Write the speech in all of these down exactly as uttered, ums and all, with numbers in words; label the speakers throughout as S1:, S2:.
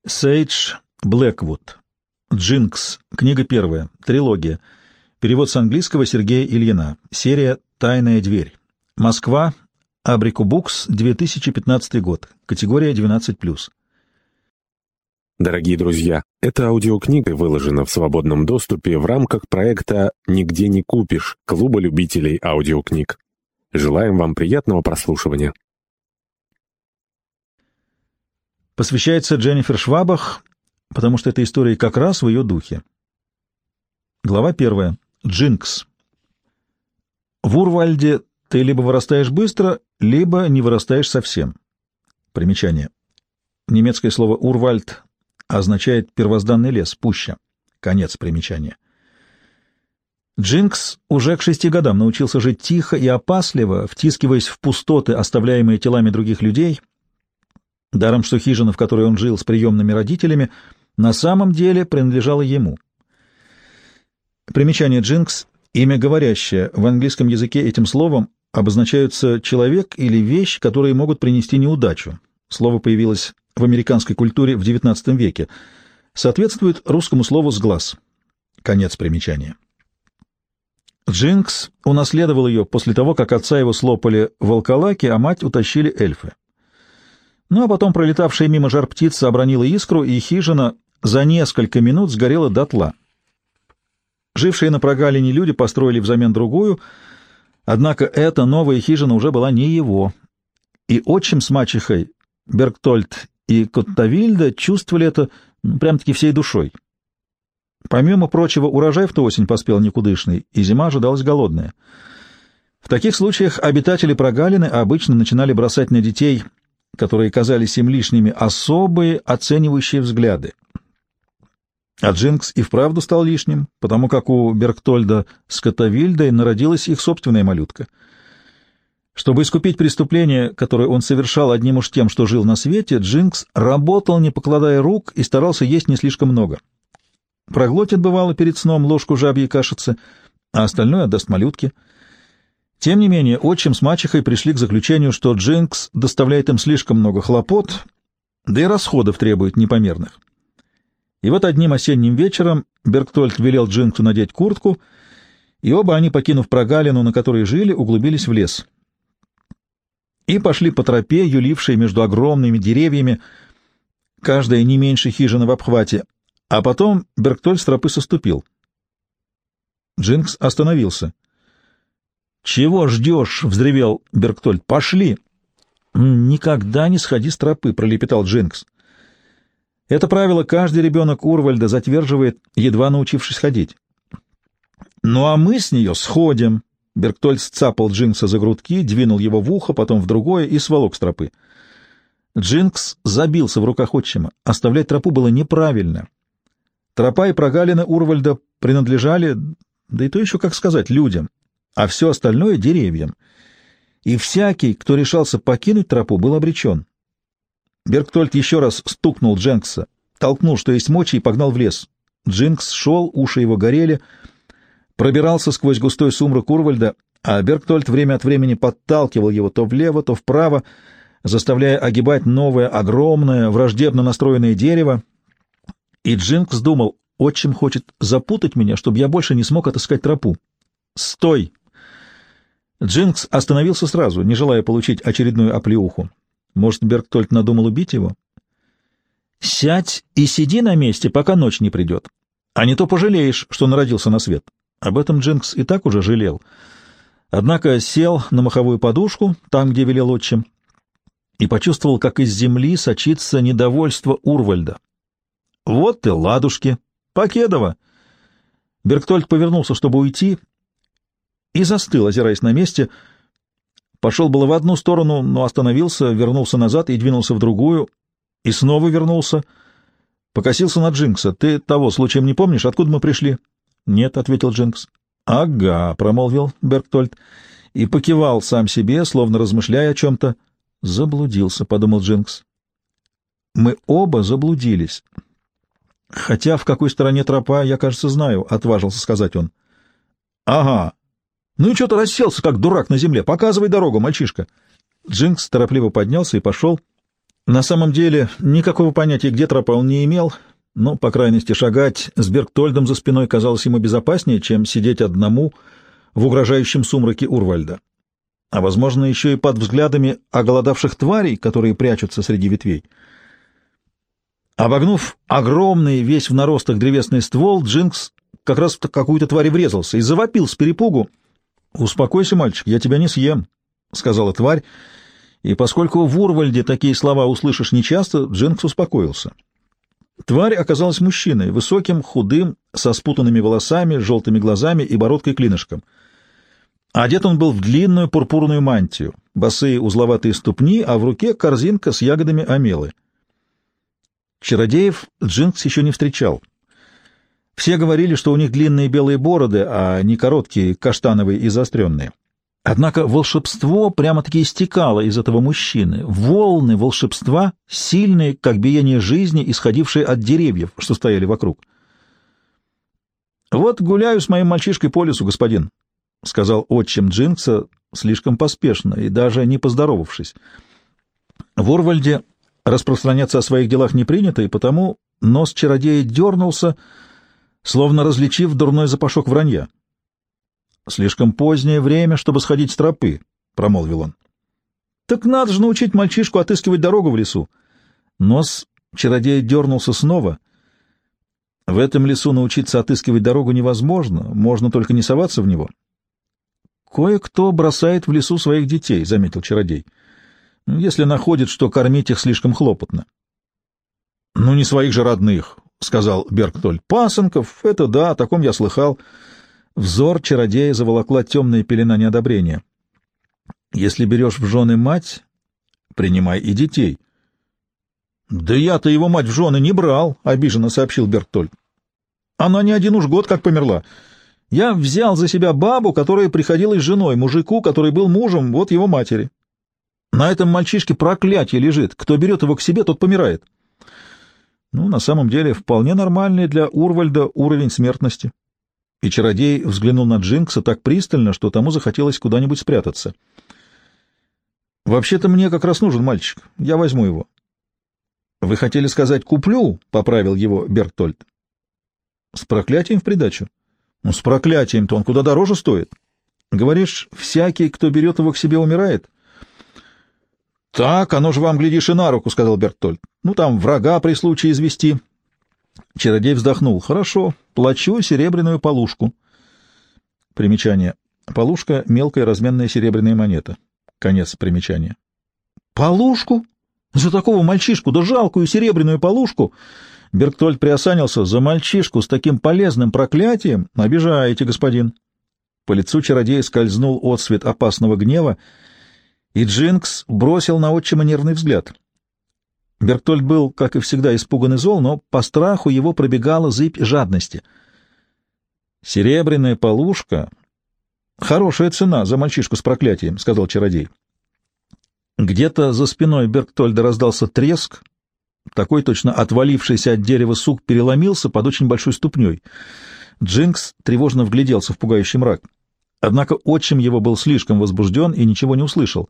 S1: Сейдж Блэквуд. Джинкс. Книга первая. Трилогия. Перевод с английского Сергея Ильина. Серия «Тайная дверь». Москва. Абрику Букс. две тысячи пятнадцатый год. Категория двенадцать плюс.
S2: Дорогие друзья, эта аудиокнига выложена в свободном доступе в рамках проекта «Нигде не купишь» Клуба любителей аудиокниг. Желаем вам приятного прослушивания.
S1: Посвящается Дженнифер Швабах, потому что эта история как раз в ее духе. Глава первая. Джинкс. В Урвальде ты либо вырастаешь быстро, либо не вырастаешь совсем. Примечание. Немецкое слово «Урвальд» означает первозданный лес, пуща. Конец примечания. Джинкс уже к шести годам научился жить тихо и опасливо, втискиваясь в пустоты, оставляемые телами других людей, даром что хижина, в которой он жил с приемными родителями, на самом деле принадлежала ему. Примечание. Джинкс — имя говорящее. В английском языке этим словом обозначаются человек или вещь, которые могут принести неудачу. Слово появилось в американской культуре в девятнадцатом веке. Соответствует русскому слову «сглаз». Конец примечания. Джинкс унаследовал ее после того, как отца его слопали волколаки, а мать утащили эльфы. Ну а потом пролетавшая мимо жар-птица обронила искру, и хижина за несколько минут сгорела дотла. Жившие на прогалине люди построили взамен другую, однако эта новая хижина уже была не его. И отчим с мачехой, Бергтольд и Коттавильда, чувствовали это ну, прям-таки всей душой. Помимо прочего, урожай в ту осень поспел никудышный, и зима ожидалась голодная. В таких случаях обитатели прогалины обычно начинали бросать на детей, которые казались им лишними, особые оценивающие взгляды. А Джинкс и вправду стал лишним, потому как у Бергтольда с Коттавильдой народилась их собственная малютка. Чтобы искупить преступление, которое он совершал одним уж тем, что жил на свете, Джинкс работал, не покладая рук, и старался есть не слишком много. Проглотит, бывало, перед сном ложку жабьей кашицы, а остальное отдаст малютке. Тем не менее, отчим с мачехой пришли к заключению, что Джинкс доставляет им слишком много хлопот, да и расходов требует непомерных. И вот одним осенним вечером Бергтольд велел Джинксу надеть куртку, и оба они, покинув прогалину, на которой жили, углубились в лес. И пошли по тропе, юлившей между огромными деревьями, каждая не меньше хижины в обхвате, а потом Бергтольд с тропы соступил. Джинкс остановился. «Чего ждешь?» — взревел Бергтольд. «Пошли!» «Никогда не сходи с тропы», — пролепетал Джинкс. Это правило каждый ребенок Урвальда затверживает, едва научившись ходить. «Ну а мы с нее сходим!» Бергтольд сцапал Джинкса за грудки, двинул его в ухо, потом в другое и сволок с тропы. Джинкс забился в руках отчима. Оставлять тропу было неправильно. Тропа и прогалины Урвальда принадлежали, да и то еще, как сказать, людям, а все остальное — деревьям. И всякий, кто решался покинуть тропу, был обречен. Бергтольд еще раз стукнул Джинкса, толкнул, что есть мочи, и погнал в лес. Джинкс шел, уши его горели, пробирался сквозь густой сумрак Урвальда, а Бергтольд время от времени подталкивал его то влево, то вправо, заставляя огибать новое, огромное, враждебно настроенное дерево. И Джинкс думал: отчим хочет запутать меня, чтобы я больше не смог отыскать тропу. «Стой!» Джинкс остановился сразу, не желая получить очередную оплеуху. Может, Бергтольд надумал убить его? «Сядь и сиди на месте, пока ночь не придет, а не то пожалеешь, что народился на свет». Об этом Джинкс и так уже жалел. Однако сел на маховую подушку, там, где велел отчим, и почувствовал, как из земли сочится недовольство Урвальда. «Вот и ладушки! Покедова!» Бергтольд повернулся, чтобы уйти, и застыл, озираясь на месте. Пошел было в одну сторону, но остановился, вернулся назад и двинулся в другую, и снова вернулся. Покосился на Джинкса. «Ты того случаем не помнишь, откуда мы пришли?» «Нет», — ответил Джинкс. «Ага», — промолвил Бергтольд и покивал сам себе, словно размышляя о чем-то. «Заблудился», — подумал Джинкс. «Мы оба заблудились. Хотя в какой стороне тропа, я, кажется, знаю», — отважился сказать он. «Ага. Ну и что ты расселся, как дурак на земле? Показывай дорогу, мальчишка». Джинкс торопливо поднялся и пошел. На самом деле никакого понятия, где тропа, он не имел, но, по крайности, шагать с Бергтольдом за спиной казалось ему безопаснее, чем сидеть одному в угрожающем сумраке Урвальда, а, возможно, еще и под взглядами оголодавших тварей, которые прячутся среди ветвей. Обогнув огромный, весь в наростах древесный ствол, Джинкс как раз в какую-то тварь врезался и завопил с перепугу. «Успокойся, мальчик, я тебя не съем», — сказала тварь, и поскольку в Урвальде такие слова услышишь нечасто, Джинкс успокоился. Тварь оказалась мужчиной, высоким, худым, со спутанными волосами, желтыми глазами и бородкой-клинышком. Одет он был в длинную пурпурную мантию, босые узловатые ступни, а в руке корзинка с ягодами омелы. Чародеев Джинкс еще не встречал. Все говорили, что у них длинные белые бороды, а не короткие, каштановые и заостренные. Однако волшебство прямо-таки истекало из этого мужчины. Волны волшебства, сильные, как биение жизни, исходившие от деревьев, что стояли вокруг. «Вот гуляю с моим мальчишкой по лесу, господин», — сказал отчим Джинкса слишком поспешно и даже не поздоровавшись. В Урвальде распространяться о своих делах не принято, и потому нос чародея дернулся, словно различив дурной запашок вранья. «Слишком позднее время, чтобы сходить с тропы», — промолвил он. «Так надо же научить мальчишку отыскивать дорогу в лесу». Нос чародея дернулся снова. «В этом лесу научиться отыскивать дорогу невозможно, можно только не соваться в него». «Кое-кто бросает в лесу своих детей», — заметил чародей, — «если находит, что кормить их слишком хлопотно». «Ну, не своих же родных», — сказал Бергтольд. «Пасынков, это да, о таком я слыхал». Взор чародея заволокла темная пелена неодобрения. «Если берешь в жены мать, принимай и детей». «Да я-то его мать в жены не брал», — обиженно сообщил Бергтольд. «Она не один уж год как померла. Я взял за себя бабу, которая приходилась женой, мужику, который был мужем, вот его матери. На этом мальчишке проклятие лежит. Кто берет его к себе, тот помирает». Ну, на самом деле, вполне нормальный для Урвальда уровень смертности. И чародей взглянул на Джинкса так пристально, что тому захотелось куда-нибудь спрятаться. «Вообще-то мне как раз нужен мальчик. Я возьму его». «Вы хотели сказать «куплю», — поправил его Бергтольд. «С проклятием в придачу». «Ну, с проклятием-то он куда дороже стоит. Говоришь, всякий, кто берет его к себе, умирает?» «Так, оно же вам, глядишь, и на руку», — сказал Бергтольд. «Ну, там врага при случае извести». Чародей вздохнул. «Хорошо, плачу серебряную полушку». Примечание. Полушка — мелкая разменная серебряная монета. Конец примечания. «Полушку? За такого мальчишку, да жалкую серебряную полушку!» Бергтольд приосанился. «За мальчишку с таким полезным проклятием обижаете, господин». По лицу чародея скользнул отсвет опасного гнева, и Джинкс бросил на отчима нервный взгляд. Бергтольд был, как и всегда, испуган и зол, но по страху его пробегала зыбь жадности. «Серебряная полушка — хорошая цена за мальчишку с проклятием», — сказал чародей. Где-то за спиной Бергтольда раздался треск. Такой точно отвалившийся от дерева сук переломился под очень большой ступней. Джинкс тревожно вгляделся в пугающий мрак. Однако отчим его был слишком возбужден и ничего не услышал.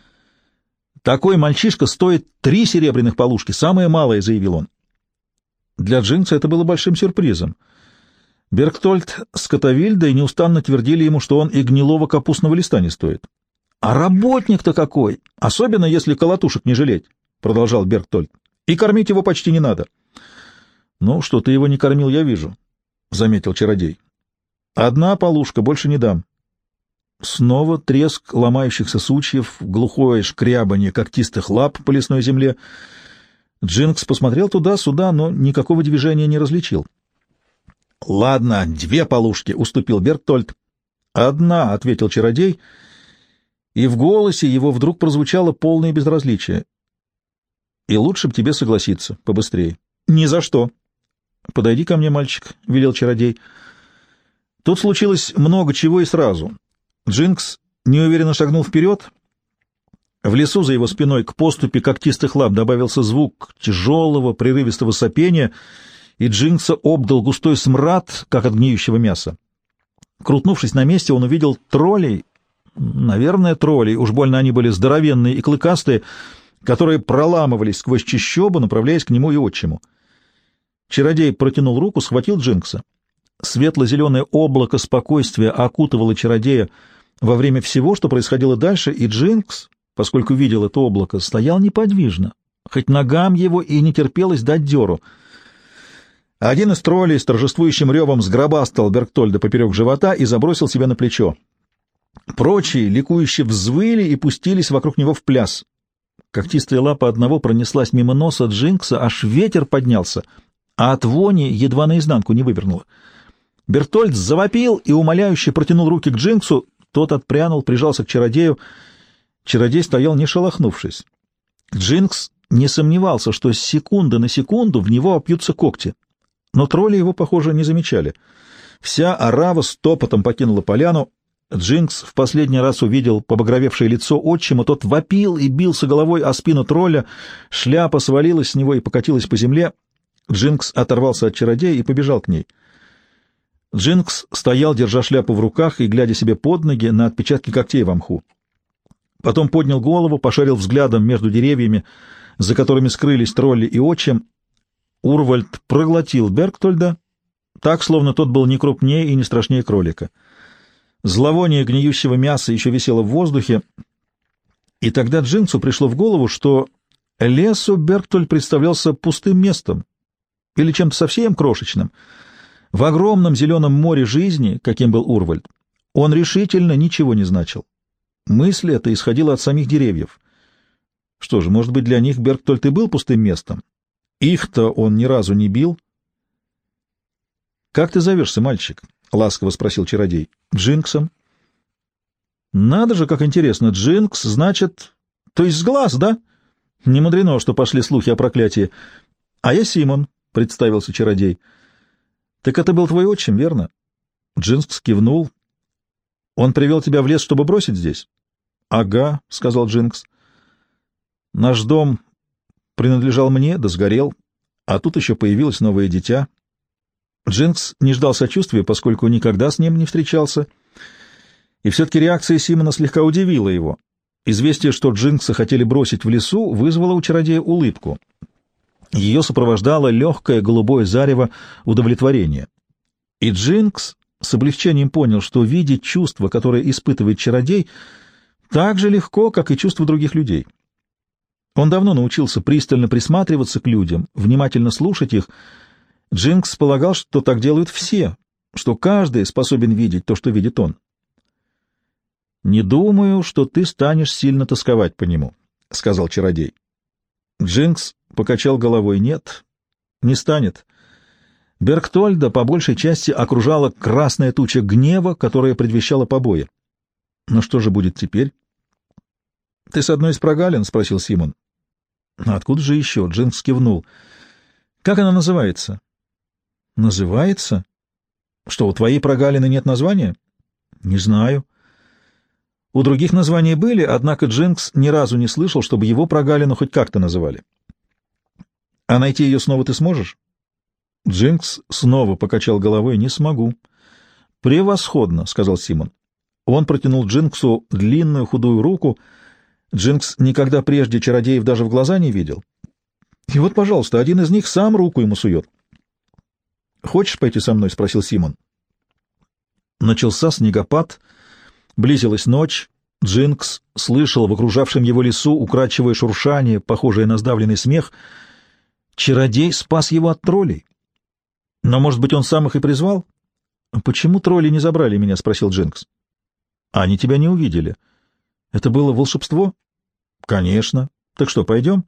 S1: «Такой мальчишка стоит три серебряных полушки, самое малое», — заявил он. Для Джинкса это было большим сюрпризом. Бергтольд с Котовильдой неустанно твердили ему, что он и гнилого капустного листа не стоит. «А работник-то какой! Особенно, если колотушек не жалеть», — продолжал Бергтольд. «И кормить его почти не надо». «Ну, что ты его не кормил, я вижу», — заметил чародей. «Одна полушка, больше не дам». Снова треск ломающихся сучьев, глухое шкрябанье когтистых лап по лесной земле. Джинкс посмотрел туда-сюда, но никакого движения не различил. «Ладно, две полушки», — уступил Бергтольд. «Одна», — ответил чародей, и в голосе его вдруг прозвучало полное безразличие. «И лучше б тебе согласиться, побыстрее». «Ни за что». «Подойди ко мне, мальчик», — велел чародей. Тут случилось много чего и сразу. Джинкс неуверенно шагнул вперед. В лесу за его спиной к поступи когтистых лап добавился звук тяжелого, прерывистого сопения, и Джинкса обдал густой смрад, как от гниющего мяса. Крутнувшись на месте, он увидел троллей, наверное, троллей, уж больно они были здоровенные и клыкастые. которые проламывались сквозь чащобу, направляясь к нему и отчиму. Чародей протянул руку, схватил Джинкса. Светло-зеленое облако спокойствия окутывало чародея во время всего, что происходило дальше, и Джинкс, поскольку видел это облако, стоял неподвижно, хоть ногам его и не терпелось дать дёру. Один из троллей с торжествующим ревом сгробастал Берктольда поперек живота и забросил себя на плечо. Прочие ликующе взвыли и пустились вокруг него в пляс. Когтистая лапа одного пронеслась мимо носа Джинкса, аж ветер поднялся, а от вони едва наизнанку не вывернуло. Бертольд завопил и умоляюще протянул руки к Джинксу. Тот отпрянул, прижался к чародею. Чародей стоял, не шелохнувшись. Джинкс не сомневался, что с секунды на секунду в него опьются когти. Но тролли его, похоже, не замечали. Вся орава стопотом покинула поляну. Джинкс в последний раз увидел побагровевшее лицо отчима. Тот вопил и бился головой о спину тролля. Шляпа свалилась с него и покатилась по земле. Джинкс оторвался от чародея и побежал к ней. Джинкс стоял, держа шляпу в руках и глядя себе под ноги на отпечатки когтей в мху. Потом поднял голову, пошарил взглядом между деревьями, за которыми скрылись тролли и отчим. Урвальд проглотил Берктольда, так, словно тот был не крупнее и не страшнее кролика. Зловоние гниющего мяса еще висело в воздухе, и тогда Джинксу пришло в голову, что лесу Берктольд представлялся пустым местом или чем-то совсем крошечным. В огромном зеленом море жизни, каким был Урвальд, он решительно ничего не значил. Мысль эта исходила от самих деревьев. Что же, может быть, для них Берктольд и был пустым местом? Их-то он ни разу не бил. — Как ты зовешься, мальчик? — ласково спросил чародей. — Джинксом. — Надо же, как интересно. Джинкс, значит... То есть с глаз, да? Не мудрено, что пошли слухи о проклятии. — А я Симон, — представился чародей. — Так это был твой отчим, верно? Джинкс кивнул. — Он привел тебя в лес, чтобы бросить здесь? — Ага, — сказал Джинкс. — Наш дом принадлежал мне, да сгорел, а тут еще появилось новое дитя. Джинкс не ждал сочувствия, поскольку никогда с ним не встречался, и все-таки реакция Симона слегка удивила его. Известие, что Джинкса хотели бросить в лесу, вызвало у чародея улыбку. Ее сопровождало легкое голубое зарево удовлетворения. И Джинкс с облегчением понял, что видеть чувства, которые испытывает чародей, так же легко, как и чувства других людей. Он давно научился пристально присматриваться к людям, внимательно слушать их. Джинкс полагал, что так делают все, что каждый способен видеть то, что видит он. «Не думаю, что ты станешь сильно тосковать по нему», — сказал чародей. Джинкс покачал головой. «Нет, не станет». Берктольда по большей части окружала красная туча гнева, которая предвещала побои. «Но что же будет теперь?» — Ты с одной из прогалин? — спросил Симон. — Откуда же еще? — Джинкс кивнул. — Как она называется? — Называется? Что, у твоей прогалины нет названия? — Не знаю. У других названия были, однако Джинкс ни разу не слышал, чтобы его прогалину хоть как-то называли. — А найти ее снова ты сможешь? Джинкс снова покачал головой. — Не смогу. — Превосходно, — сказал Симон. Он протянул Джинксу длинную худую руку. Джинкс никогда прежде чародеев даже в глаза не видел. И вот, пожалуйста, один из них сам руку ему сует. — Хочешь пойти со мной? — спросил Симон. Начался снегопад, близилась ночь. Джинкс слышал в окружавшем его лесу украдчивое шуршание, похожее на сдавленный смех. Чародей спас его от троллей. Но, может быть, он сам их и призвал? — Почему тролли не забрали меня? — спросил Джинкс. — Они тебя не увидели. — Это было волшебство? — Конечно. Так что, пойдем?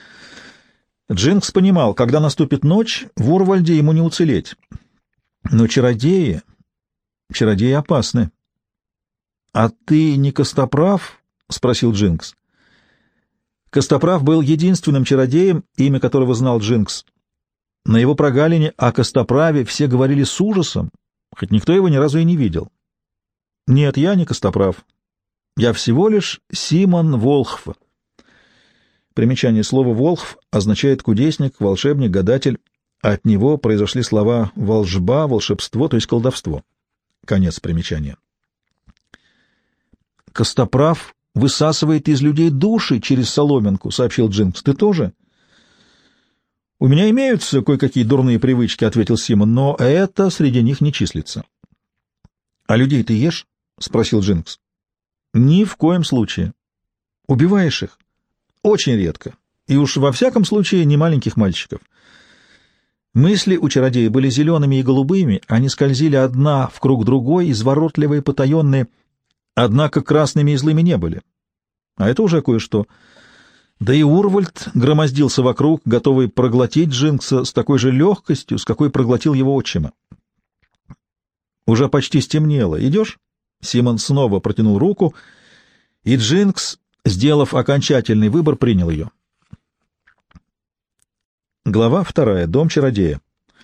S1: Джинкс понимал, когда наступит ночь, в Урвальде ему не уцелеть. Но чародеи... Чародеи опасны. — А ты не Костоправ? — спросил Джинкс. Костоправ был единственным чародеем, имя которого знал Джинкс. На его прогалине о Костоправе все говорили с ужасом, хоть никто его ни разу и не видел. — Нет, я не Костоправ. Я всего лишь Симон Волхв. Примечание слова «волхв» означает кудесник, волшебник, гадатель. От него произошли слова «волжба», «волшебство», то есть колдовство. Конец примечания. Костоправ высасывает из людей души через соломинку, — сообщил Джинкс. — Ты тоже? — У меня имеются кое-какие дурные привычки, — ответил Симон, — но это среди них не числится. — А людей ты ешь? — спросил Джинкс. — Ни в коем случае. — Убиваешь их? — Очень редко. И уж во всяком случае не маленьких мальчиков. Мысли у чародея были зелеными и голубыми, они скользили одна в круг другой, изворотливые, потаенные, однако красными и злыми не были. А это уже кое-что. Да и Урвальд громоздился вокруг, готовый проглотить Джинкса с такой же легкостью, с какой проглотил его отчима. Уже почти стемнело. «Идешь?» Симон снова протянул руку, и Джинкс, сделав окончательный выбор, принял ее. Глава вторая. Дом чародея.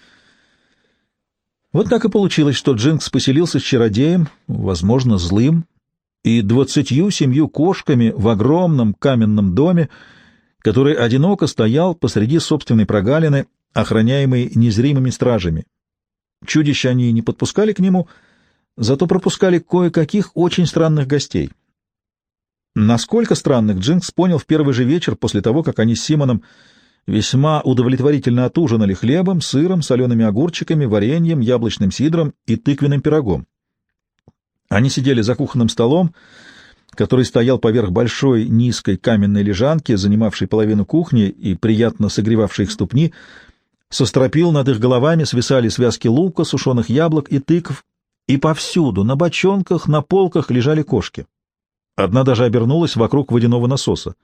S1: Вот так и получилось, что Джинкс поселился с чародеем, возможно, злым, и двадцатью семью кошками в огромном каменном доме, который одиноко стоял посреди собственной прогалины, охраняемой незримыми стражами. Чудища они не подпускали к нему, зато пропускали кое-каких очень странных гостей. Насколько странных, Джинкс понял в первый же вечер после того, как они с Симоном весьма удовлетворительно отужинали хлебом, сыром, солеными огурчиками, вареньем, яблочным сидром и тыквенным пирогом. Они сидели за кухонным столом, который стоял поверх большой низкой каменной лежанки, занимавшей половину кухни и приятно согревавшей их ступни. Со стропил над их головами свисали связки лука, сушеных яблок и тыкв, и повсюду, на бочонках, на полках лежали кошки. Одна даже обернулась вокруг водяного насоса.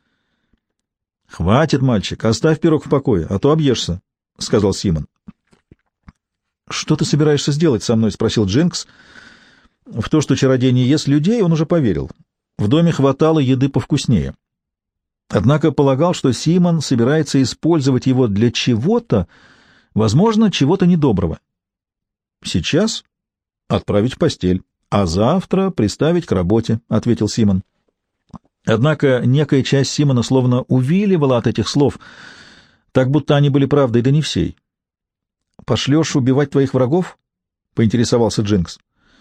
S1: — Хватит, мальчик, оставь пирог в покое, а то объешься, — сказал Симон. — Что ты собираешься сделать со мной? — спросил Джинкс. В то, что чародей не ест людей, он уже поверил. В доме хватало еды повкуснее. Однако полагал, что Симон собирается использовать его для чего-то, возможно, чего-то недоброго. Сейчас отправить в постель, а завтра приставить к работе, — ответил Симон. Однако некая часть Симона словно увиливала от этих слов, так будто они были правдой, да не всей. — Пошлешь убивать твоих врагов? — поинтересовался Джинкс.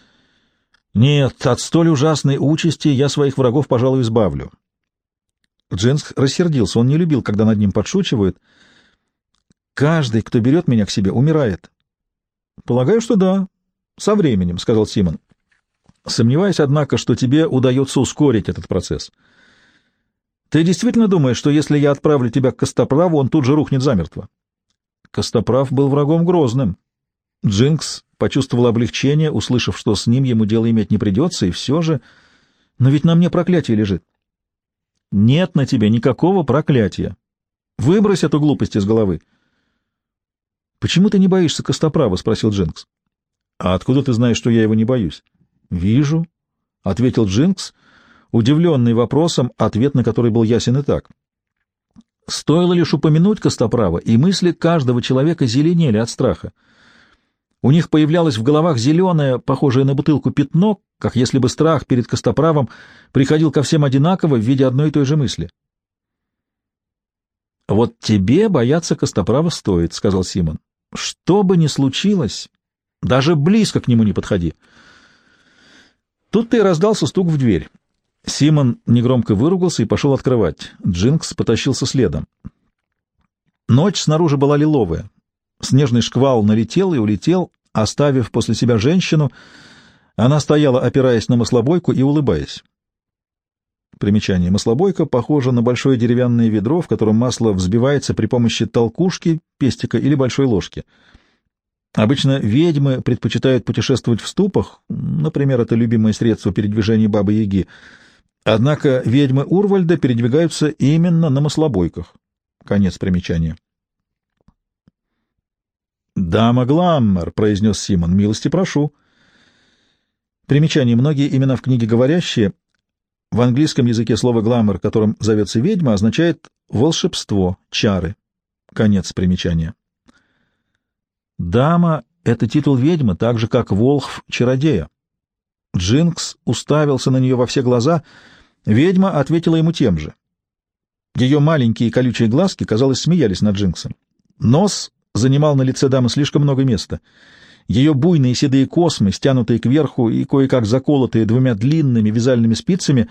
S1: — Нет, от столь ужасной участи я своих врагов, пожалуй, избавлю. Джинкс рассердился, он не любил, когда над ним подшучивают. — Каждый, кто берет меня к себе, умирает. — Полагаю, что да, со временем, — сказал Симон. — Сомневаюсь, однако, что тебе удается ускорить этот процесс. Ты действительно думаешь, что если я отправлю тебя к Костоправу, он тут же рухнет замертво? Костоправ был врагом грозным. Джинкс почувствовал облегчение, услышав, что с ним ему дело иметь не придется, и все же... Но ведь на мне проклятие лежит. Нет на тебе никакого проклятия. Выбрось эту глупость из головы. — Почему ты не боишься Костоправа? — спросил Джинкс. — А откуда ты знаешь, что я его не боюсь? — Вижу, — ответил Джинкс, удивленный вопросом, ответ на который был ясен и так. Стоило лишь упомянуть Костоправа, и мысли каждого человека зеленели от страха. У них появлялось в головах зеленое, похожее на бутылку пятно, как если бы страх перед Костоправом приходил ко всем одинаково в виде одной и той же мысли. — Вот тебе бояться Костоправа стоит, — сказал Симон. — Что бы ни случилось, даже близко к нему не подходи. Тут-то и раздался стук в дверь. Симон негромко выругался и пошел открывать. Джинкс потащился следом. Ночь снаружи была лиловая. Снежный шквал налетел и улетел, оставив после себя женщину. Она стояла, опираясь на маслобойку и улыбаясь. Примечание. Маслобойка похожа на большое деревянное ведро, в котором масло взбивается при помощи толкушки, пестика или большой ложки. Обычно ведьмы предпочитают путешествовать в ступах, например, это любимое средство передвижения Бабы-Яги. Однако ведьмы Урвальда передвигаются именно на маслобойках. Конец примечания. «Дама Гламмер», — произнес Симон, — «милости прошу». Примечание. Многие имена в книге говорящие. В английском языке слово «гламмер», которым зовется ведьма, означает «волшебство», «чары». Конец примечания. «Дама» — это титул ведьмы, так же, как «волхв» — чародея. Джинкс уставился на нее во все глаза. Ведьма ответила ему тем же. Ее маленькие колючие глазки, казалось, смеялись над Джинксом. Нос занимал на лице дамы слишком много места. Ее буйные седые космы, стянутые кверху и кое-как заколотые двумя длинными вязальными спицами,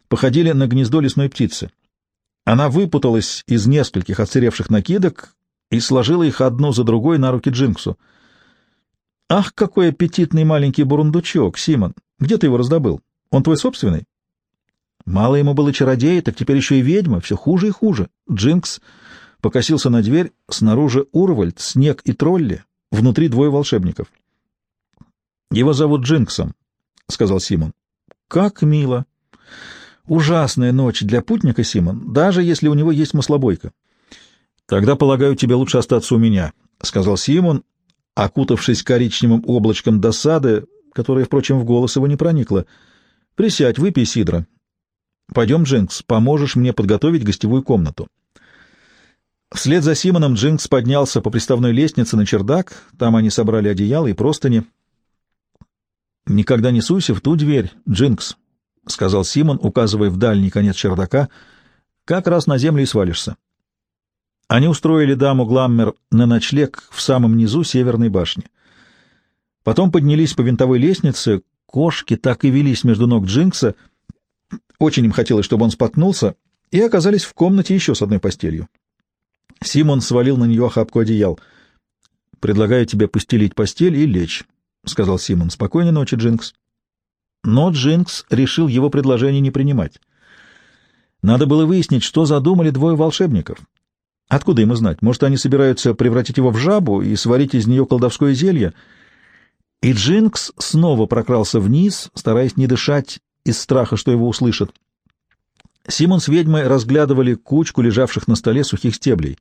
S1: походили на гнездо лесной птицы. Она выпуталась из нескольких отсыревших накидок и сложила их одну за другой на руки Джинксу. «Ах, какой аппетитный маленький бурундучок, Симон! Где ты его раздобыл? Он твой собственный?» Мало ему было чародея, так теперь еще и ведьма, все хуже и хуже. Джинкс покосился на дверь, снаружи Урвальд, Снег и Тролли, внутри двое волшебников. «Его зовут Джинксом», — сказал Симон. «Как мило! Ужасная ночь для путника, Симон, даже если у него есть маслобойка». «Тогда, полагаю, тебе лучше остаться у меня», — сказал Симон, окутавшись коричневым облачком досады, которое, впрочем, в голос его не проникло. «Присядь, выпей сидра. Пойдем, Джинкс, поможешь мне подготовить гостевую комнату». Вслед за Симоном Джинкс поднялся по приставной лестнице на чердак, там они собрали одеяло и простыни. «Никогда не суйся в ту дверь, Джинкс», — сказал Симон, указывая в дальний конец чердака, — «как раз на землю и свалишься». Они устроили даму Гламмер на ночлег в самом низу северной башни. Потом поднялись по винтовой лестнице, кошки так и велись между ног Джинкса, очень им хотелось, чтобы он споткнулся, и оказались в комнате еще с одной постелью. Симон свалил на нее охапку одеял. «Предлагаю тебе постелить постель и лечь», — сказал Симон. «Спокойной ночи, Джинкс». Но Джинкс решил его предложение не принимать. Надо было выяснить, что задумали двое волшебников. Откуда ему знать? Может, они собираются превратить его в жабу и сварить из нее колдовское зелье? И Джинкс снова прокрался вниз, стараясь не дышать из страха, что его услышат. Симон с ведьмой разглядывали кучку лежавших на столе сухих стеблей.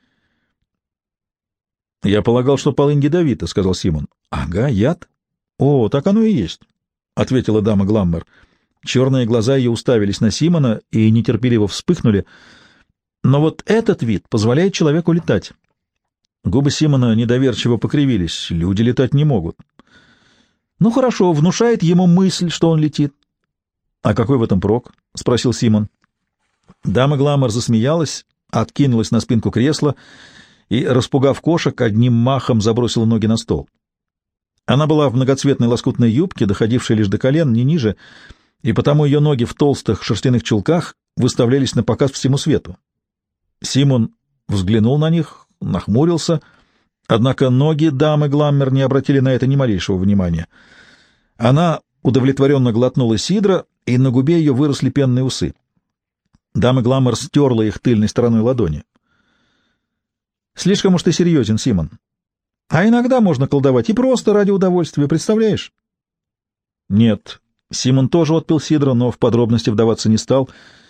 S1: «Я полагал, что полынь ядовита», — сказал Симон. «Ага, яд?» «О, так оно и есть», — ответила дама Гламмер. Черные глаза ее уставились на Симона и нетерпеливо вспыхнули. «Но вот этот вид позволяет человеку летать». Губы Симона недоверчиво покривились. Люди летать не могут. «Ну хорошо, внушает ему мысль, что он летит». «А какой в этом прок?» — спросил Симон. Дама Гламмер засмеялась, откинулась на спинку кресла и, распугав кошек, одним махом забросила ноги на стол. Она была в многоцветной лоскутной юбке, доходившей лишь до колен, не ниже, и потому ее ноги в толстых шерстяных чулках выставлялись на показ всему свету. Симон взглянул на них, нахмурился, однако ноги дамы Гламмер не обратили на это ни малейшего внимания. Она удовлетворенно глотнула сидра, и на губе ее выросли пенные усы. Дама Гламмер стерла их тыльной стороной ладони. «Слишком уж ты серьезен, Симон. А иногда можно колдовать и просто ради удовольствия, представляешь?» «Нет». Симон тоже отпил сидра, но в подробности вдаваться не стал.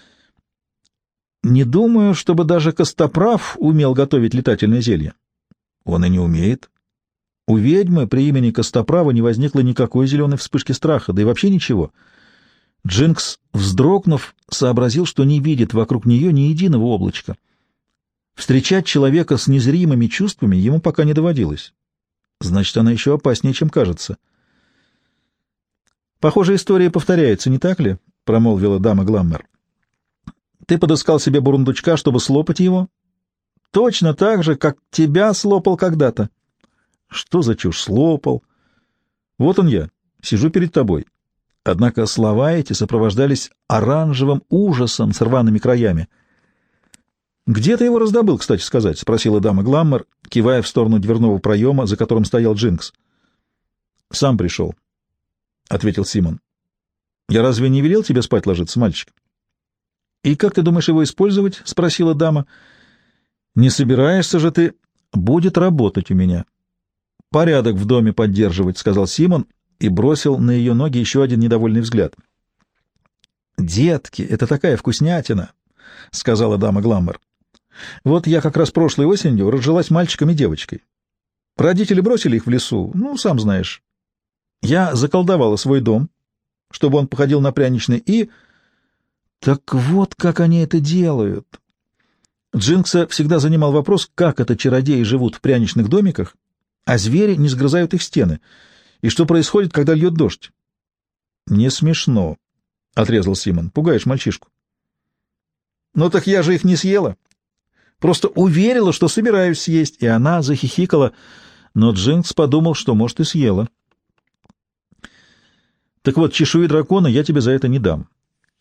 S1: «Не думаю, чтобы даже Костоправ умел готовить летательное зелье». «Он и не умеет». У ведьмы при имени Костоправа не возникло никакой зеленой вспышки страха, да и вообще ничего. Джинкс, вздрогнув, сообразил, что не видит вокруг нее ни единого облачка. Встречать человека с незримыми чувствами ему пока не доводилось. Значит, она еще опаснее, чем кажется. «Похоже, история повторяется, не так ли?» — промолвила дама Гламмер. «Ты подыскал себе бурундучка, чтобы слопать его? Точно так же, как тебя слопал когда-то». «Что за чушь? Слопал? Вот он я, сижу перед тобой». Однако слова эти сопровождались оранжевым ужасом с рваными краями. «Где ты его раздобыл, кстати сказать?» — спросила дама Гламмер, кивая в сторону дверного проема, за которым стоял Джинкс. «Сам пришел», — ответил Симон. «Я разве не велел тебе спать ложиться, мальчик?» «И как ты думаешь его использовать?» — спросила дама. «Не собираешься же ты...» «Будет работать у меня». «Порядок в доме поддерживать», — сказал Симон и бросил на ее ноги еще один недовольный взгляд. «Детки, это такая вкуснятина», — сказала дама Гламмер. «Вот я как раз прошлой осенью разжилась мальчиком и девочкой. Родители бросили их в лесу, ну, сам знаешь. Я заколдовала свой дом, чтобы он походил на пряничный, и... Так вот как они это делают». Джинкса всегда занимал вопрос, как это чародеи живут в пряничных домиках, а звери не сгрызают их стены, и что происходит, когда льет дождь. — Не смешно, — отрезал Симон. — Пугаешь мальчишку. — Ну так я же их не съела. Просто уверила, что собираюсь съесть, и она захихикала, но Джинкс подумал, что, может, и съела. — Так вот, чешуи дракона я тебе за это не дам, —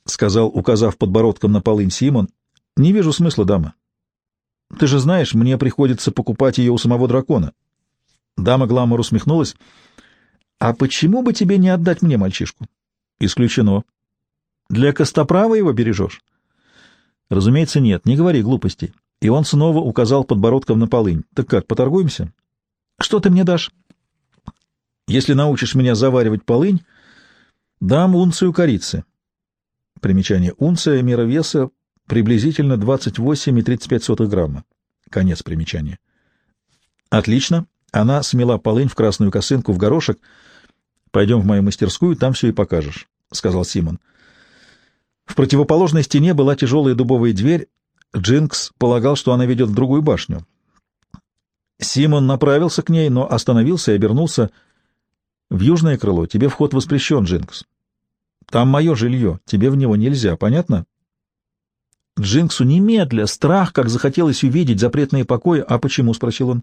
S1: сказал, указав подбородком на полынь Симон. — Не вижу смысла, дама. Ты же знаешь, мне приходится покупать ее у самого дракона. Дама Гламмор усмехнулась. — А почему бы тебе не отдать мне мальчишку? — Исключено. — Для костоправа его бережешь? — Разумеется, нет, не говори глупостей. И он снова указал подбородком на полынь. — Так как, поторгуемся? — Что ты мне дашь? — Если научишь меня заваривать полынь, дам унцию корицы. Примечание. Унция — мера веса приблизительно двадцать восемь и тридцать пять сотых грамма. Конец примечания. — Отлично. Она смела полынь в красную косынку в горошек. — Пойдем в мою мастерскую, там все и покажешь, — сказал Симон. В противоположной стене была тяжелая дубовая дверь. Джинкс полагал, что она ведет в другую башню. Симон направился к ней, но остановился и обернулся. — В южное крыло тебе вход воспрещен, Джинкс. Там мое жилье, тебе в него нельзя, понятно? Джинксу немедля страх, как захотелось увидеть запретные покои. — А почему? — спросил он.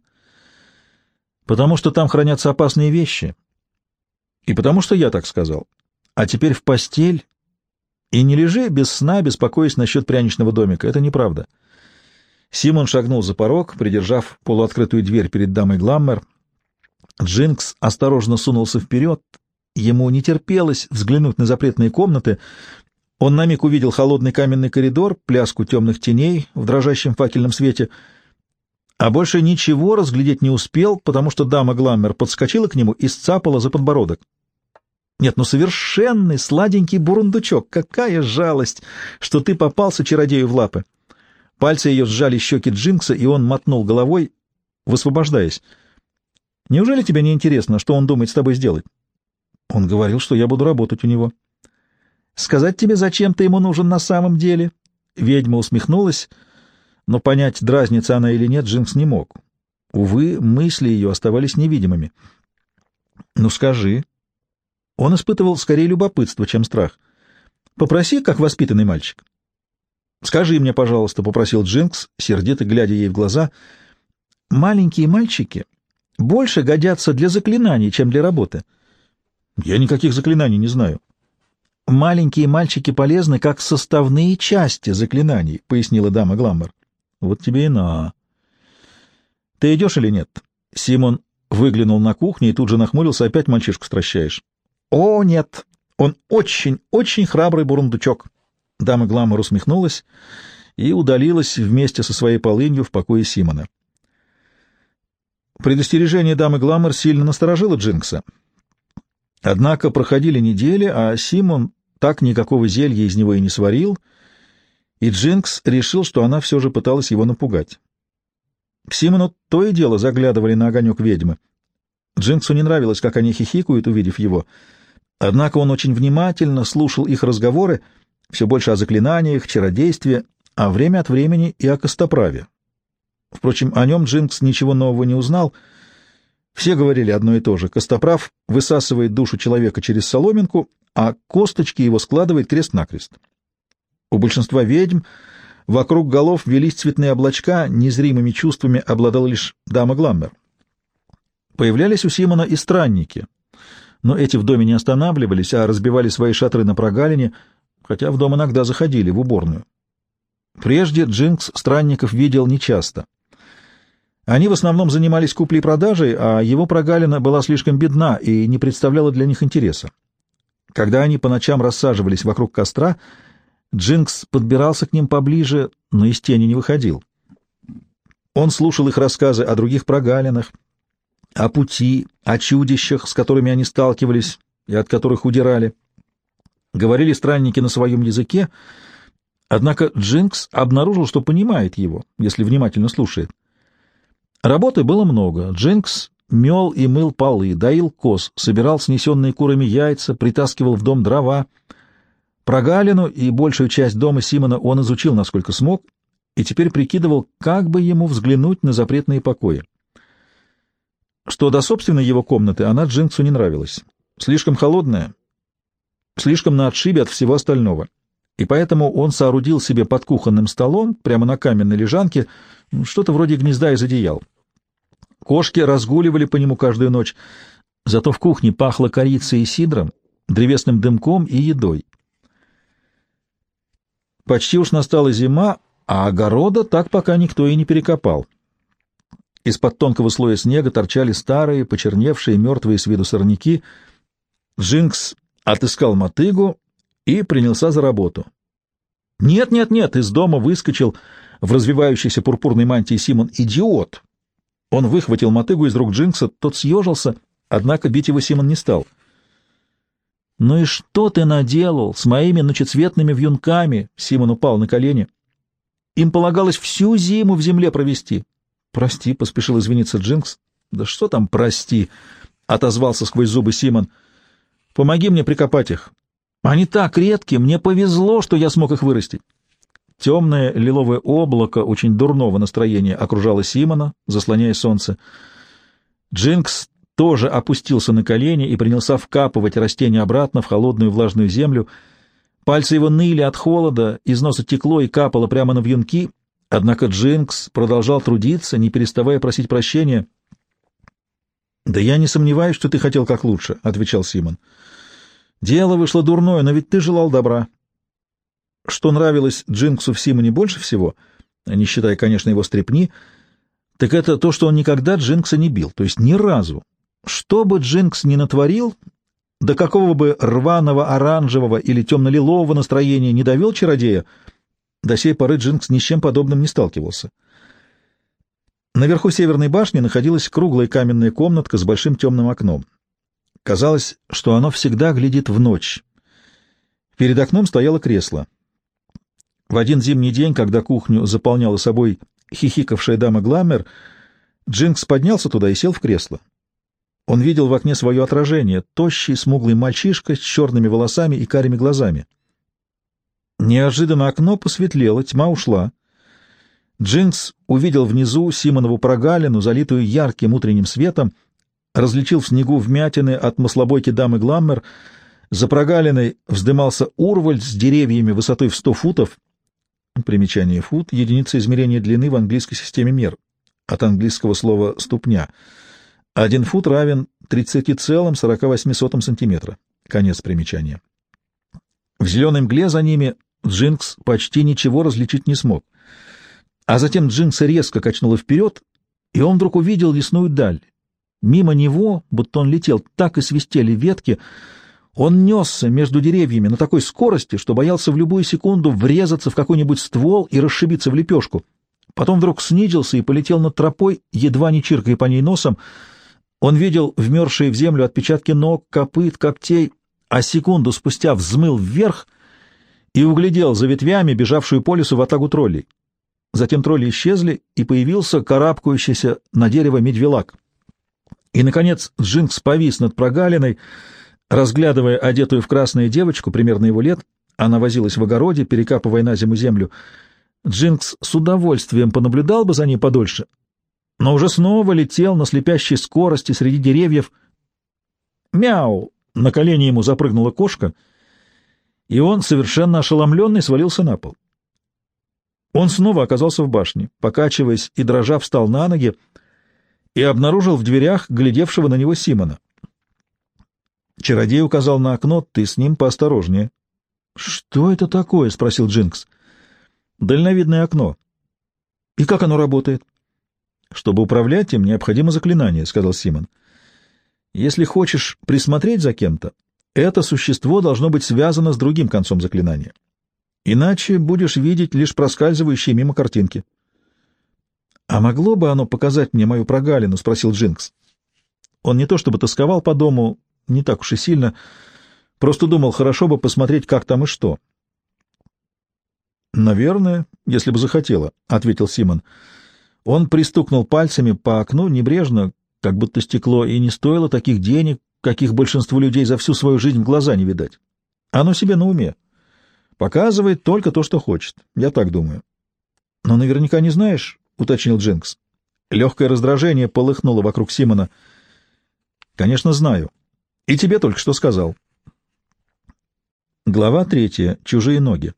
S1: — Потому что там хранятся опасные вещи. И потому что я так сказал. А теперь в постель и не лежи без сна, беспокоясь насчет пряничного домика. Это неправда. Симон шагнул за порог, придержав полуоткрытую дверь перед дамой Гламмер. Джинкс осторожно сунулся вперед. Ему не терпелось взглянуть на запретные комнаты. Он на миг увидел холодный каменный коридор, пляску темных теней в дрожащем факельном свете, а больше ничего разглядеть не успел, потому что дама Гламмер подскочила к нему и сцапала за подбородок. Нет, ну совершенный сладенький бурундучок, какая жалость, что ты попался чародею в лапы. Пальцы ее сжали щеки Джинкса, и он мотнул головой, высвобождаясь. Неужели тебе не интересно, что он думает с тобой сделать? Он говорил, что я буду работать у него. Сказать тебе, зачем ты ему нужен на самом деле? Ведьма усмехнулась, но понять, дразнится она или нет, Джинкс не мог. Увы, мысли ее оставались невидимыми. Ну скажи. Он испытывал скорее любопытство, чем страх. Попроси, как воспитанный мальчик. Скажи мне, пожалуйста, — попросил Джинкс, сердито глядя ей в глаза. Маленькие мальчики больше годятся для заклинаний, чем для работы. Я никаких заклинаний не знаю. Маленькие мальчики полезны как составные части заклинаний, — пояснила дама Гламмер. Вот тебе и на. Ты идешь или нет? Симон выглянул на кухню и тут же нахмурился. Опять мальчишку стращаешь. О, нет, он очень-очень храбрый бурундучок. Дама Гламмер усмехнулась и удалилась вместе со своей полынью в покое Симона. Предостережение дамы Гламмер сильно насторожило Джинкса. Однако проходили недели, а Симон так никакого зелья из него и не сварил, и Джинкс решил, что она все же пыталась его напугать. К Симону то и дело заглядывали на огонек ведьмы. Джинксу не нравилось, как они хихикают, увидев его. Однако он очень внимательно слушал их разговоры, все больше о заклинаниях, чародействе, а время от времени и о костоправе. Впрочем, о нем Джинкс ничего нового не узнал. Все говорили одно и то же. Костоправ высасывает душу человека через соломинку, а косточки его складывает крест-накрест. У большинства ведьм вокруг голов велись цветные облачка, незримыми чувствами обладала лишь дама Гламмер. Появлялись у Симона и странники, но эти в доме не останавливались, а разбивали свои шатры на прогалине, хотя в дом иногда заходили, в уборную. Прежде Джинкс странников видел нечасто. Они в основном занимались куплей-продажей, а его прогалина была слишком бедна и не представляла для них интереса. Когда они по ночам рассаживались вокруг костра, Джинкс подбирался к ним поближе, но из тени не выходил. Он слушал их рассказы о других прогалинах, о пути, о чудищах, с которыми они сталкивались и от которых удирали. Говорили странники на своем языке, однако Джинкс обнаружил, что понимает его, если внимательно слушает. Работы было много. Джинкс мел и мыл полы, доил коз, собирал снесенные курами яйца, притаскивал в дом дрова. Прогалину и большую часть дома Симона он изучил, насколько смог, и теперь прикидывал, как бы ему взглянуть на запретные покои. Что до собственной его комнаты, она Джинксу не нравилась. Слишком холодная, слишком на отшибе от всего остального. И поэтому он соорудил себе под кухонным столом, прямо на каменной лежанке, что-то вроде гнезда из одеял. Кошки разгуливали по нему каждую ночь, зато в кухне пахло корицей и сидром, древесным дымком и едой. Почти уж настала зима, а огорода так пока никто и не перекопал. Из-под тонкого слоя снега торчали старые, почерневшие, мертвые с виду сорняки. Джинкс отыскал мотыгу и принялся за работу. «Нет, нет, нет!» — из дома выскочил в развивающейся пурпурной мантии Симон. «Идиот!» Он выхватил мотыгу из рук Джинкса, тот съежился, однако бить его Симон не стал. «Ну и что ты наделал с моими ночецветными вьюнками?» Симон упал на колени. «Им полагалось всю зиму в земле провести». «Прости», — поспешил извиниться Джинкс. «Да что там прости?» — отозвался сквозь зубы Симон. «Помоги мне прикопать их. Они так редки, мне повезло, что я смог их вырастить». Темное лиловое облако очень дурного настроения окружало Симона, заслоняя солнце. Джинкс тоже опустился на колени и принялся вкапывать растения обратно в холодную влажную землю. Пальцы его ныли от холода, из носа текло и капало прямо на вьюнки, однако Джинкс продолжал трудиться, не переставая просить прощения. «Да я не сомневаюсь, что ты хотел как лучше», — отвечал Симон. «Дело вышло дурное, но ведь ты желал добра». Что нравилось Джинксу в Симоне больше всего, не считая, конечно, его стряпни, так это то, что он никогда Джинкса не бил, то есть ни разу. Что бы Джинкс ни натворил, до какого бы рваного, оранжевого или темно-лилового настроения не довел чародея, до сей поры Джинкс ни с чем подобным не сталкивался. Наверху северной башни находилась круглая каменная комнатка с большим темным окном. Казалось, что оно всегда глядит в ночь. Перед окном стояло кресло. В один зимний день, когда кухню заполняла собой хихикавшая дама Гламмер, Джинкс поднялся туда и сел в кресло. Он видел в окне свое отражение, тощий, смуглый мальчишка с черными волосами и карими глазами. Неожиданно окно посветлело, тьма ушла. Джинкс увидел внизу Симонову прогалину, залитую ярким утренним светом, различил в снегу вмятины от маслобойки дамы Гламмер. За прогалиной вздымался урваль с деревьями высотой в сто футов. Примечание: фут — единица измерения длины в английской системе мер, от английского слова «ступня». Один фут равен тридцати целых сорока восьми сотым сантиметра. Конец примечания. В зеленой мгле за ними Джинкс почти ничего различить не смог. А затем Джинкса резко качнуло вперед, и он вдруг увидел лесную даль. Мимо него, будто он летел, так и свистели ветки. Он несся между деревьями на такой скорости, что боялся в любую секунду врезаться в какой-нибудь ствол и расшибиться в лепешку. Потом вдруг снизился и полетел над тропой, едва не чиркая по ней носом. Он видел вмерзшие в землю отпечатки ног, копыт, когтей, а секунду спустя взмыл вверх и углядел за ветвями бежавшую по лесу ватагу троллей. Затем тролли исчезли, и появился карабкающийся на дерево медвелак. И, наконец, Джинкс повис над прогалиной, разглядывая одетую в красное девочку, примерно его лет. Она возилась в огороде, перекапывая на зиму землю. Джинкс с удовольствием понаблюдал бы за ней подольше, но уже снова летел на слепящей скорости среди деревьев. «Мяу!» — на колени ему запрыгнула кошка, и он, совершенно ошеломленный, свалился на пол. Он снова оказался в башне, покачиваясь и дрожа встал на ноги и обнаружил в дверях глядевшего на него Симона. Чародей указал на окно: «Ты с ним поосторожнее». «Что это такое?» — спросил Джинкс. «Дальновидное окно». «И как оно работает?» «Чтобы управлять им, необходимо заклинание», — сказал Симон. «Если хочешь присмотреть за кем-то, это существо должно быть связано с другим концом заклинания. Иначе будешь видеть лишь проскальзывающие мимо картинки». «А могло бы оно показать мне мою прогалину?» — спросил Джинкс. Он не то чтобы тосковал по дому, не так уж и сильно, просто думал, хорошо бы посмотреть, как там и что. «Наверное, если бы захотела», — ответил Симон. Он пристукнул пальцами по окну небрежно, как будто стекло, и не стоило таких денег, каких большинству людей за всю свою жизнь в глаза не видать. Оно себе на уме. Показывает только то, что хочет. Я так думаю. — Но наверняка не знаешь, — уточнил Джинкс. Легкое раздражение полыхнуло вокруг Симона. — Конечно, знаю. И тебе только что сказал. Глава третья. Чужие ноги.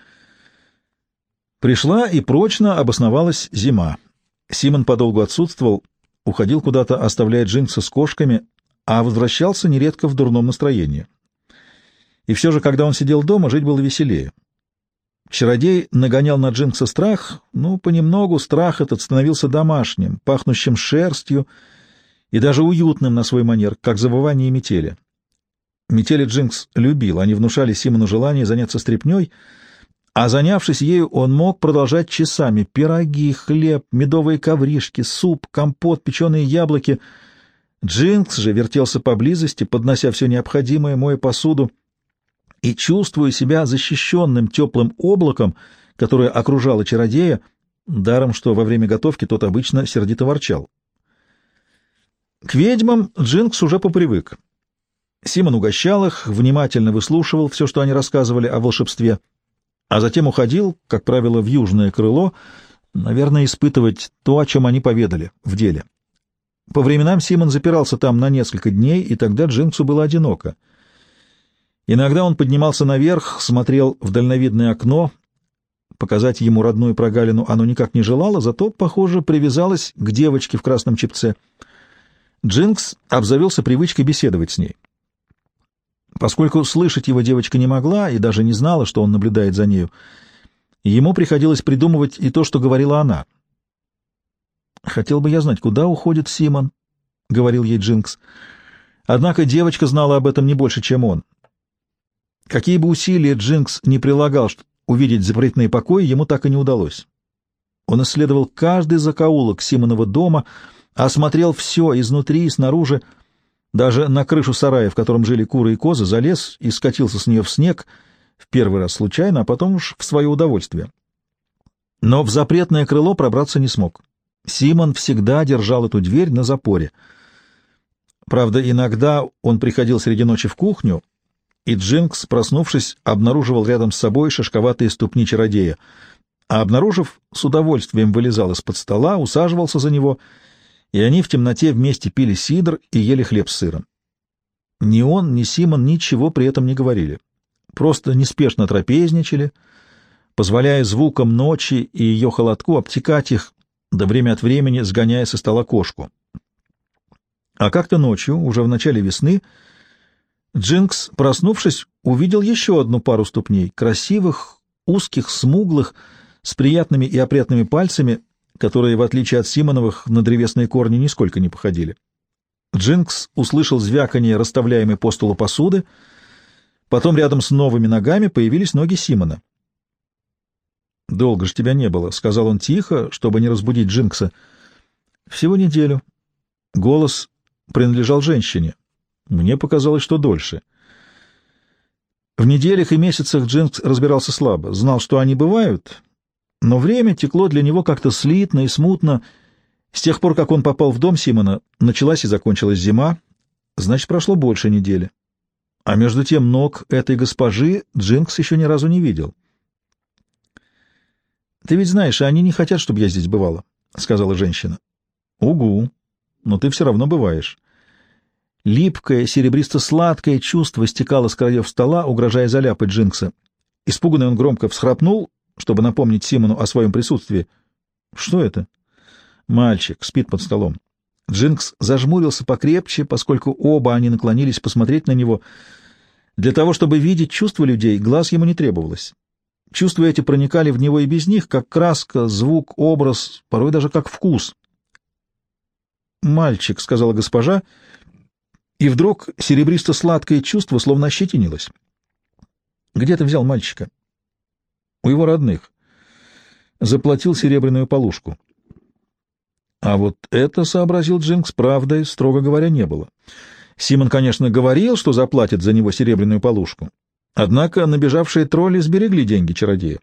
S1: Пришла и прочно обосновалась зима. Симон подолгу отсутствовал, уходил куда-то, оставляя Джинкса с кошками, а возвращался нередко в дурном настроении. И все же, когда он сидел дома, жить было веселее. Чародей нагонял на Джинкса страх, но понемногу страх этот становился домашним, пахнущим шерстью и даже уютным на свой манер, как завывание метели. Метели Джинкс любил, они внушали Симону желание заняться стряпнёй, а занявшись ею, он мог продолжать часами: пироги, хлеб, медовые ковришки, суп, компот, печеные яблоки. Джинкс же вертелся поблизости, поднося все необходимое, моя посуду, и чувствуя себя защищенным теплым облаком, которое окружало чародея, даром что во время готовки тот обычно сердито ворчал. К ведьмам Джинкс уже попривык. Симон угощал их, внимательно выслушивал все, что они рассказывали о волшебстве, а затем уходил, как правило, в южное крыло, наверное, испытывать то, о чем они поведали в деле. По временам Симон запирался там на несколько дней, и тогда Джинксу было одиноко. Иногда он поднимался наверх, смотрел в дальновидное окно. Показать ему родную прогалину оно никак не желало, зато, похоже, привязалось к девочке в красном чепце. Джинкс обзавелся привычкой беседовать с ней. Поскольку слышать его девочка не могла и даже не знала, что он наблюдает за нею, ему приходилось придумывать и то, что говорила она. «Хотел бы я знать, куда уходит Симон», — говорил ей Джинкс. Однако девочка знала об этом не больше, чем он. Какие бы усилия Джинкс не прилагал, чтобы увидеть запретные покои, ему так и не удалось. Он исследовал каждый закоулок Симонова дома, осмотрел все изнутри и снаружи, даже на крышу сарая, в котором жили куры и козы, залез и скатился с нее в снег, в первый раз случайно, а потом уж в свое удовольствие. Но в запретное крыло пробраться не смог. Симон всегда держал эту дверь на запоре. Правда, иногда он приходил среди ночи в кухню, и Джинкс, проснувшись, обнаруживал рядом с собой шишковатые ступни чародея, а, обнаружив, с удовольствием вылезал из-под стола, усаживался за него, и они в темноте вместе пили сидр и ели хлеб с сыром. Ни он, ни Симон ничего при этом не говорили, просто неспешно трапезничали, позволяя звукам ночи и ее холодку обтекать их, да время от времени сгоняя со стола кошку. А как-то ночью, уже в начале весны, Джинкс, проснувшись, увидел еще одну пару ступней, красивых, узких, смуглых, с приятными и опрятными пальцами, которые, в отличие от Симоновых, на древесные корни нисколько не походили. Джинкс услышал звяканье расставляемой по столу посуды, потом рядом с новыми ногами появились ноги Симона. «Долго ж тебя не было», — сказал он тихо, чтобы не разбудить Джинкса. «Всего неделю». Голос принадлежал женщине. Мне показалось, что дольше. В неделях и месяцах Джинкс разбирался слабо, знал, что они бывают, но время текло для него как-то слитно и смутно. С тех пор, как он попал в дом Симона, началась и закончилась зима, значит, прошло больше недели. А между тем ног этой госпожи Джинкс еще ни разу не видел. «Ты ведь знаешь, они не хотят, чтобы я здесь бывала», — сказала женщина. «Угу, но ты все равно бываешь». Липкое, серебристо-сладкое чувство стекало с краев стола, угрожая заляпать Джинкса. Испуганный он громко всхрапнул, чтобы напомнить Симону о своем присутствии. «Что это?» «Мальчик спит под столом». Джинкс зажмурился покрепче, поскольку оба они наклонились посмотреть на него. Для того, чтобы видеть чувства людей, глаз ему не требовалось. Чувства эти проникали в него и без них, как краска, звук, образ, порой даже как вкус. «Мальчик», — сказала госпожа, — и вдруг серебристо-сладкое чувство словно ощетинилось. «Где ты взял мальчика?» «У его родных. Заплатил серебряную полушку». А вот это, сообразил Джинкс, правдой, строго говоря, не было. Симон, конечно, говорил, что заплатит за него серебряную полушку, однако набежавшие тролли сберегли деньги чародея.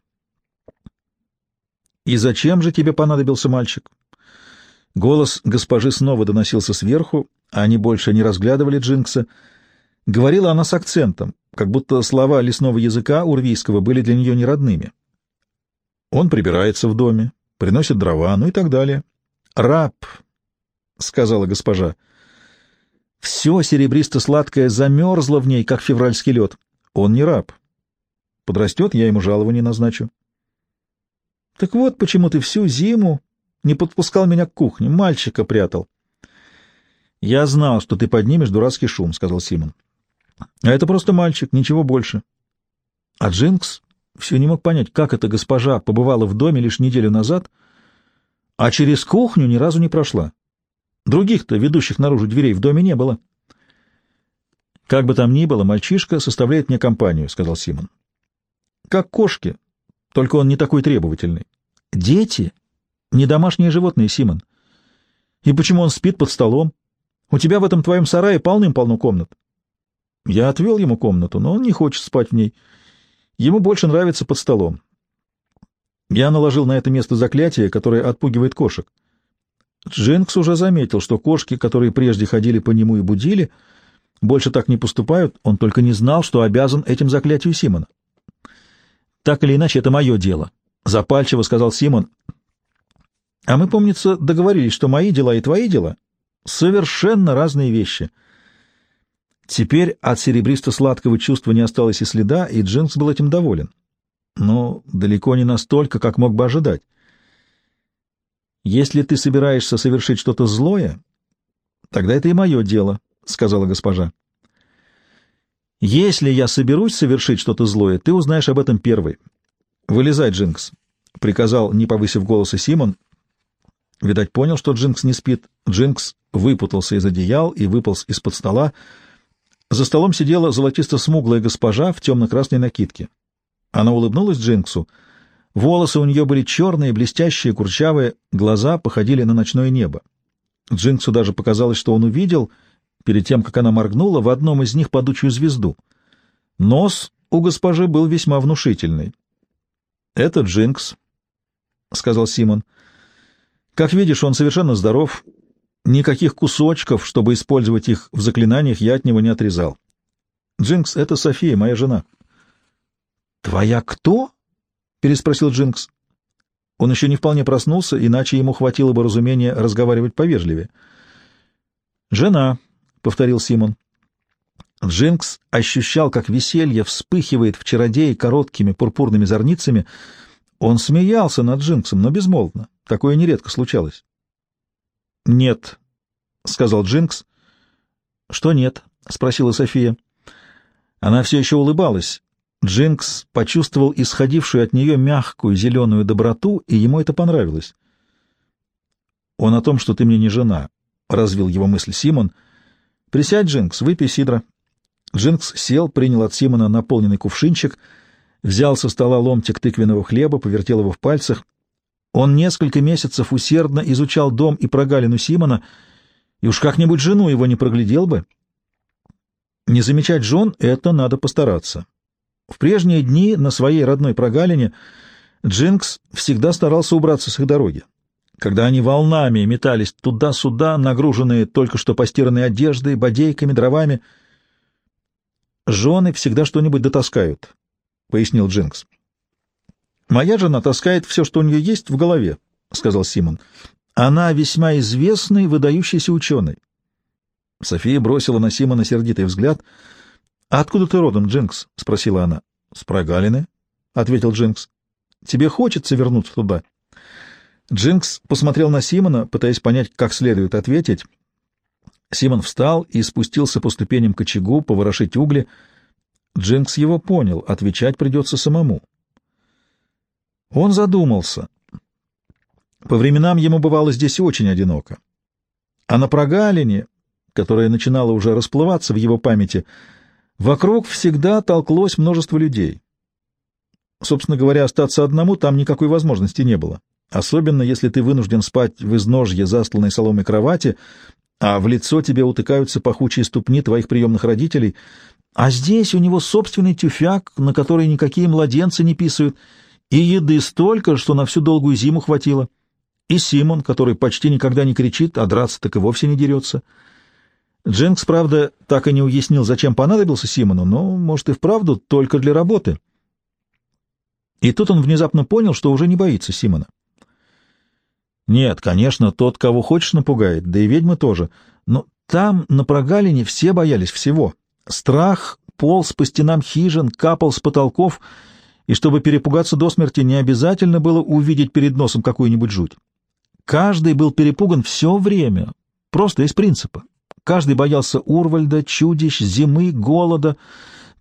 S1: «И зачем же тебе понадобился мальчик?» Голос госпожи снова доносился сверху, а они больше не разглядывали Джинкса. Говорила она с акцентом, как будто слова лесного языка урвийского были для нее неродными. Он прибирается в доме, приносит дрова, ну и так далее. «Раб», — сказала госпожа. Все серебристо-сладкое замерзло в ней, как февральский лед. Он не раб. Подрастет, я ему жалование назначу. Так вот, почему ты всю зиму не подпускал меня к кухне, мальчика прятал. Я знал, что ты поднимешь дурацкий шум, — сказал Симон. А это просто мальчик, ничего больше. А Джинкс все не мог понять, как эта госпожа побывала в доме лишь неделю назад, а через кухню ни разу не прошла. Других-то, ведущих наружу дверей, в доме не было. «Как бы там ни было, мальчишка составляет мне компанию», — сказал Симон. «Как кошки, только он не такой требовательный. Дети — не домашние животные, Симон. И почему он спит под столом? У тебя в этом твоем сарае полным-полно комнат». Я отвел ему комнату, но он не хочет спать в ней. Ему больше нравится под столом. Я наложил на это место заклятие, которое отпугивает кошек. Джинкс уже заметил, что кошки, которые прежде ходили по нему и будили, больше так не поступают, он только не знал, что обязан этим заклятию Симона. «Так или иначе, это мое дело», — запальчиво сказал Симон. «А мы, помнится, договорились, что мои дела и твои дела — совершенно разные вещи». Теперь от серебристо-сладкого чувства не осталось и следа, и Джинкс был этим доволен. Но далеко не настолько, как мог бы ожидать. «Если ты собираешься совершить что-то злое, тогда это и мое дело», — сказала госпожа. «Если я соберусь совершить что-то злое, ты узнаешь об этом первый. Вылезай, Джинкс», — приказал, не повысив голоса, Симон. Видать, понял, что Джинкс не спит. Джинкс выпутался из одеял и выполз из-под стола. За столом сидела золотисто-смуглая госпожа в темно-красной накидке. Она улыбнулась Джинксу. Волосы у нее были черные, блестящие, курчавые, глаза походили на ночное небо. Джинксу даже показалось, что он увидел, перед тем, как она моргнула, в одном из них падучую звезду. Нос у госпожи был весьма внушительный. — Это Джинкс, — сказал Симон. — Как видишь, он совершенно здоров. Никаких кусочков, чтобы использовать их в заклинаниях, я от него не отрезал. Джинкс — это София, моя жена. — Твоя кто? — переспросил Джинкс. Он еще не вполне проснулся, иначе ему хватило бы разумения разговаривать повежливее. — Жена, — повторил Симон. Джинкс ощущал, как веселье вспыхивает в чародее короткими пурпурными зорницами. Он смеялся над Джинксом, но безмолвно. Такое нередко случалось. — Нет, — сказал Джинкс. — Что нет? — спросила София. Она все еще улыбалась. Джинкс почувствовал исходившую от нее мягкую зеленую доброту, и ему это понравилось. — Он о том, что ты мне не жена, — развил его мысль Симон. — Присядь, Джинкс, выпей сидра. Джинкс сел, принял от Симона наполненный кувшинчик, взял со стола ломтик тыквенного хлеба, повертел его в пальцах. Он несколько месяцев усердно изучал дом и прогалину Симона, и уж как-нибудь жену его не проглядел бы. Не замечать жен — это надо постараться. В прежние дни на своей родной прогалине Джинкс всегда старался убраться с их дороги. Когда они волнами метались туда-сюда, нагруженные только что постиранной одеждой, бодейками, дровами. «Жены всегда что-нибудь дотаскают», — пояснил Джинкс. «Моя жена таскает все, что у нее есть, в голове», — сказал Симон. «Она весьма известный, выдающийся ученый». София бросила на Симона сердитый взгляд. «А откуда ты родом, Джинкс?» — спросила она. «С прогалины», — ответил Джинкс. «Тебе хочется вернуться туда?» Джинкс посмотрел на Симона, пытаясь понять, как следует ответить. Симон встал и спустился по ступеням к очагу, поворошить угли. Джинкс его понял, отвечать придется самому. Он задумался. По временам ему бывало здесь очень одиноко. А на прогалине, которая начинала уже расплываться в его памяти, вокруг всегда толклось множество людей. Собственно говоря, остаться одному там никакой возможности не было. Особенно, если ты вынужден спать в изножье застланной соломой кровати, а в лицо тебе утыкаются пахучие ступни твоих приемных родителей, а здесь у него собственный тюфяк, на который никакие младенцы не писают, и еды столько, что на всю долгую зиму хватило, и Симон, который почти никогда не кричит, а драться так и вовсе не дерется. Джинкс, правда, так и не уяснил, зачем понадобился Симону, но, может, и вправду только для работы. И тут он внезапно понял, что уже не боится Симона. Нет, конечно, тот, кого хочешь, напугает, да и ведьмы тоже, но там, на прогалине, все боялись всего. Страх полз по стенам хижин, капал с потолков, и чтобы перепугаться до смерти, не обязательно было увидеть перед носом какую-нибудь жуть. Каждый был перепуган все время, просто из принципа. Каждый боялся Урвальда, чудищ, зимы, голода,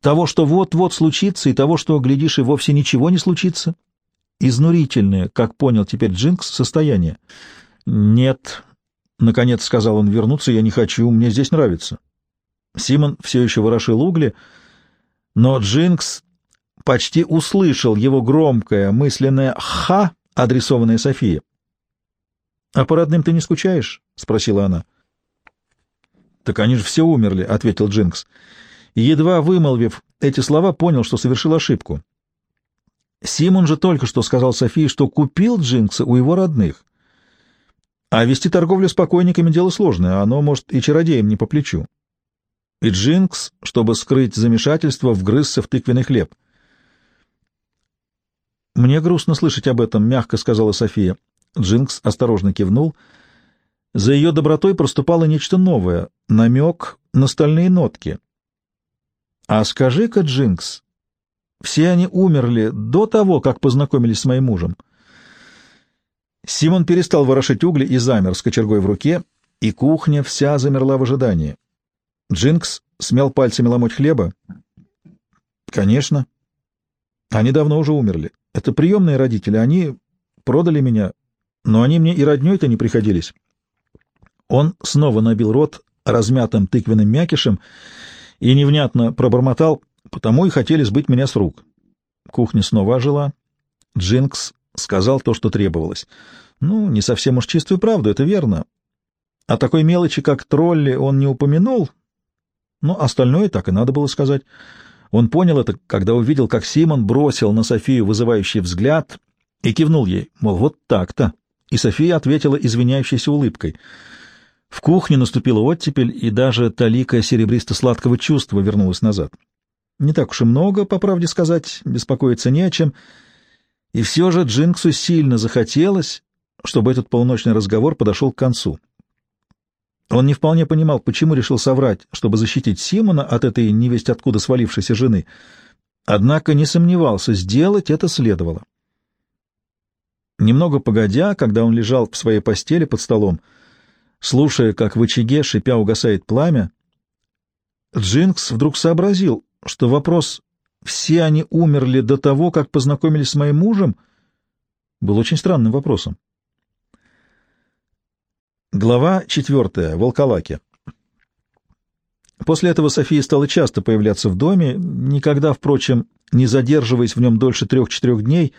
S1: Того, что вот-вот случится, и того, что, глядишь, и вовсе ничего не случится. Изнурительное, как понял теперь Джинкс, состояние. «Нет», — наконец сказал он, — «вернуться я не хочу, мне здесь нравится». Симон все еще ворошил угли, но Джинкс почти услышал его громкое мысленное «ха», адресованное Софии. «А по родным ты не скучаешь?» — спросила она. «Так они же все умерли», — ответил Джинкс. И, едва вымолвив эти слова, понял, что совершил ошибку. Симон же только что сказал Софии, что купил Джинкса у его родных. А вести торговлю с покойниками — дело сложное, оно, может, и чародеям не по плечу. И Джинкс, чтобы скрыть замешательство, вгрызся в тыквенный хлеб. «Мне грустно слышать об этом», — мягко сказала София. Джинкс осторожно кивнул. За ее добротой проступало нечто новое, намек на стальные нотки. «А скажи-ка, Джинкс, все они умерли до того, как познакомились с моим мужем?» Симон перестал ворошить угли и замер с кочергой в руке, и кухня вся замерла в ожидании. Джинкс смял пальцами ломоть хлеба. «Конечно. Они давно уже умерли. Это приемные родители, они продали меня, но они мне и роднёй-то не приходились». Он снова набил рот размятым тыквенным мякишем и невнятно пробормотал: «Потому и хотели сбыть меня с рук». Кухня снова ожила. Джинкс сказал то, что требовалось. Ну, не совсем уж чистую правду, это верно. О такой мелочи, как тролли, он не упомянул, но остальное так и надо было сказать. Он понял это, когда увидел, как Симон бросил на Софию вызывающий взгляд и кивнул ей, мол, вот так-то. И София ответила извиняющейся улыбкой. В кухне наступила оттепель, и даже талика серебристо-сладкого чувства вернулась назад. Не так уж и много, по правде сказать, беспокоиться не о чем. И все же Джинксу сильно захотелось, чтобы этот полуночный разговор подошел к концу. Он не вполне понимал, почему решил соврать, чтобы защитить Симона от этой невесть откуда свалившейся жены, однако не сомневался, сделать это следовало. Немного погодя, когда он лежал в своей постели под столом, слушая, как в очаге, шипя, угасает пламя, Джинкс вдруг сообразил, что вопрос «все они умерли до того, как познакомились с моим мужем» был очень странным вопросом. Глава четвертая. Волколаки. После этого София стала часто появляться в доме, никогда, впрочем, не задерживаясь в нем дольше трех-четырех дней,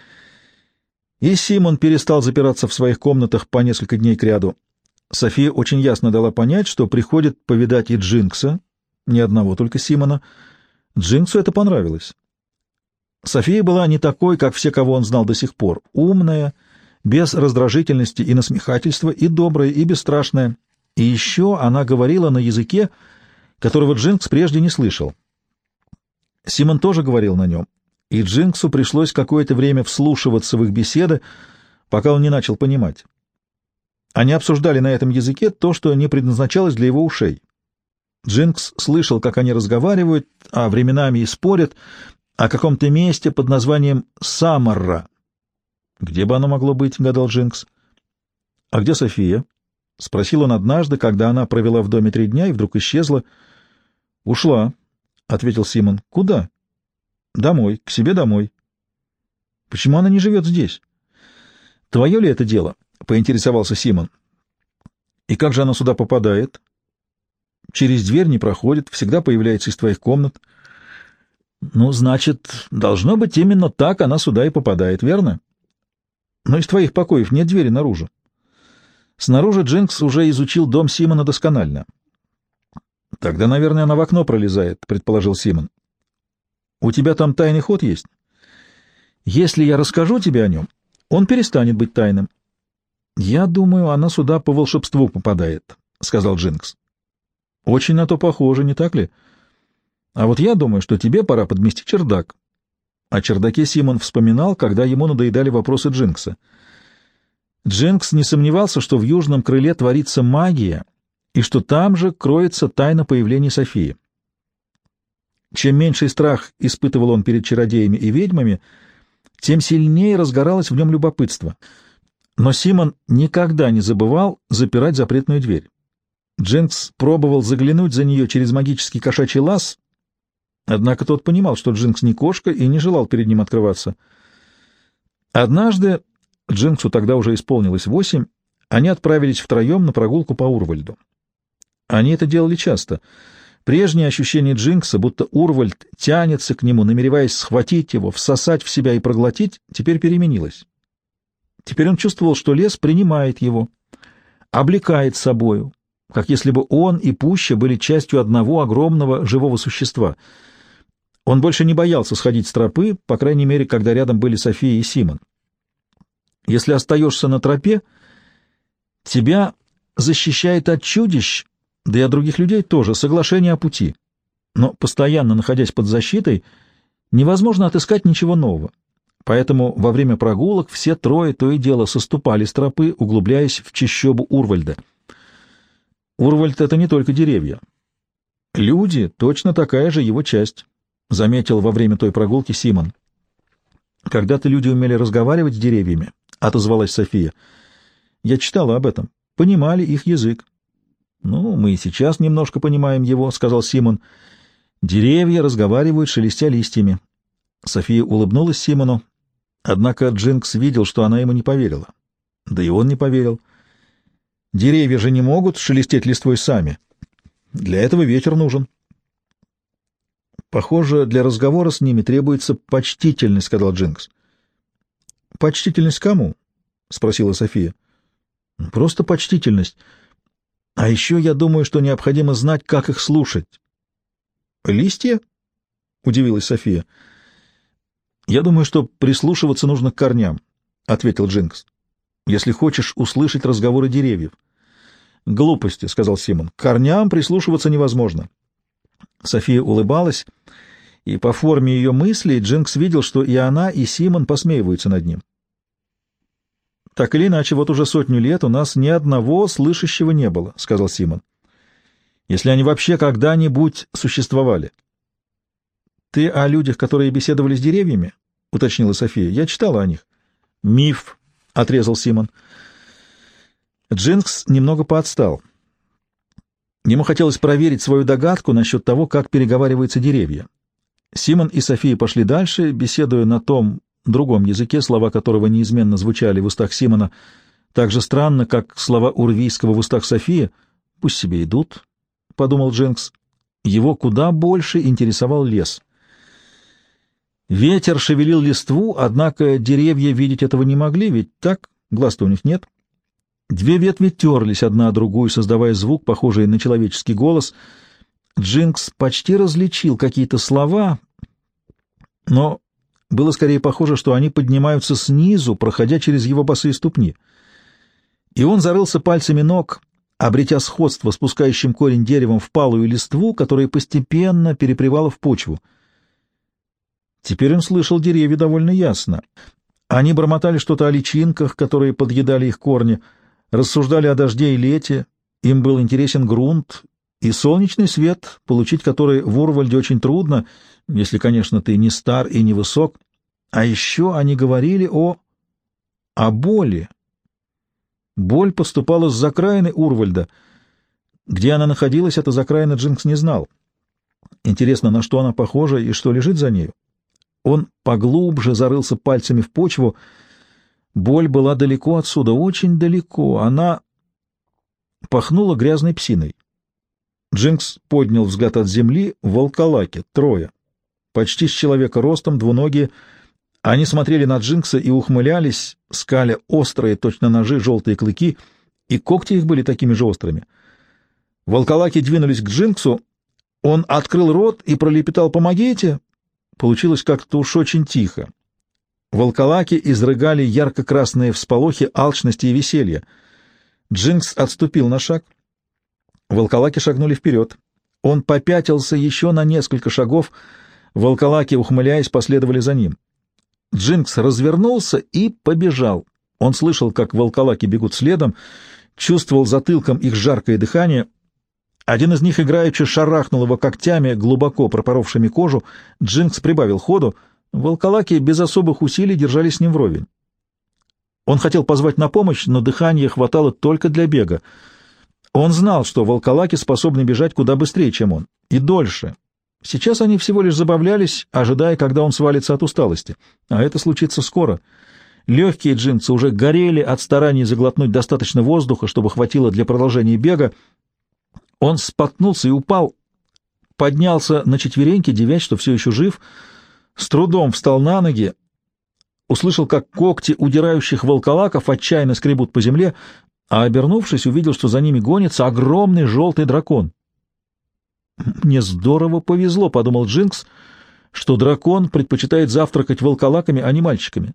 S1: и Симон перестал запираться в своих комнатах по несколько дней кряду. София очень ясно дала понять, что приходит повидать и Джинкса, ни одного только Симона. Джинксу это понравилось. София была не такой, как все, кого он знал до сих пор, умная, без раздражительности и насмехательства, и добрая, и бесстрашная. И еще она говорила на языке, которого Джинкс прежде не слышал. Симон тоже говорил на нем, и Джинксу пришлось какое-то время вслушиваться в их беседы, пока он не начал понимать. Они обсуждали на этом языке то, что не предназначалось для его ушей. Джинкс слышал, как они разговаривают, а временами и спорят о каком-то месте под названием Самарра. Где бы оно могло быть, гадал Джинкс. — А где София? — спросил он однажды, когда она провела в доме три дня и вдруг исчезла. — Ушла, — ответил Симон. — Куда? — Домой, к себе домой. — Почему она не живет здесь? — Твое ли это дело? — поинтересовался Симон. — И как же она сюда попадает? — Через дверь не проходит, всегда появляется из твоих комнат. — Ну, значит, должно быть, именно так она сюда и попадает, верно? — Но из твоих покоев нет двери наружу. Снаружи Джинкс уже изучил дом Симона досконально. — Тогда, наверное, она в окно пролезает, — предположил Симон. — У тебя там тайный ход есть? — Если я расскажу тебе о нем, он перестанет быть тайным. — Я думаю, она сюда по волшебству попадает, — сказал Джинкс. — Очень на то похоже, не так ли? А вот я думаю, что тебе пора подмести чердак. О чердаке Симон вспоминал, когда ему надоедали вопросы Джинкса. Джинкс не сомневался, что в южном крыле творится магия, и что там же кроется тайна появления Софии. Чем меньший страх испытывал он перед чародеями и ведьмами, тем сильнее разгоралось в нем любопытство. Но Симон никогда не забывал запирать запретную дверь. Джинкс пробовал заглянуть за нее через магический кошачий лаз, Однако тот понимал, что Джинкс не кошка, и не желал перед ним открываться. Однажды, Джинксу тогда уже исполнилось восемь, они отправились втроем на прогулку по Урвальду. Они это делали часто. Прежнее ощущение Джинкса, будто Урвальд тянется к нему, намереваясь схватить его, всосать в себя и проглотить, теперь переменилось. Теперь он чувствовал, что лес принимает его, облекает собою, как если бы он и Пуща были частью одного огромного живого существа. Он больше не боялся сходить с тропы, по крайней мере, когда рядом были София и Симон. Если остаешься на тропе, тебя защищает от чудищ, да и от других людей тоже, соглашение о пути. Но, постоянно находясь под защитой, невозможно отыскать ничего нового. Поэтому во время прогулок все трое то и дело соступали с тропы, углубляясь в чащобу Урвальда. Урвальд — это не только деревья. Люди — точно такая же его часть, — заметил во время той прогулки Симон. Когда-то люди умели разговаривать с деревьями, — отозвалась София. Я читала об этом. Понимали их язык. — Ну, мы и сейчас немножко понимаем его, — сказал Симон. Деревья разговаривают, шелестя листьями. София улыбнулась Симону, однако Джинкс видел, что она ему не поверила. Да и он не поверил. Деревья же не могут шелестеть листвой сами. Для этого ветер нужен. Похоже, для разговора с ними требуется почтительность, — сказал Джинкс. — Почтительность кому? — спросила София. — Просто почтительность. А еще я думаю, что необходимо знать, как их слушать. — Листья? — удивилась София. — Я думаю, что прислушиваться нужно к корням, — ответил Джинкс, — если хочешь услышать разговоры деревьев. — Глупости, — сказал Симон. — К корням прислушиваться невозможно. София улыбалась, и по форме ее мыслей Джинкс видел, что и она, и Симон посмеиваются над ним. — Так или иначе, вот уже сотню лет у нас ни одного слышащего не было, — сказал Симон. — Если они вообще когда-нибудь существовали. — Ты о людях, которые беседовали с деревьями? — уточнила София. — Я читала о них. — Миф, — отрезал Симон. Джинкс немного поотстал. Ему хотелось проверить свою догадку насчет того, как переговариваются деревья. Симон и София пошли дальше, беседуя на том другом языке, слова которого неизменно звучали в устах Симона, так же странно, как слова урвийского в устах Софии. «Пусть себе идут», — подумал Джинкс. Его куда больше интересовал лес. Ветер шевелил листву, однако деревья видеть этого не могли, ведь так, глаз-то у них нет. Две ветви терлись одна о другую, создавая звук, похожий на человеческий голос. Джинкс почти различил какие-то слова, но было скорее похоже, что они поднимаются снизу, проходя через его босые ступни. И он зарылся пальцами ног, обретя сходство с пускающим корень деревом в палую листву, которая постепенно перепревала в почву. Теперь он слышал деревья довольно ясно. Они бормотали что-то о личинках, которые подъедали их корни, рассуждали о дожде и лете, им был интересен грунт и солнечный свет, получить который в Урвальде очень трудно, если, конечно, ты не стар и не высок. А еще они говорили о... о боли. Боль поступала с закраины Урвальда. Где она находилась, эта закраина Джинкс не знал. Интересно, на что она похожа и что лежит за нею? Он поглубже зарылся пальцами в почву. Боль была далеко отсюда, очень далеко. Она пахнула грязной псиной. Джинкс поднял взгляд от земли. Волколаки, трое. Почти с человека ростом, двуногие. Они смотрели на Джинкса и ухмылялись, скаля острые, точно ножи, желтые клыки, и когти их были такими же острыми. Волколаки двинулись к Джинксу. Он открыл рот и пролепетал «Помогите!». Получилось как-то уж очень тихо. Волколаки изрыгали ярко-красные всполохи алчности и веселья. Джинкс отступил на шаг. Волколаки шагнули вперед. Он попятился еще на несколько шагов. Волколаки, ухмыляясь, последовали за ним. Джинкс развернулся и побежал. Он слышал, как волколаки бегут следом, чувствовал затылком их жаркое дыхание. Один из них играючи шарахнул его когтями, глубоко пропоровшими кожу. Джинкс прибавил ходу. Волколаки без особых усилий держались с ним вровень. Он хотел позвать на помощь, но дыхания хватало только для бега. Он знал, что волколаки способны бежать куда быстрее, чем он, и дольше. Сейчас они всего лишь забавлялись, ожидая, когда он свалится от усталости. А это случится скоро. Легкие джинсы уже горели от стараний заглотнуть достаточно воздуха, чтобы хватило для продолжения бега. Он споткнулся и упал, поднялся на четвереньки, девясь, что все еще жив, с трудом встал на ноги, услышал, как когти удирающих волколаков отчаянно скребут по земле, а, обернувшись, увидел, что за ними гонится огромный желтый дракон. «Мне здорово повезло», — подумал Джинкс, — «что дракон предпочитает завтракать волколаками, а не мальчиками».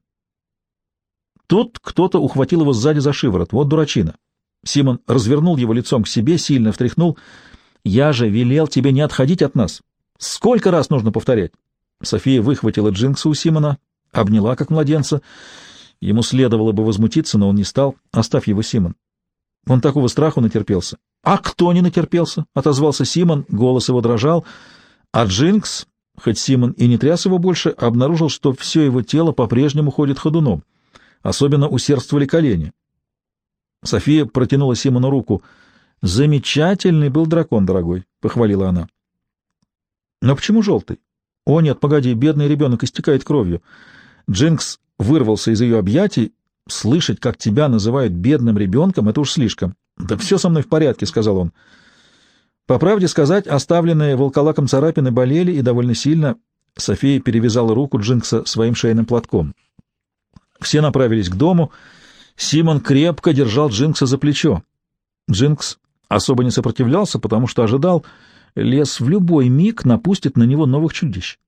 S1: Тут кто-то ухватил его сзади за шиворот. Вот дурачина. Симон развернул его лицом к себе, сильно встряхнул. «Я же велел тебе не отходить от нас. Сколько раз нужно повторять?» София выхватила Джинкса у Симона, обняла как младенца. Ему следовало бы возмутиться, но он не стал. «Оставь его, Симон. Он такого страху натерпелся». «А кто не натерпелся?» — отозвался Симон, голос его дрожал, а Джинкс, хоть Симон и не тряс его больше, обнаружил, что все его тело по-прежнему ходит ходуном. Особенно усердствовали колени. София протянула Симону руку. «Замечательный был дракон, дорогой», — похвалила она. «Но почему желтый?» «О нет, погоди, бедный ребенок истекает кровью». Джинкс вырвался из ее объятий. «Слышать, как тебя называют бедным ребенком, это уж слишком». «Да все со мной в порядке», — сказал он. По правде сказать, оставленные волколаком царапины болели и довольно сильно. София перевязала руку Джинкса своим шейным платком. Все направились к дому. Симон крепко держал Джинкса за плечо. Джинкс особо не сопротивлялся, потому что ожидал, лес в любой миг напустит на него новых чудищ.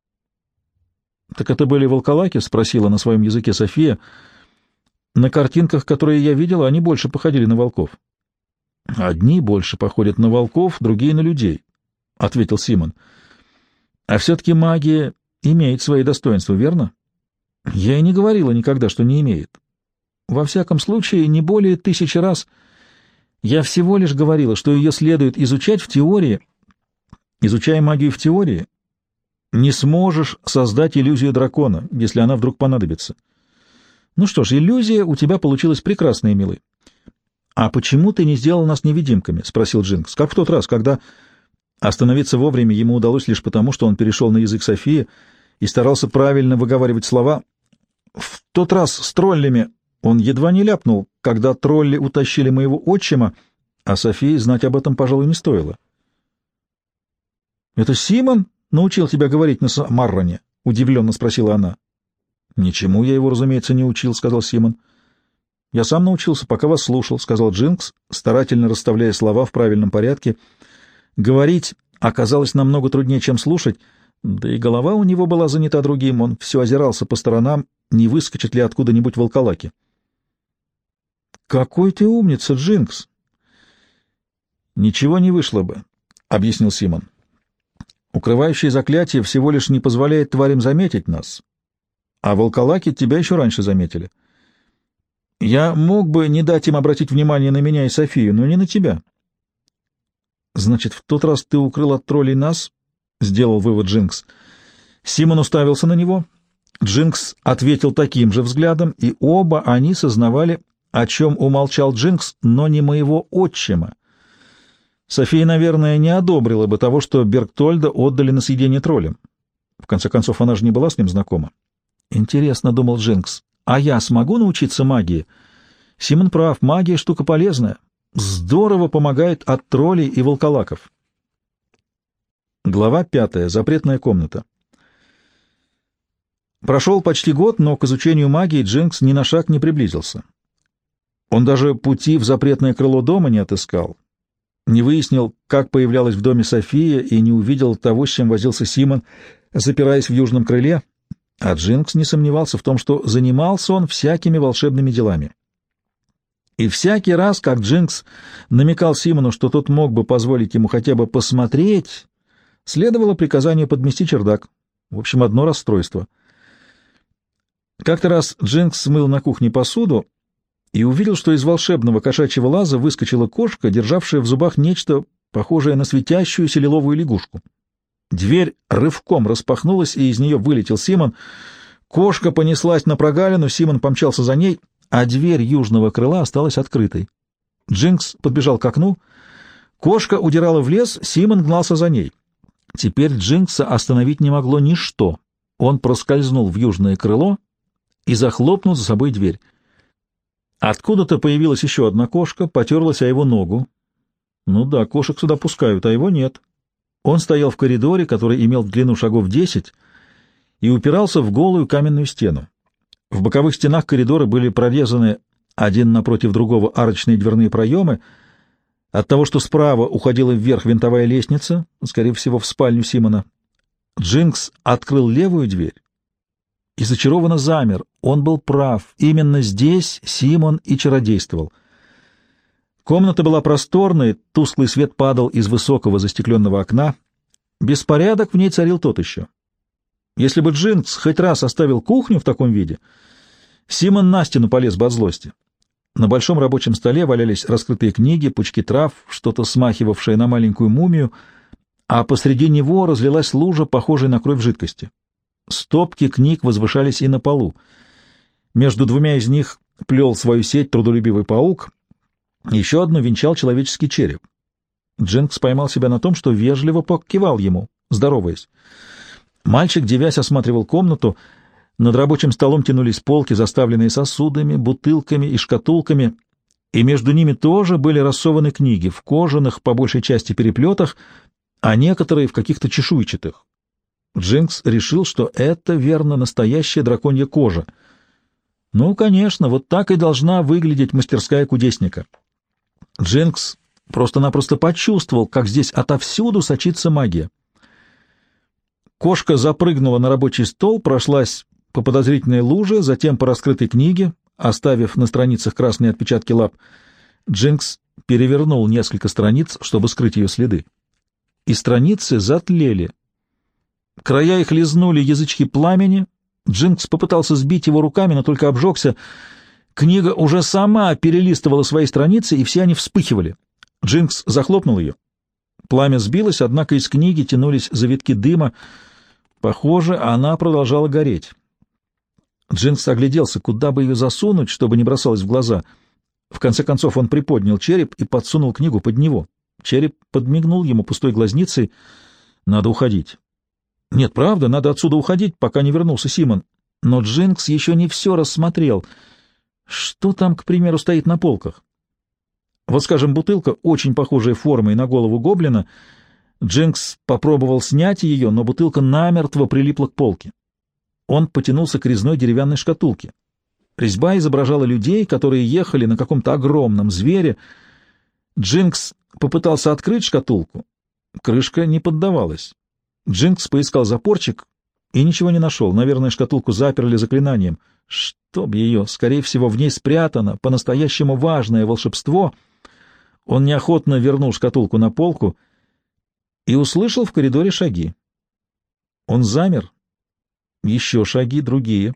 S1: «Так это были волколаки?» — спросила на своем языке София. «На картинках, которые я видела, они больше походили на волков». «Одни больше походят на волков, другие — на людей», — ответил Симон. «А все-таки магия имеет свои достоинства, верно?» «Я и не говорила никогда, что не имеет. Во всяком случае, не более тысячи раз. Я всего лишь говорила, что ее следует изучать в теории. Изучая магию в теории, не сможешь создать иллюзию дракона, если она вдруг понадобится. Ну что ж, иллюзия у тебя получилась прекрасная, милый». «А почему ты не сделал нас невидимками?» — спросил Джинкс. «Как в тот раз, когда...» Остановиться вовремя ему удалось лишь потому, что он перешел на язык Софии и старался правильно выговаривать слова. «В тот раз с троллями...» Он едва не ляпнул, когда тролли утащили моего отчима, а Софии знать об этом, пожалуй, не стоило. «Это Симон научил тебя говорить на Марроне?» — удивленно спросила она. «Ничему я его, разумеется, не учил», — сказал Симон. «Я сам научился, пока вас слушал», — сказал Джинкс, старательно расставляя слова в правильном порядке. Говорить оказалось намного труднее, чем слушать, да и голова у него была занята другим, он все озирался по сторонам, не выскочит ли откуда-нибудь волколаки. «Какой ты умница, Джинкс!» «Ничего не вышло бы», — объяснил Симон. «Укрывающее заклятие всего лишь не позволяет тварям заметить нас, а волколаки тебя еще раньше заметили. Я мог бы не дать им обратить внимание на меня и Софию, но не на тебя». «Значит, в тот раз ты укрыл от троллей нас?» — сделал вывод Джинкс. Симон уставился на него. Джинкс ответил таким же взглядом, и оба они сознавали, о чем умолчал Джинкс, но не моего отчима. София, наверное, не одобрила бы того, что Бергтольда отдали на съедение троллям. В конце концов, она же не была с ним знакома. «Интересно», — думал Джинкс, — «а я смогу научиться магии?» Симон прав, магия — штука полезная. Здорово помогает от троллей и волколаков. Глава пятая. Запретная комната. Прошел почти год, но к изучению магии Джинкс ни на шаг не приблизился. Он даже пути в запретное крыло дома не отыскал, не выяснил, как появлялась в доме София, и не увидел того, с чем возился Симон, запираясь в южном крыле, а Джинкс не сомневался в том, что занимался он всякими волшебными делами. И всякий раз, как Джинкс намекал Симону, что тот мог бы позволить ему хотя бы посмотреть, следовало приказание подмести чердак. В общем, одно расстройство. Как-то раз Джинкс смыл на кухне посуду и увидел, что из волшебного кошачьего лаза выскочила кошка, державшая в зубах нечто похожее на светящуюся лиловую лягушку. Дверь рывком распахнулась, и из нее вылетел Симон. Кошка понеслась на прогалину, Симон помчался за ней, а дверь южного крыла осталась открытой. Джинкс подбежал к окну. Кошка удирала в лес, Симон гнался за ней. Теперь Джинкса остановить не могло ничто. Он проскользнул в южное крыло и захлопнул за собой дверь. Откуда-то появилась еще одна кошка, потерлась о его ногу. Ну да, кошек сюда пускают, а его нет. Он стоял в коридоре, который имел в длину шагов десять, и упирался в голую каменную стену. В боковых стенах коридора были прорезаны один напротив другого арочные дверные проемы. От того, что справа уходила вверх винтовая лестница, скорее всего, в спальню Симона, Джинкс открыл левую дверь и зачарованно замер. Он был прав. Именно здесь Симон и чародействовал. Комната была просторной, тусклый свет падал из высокого застекленного окна. Беспорядок в ней царил тот еще. Если бы Джинкс хоть раз оставил кухню в таком виде, Симон на стену полез бы от злости. На большом рабочем столе валялись раскрытые книги, пучки трав, что-то смахивавшее на маленькую мумию, а посреди него разлилась лужа, похожая на кровь жидкости. Стопки книг возвышались и на полу. Между двумя из них плел свою сеть трудолюбивый паук, еще одну венчал человеческий череп. Джинкс поймал себя на том, что вежливо покивал ему, здороваясь. Мальчик, девясь, осматривал комнату. Над рабочим столом тянулись полки, заставленные сосудами, бутылками и шкатулками, и между ними тоже были рассованы книги в кожаных, по большей части, переплетах, а некоторые в каких-то чешуйчатых. Джинкс решил, что это, верно, настоящая драконья кожа. Ну, конечно, вот так и должна выглядеть мастерская кудесника. Джинкс просто-напросто почувствовал, как здесь отовсюду сочится магия. Кошка запрыгнула на рабочий стол, прошлась по подозрительной луже, затем по раскрытой книге, оставив на страницах красные отпечатки лап. Джинкс перевернул несколько страниц, чтобы скрыть ее следы. И страницы затлели. Края их лизнули язычки пламени. Джинкс попытался сбить его руками, но только обжегся. Книга уже сама перелистывала свои страницы, и все они вспыхивали. Джинкс захлопнул ее. Пламя сбилось, однако из книги тянулись завитки дыма. Похоже, она продолжала гореть. Джинкс огляделся, куда бы ее засунуть, чтобы не бросалось в глаза. В конце концов он приподнял череп и подсунул книгу под него. Череп подмигнул ему пустой глазницей. Надо уходить. Нет, правда, надо отсюда уходить, пока не вернулся Симон. Но Джинкс еще не все рассмотрел. Что там, к примеру, стоит на полках? Вот, скажем, бутылка, очень похожая формой на голову гоблина. Джинкс попробовал снять ее, но бутылка намертво прилипла к полке. Он потянулся к резной деревянной шкатулке. Резьба изображала людей, которые ехали на каком-то огромном звере. Джинкс попытался открыть шкатулку. Крышка не поддавалась. Джинкс поискал запорчик и ничего не нашел. Наверное, шкатулку заперли заклинанием. Чтоб ее, скорее всего, в ней спрятано по-настоящему важное волшебство. Он неохотно вернул шкатулку на полку и услышал в коридоре шаги. Он замер. Еще шаги, другие.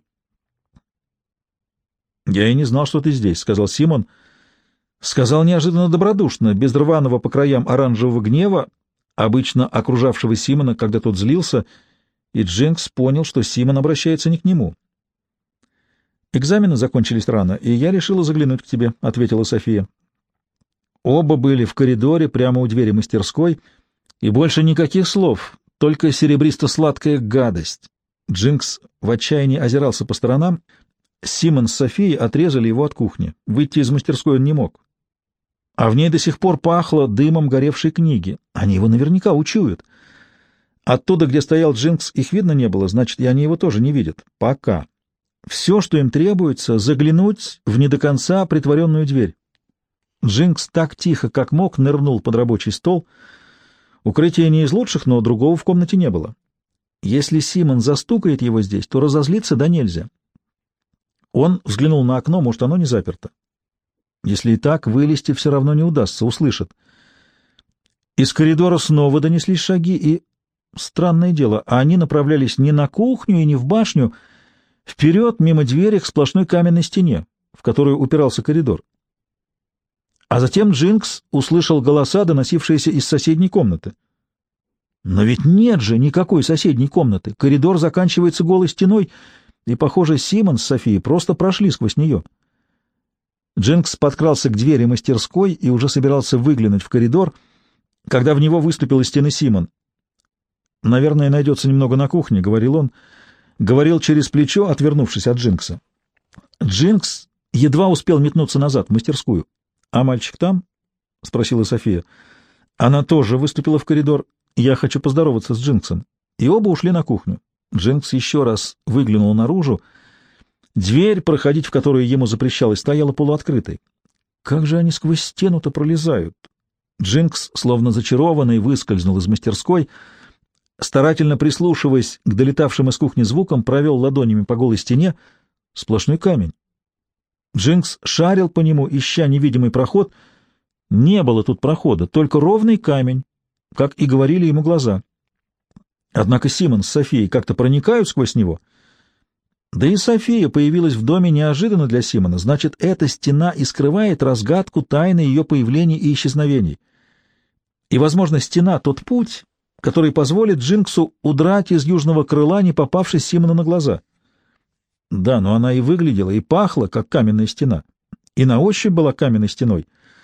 S1: «Я и не знал, что ты здесь», — сказал Симон. Сказал неожиданно добродушно, без рваного по краям оранжевого гнева, обычно окружавшего Симона, когда тот злился, и Джинкс понял, что Симон обращается не к нему. «Экзамены закончились рано, и я решила заглянуть к тебе», — ответила София. Оба были в коридоре прямо у двери мастерской, и больше никаких слов, только серебристо-сладкая гадость. Джинкс в отчаянии озирался по сторонам. Симон с Софией отрезали его от кухни. Выйти из мастерской он не мог. А в ней до сих пор пахло дымом горевшей книги. Они его наверняка учуют. Оттуда, где стоял Джинкс, их видно не было, значит, и они его тоже не видят. Пока. Все, что им требуется, заглянуть в не до конца притворенную дверь. Джинкс так тихо, как мог, нырнул под рабочий стол. Укрытие не из лучших, но другого в комнате не было. Если Симон застукает его здесь, то разозлиться да нельзя. Он взглянул на окно, может, оно не заперто. Если и так, вылезти все равно не удастся, услышат. Из коридора снова донеслись шаги, и, странное дело, они направлялись не на кухню и не в башню, вперед, мимо двери к сплошной каменной стене, в которую упирался коридор. А затем Джинкс услышал голоса, доносившиеся из соседней комнаты. Но ведь нет же никакой соседней комнаты. Коридор заканчивается голой стеной, и, похоже, Симон с Софией просто прошли сквозь нее. Джинкс подкрался к двери мастерской и уже собирался выглянуть в коридор, когда в него выступил из стены Симон. Наверное, найдется немного на кухне», — говорил он. Говорил через плечо, отвернувшись от Джинкса. Джинкс едва успел метнуться назад, в мастерскую. «А мальчик там?» — спросила София. Она тоже выступила в коридор. «Я хочу поздороваться с Джинксом». И оба ушли на кухню. Джинкс еще раз выглянул наружу. Дверь, проходить в которую ему запрещалось, стояла полуоткрытой. Как же они сквозь стену-то пролезают? Джинкс, словно зачарованный, выскользнул из мастерской, старательно прислушиваясь к долетавшим из кухни звукам, провел ладонями по голой стене. Сплошной камень. Джинкс шарил по нему, ища невидимый проход. Не было тут прохода, только ровный камень, как и говорили ему глаза. Однако Симон с Софией как-то проникают сквозь него. Да и София появилась в доме неожиданно для Симона, значит, эта стена и скрывает разгадку тайны ее появлений и исчезновений. И, возможно, стена — тот путь, который позволит Джинксу удрать из южного крыла, не попавшись Симону на глаза. Да, но она и выглядела, и пахла, как каменная стена, и на ощупь была каменной стеной.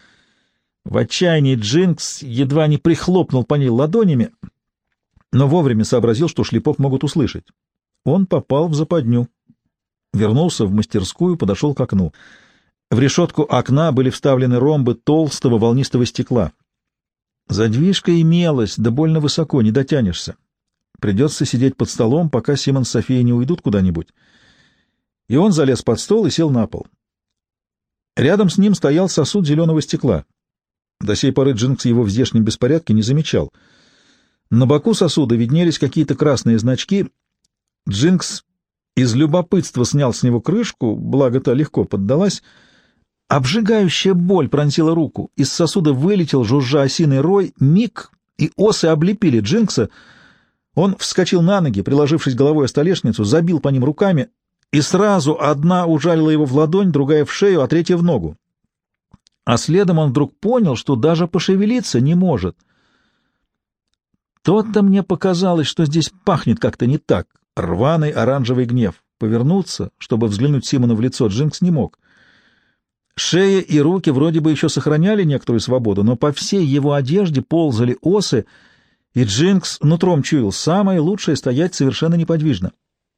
S1: В отчаянии Джинкс едва не прихлопнул по ней ладонями, но вовремя сообразил, что шлепок могут услышать. Он попал в западню. Вернулся в мастерскую, подошел к окну. В решетку окна были вставлены ромбы толстого волнистого стекла. Задвижка имелась, да больно высоко, не дотянешься. Придется сидеть под столом, пока Симон с Софией не уйдут куда-нибудь. И он залез под стол и сел на пол. Рядом с ним стоял сосуд зеленого стекла. До сей поры Джинкс его в здешнем беспорядке не замечал. На боку сосуда виднелись какие-то красные значки. Джинкс из любопытства снял с него крышку, благо та легко поддалась. Обжигающая боль пронзила руку. Из сосуда вылетел, жужжа, осиный рой. Миг, и осы облепили Джинкса. Он вскочил на ноги, приложившись головой о столешницу, забил по ним руками, и сразу одна ужалила его в ладонь, другая в шею, а третья в ногу. А следом он вдруг понял, что даже пошевелиться не может. То-то мне показалось, что здесь пахнет как-то не так. Рваный оранжевый гнев. Повернуться, чтобы взглянуть Симону в лицо, Джинкс не мог. Шея и руки вроде бы еще сохраняли некоторую свободу, но по всей его одежде ползали осы, и Джинкс нутром чуял, самое лучшее — стоять совершенно неподвижно.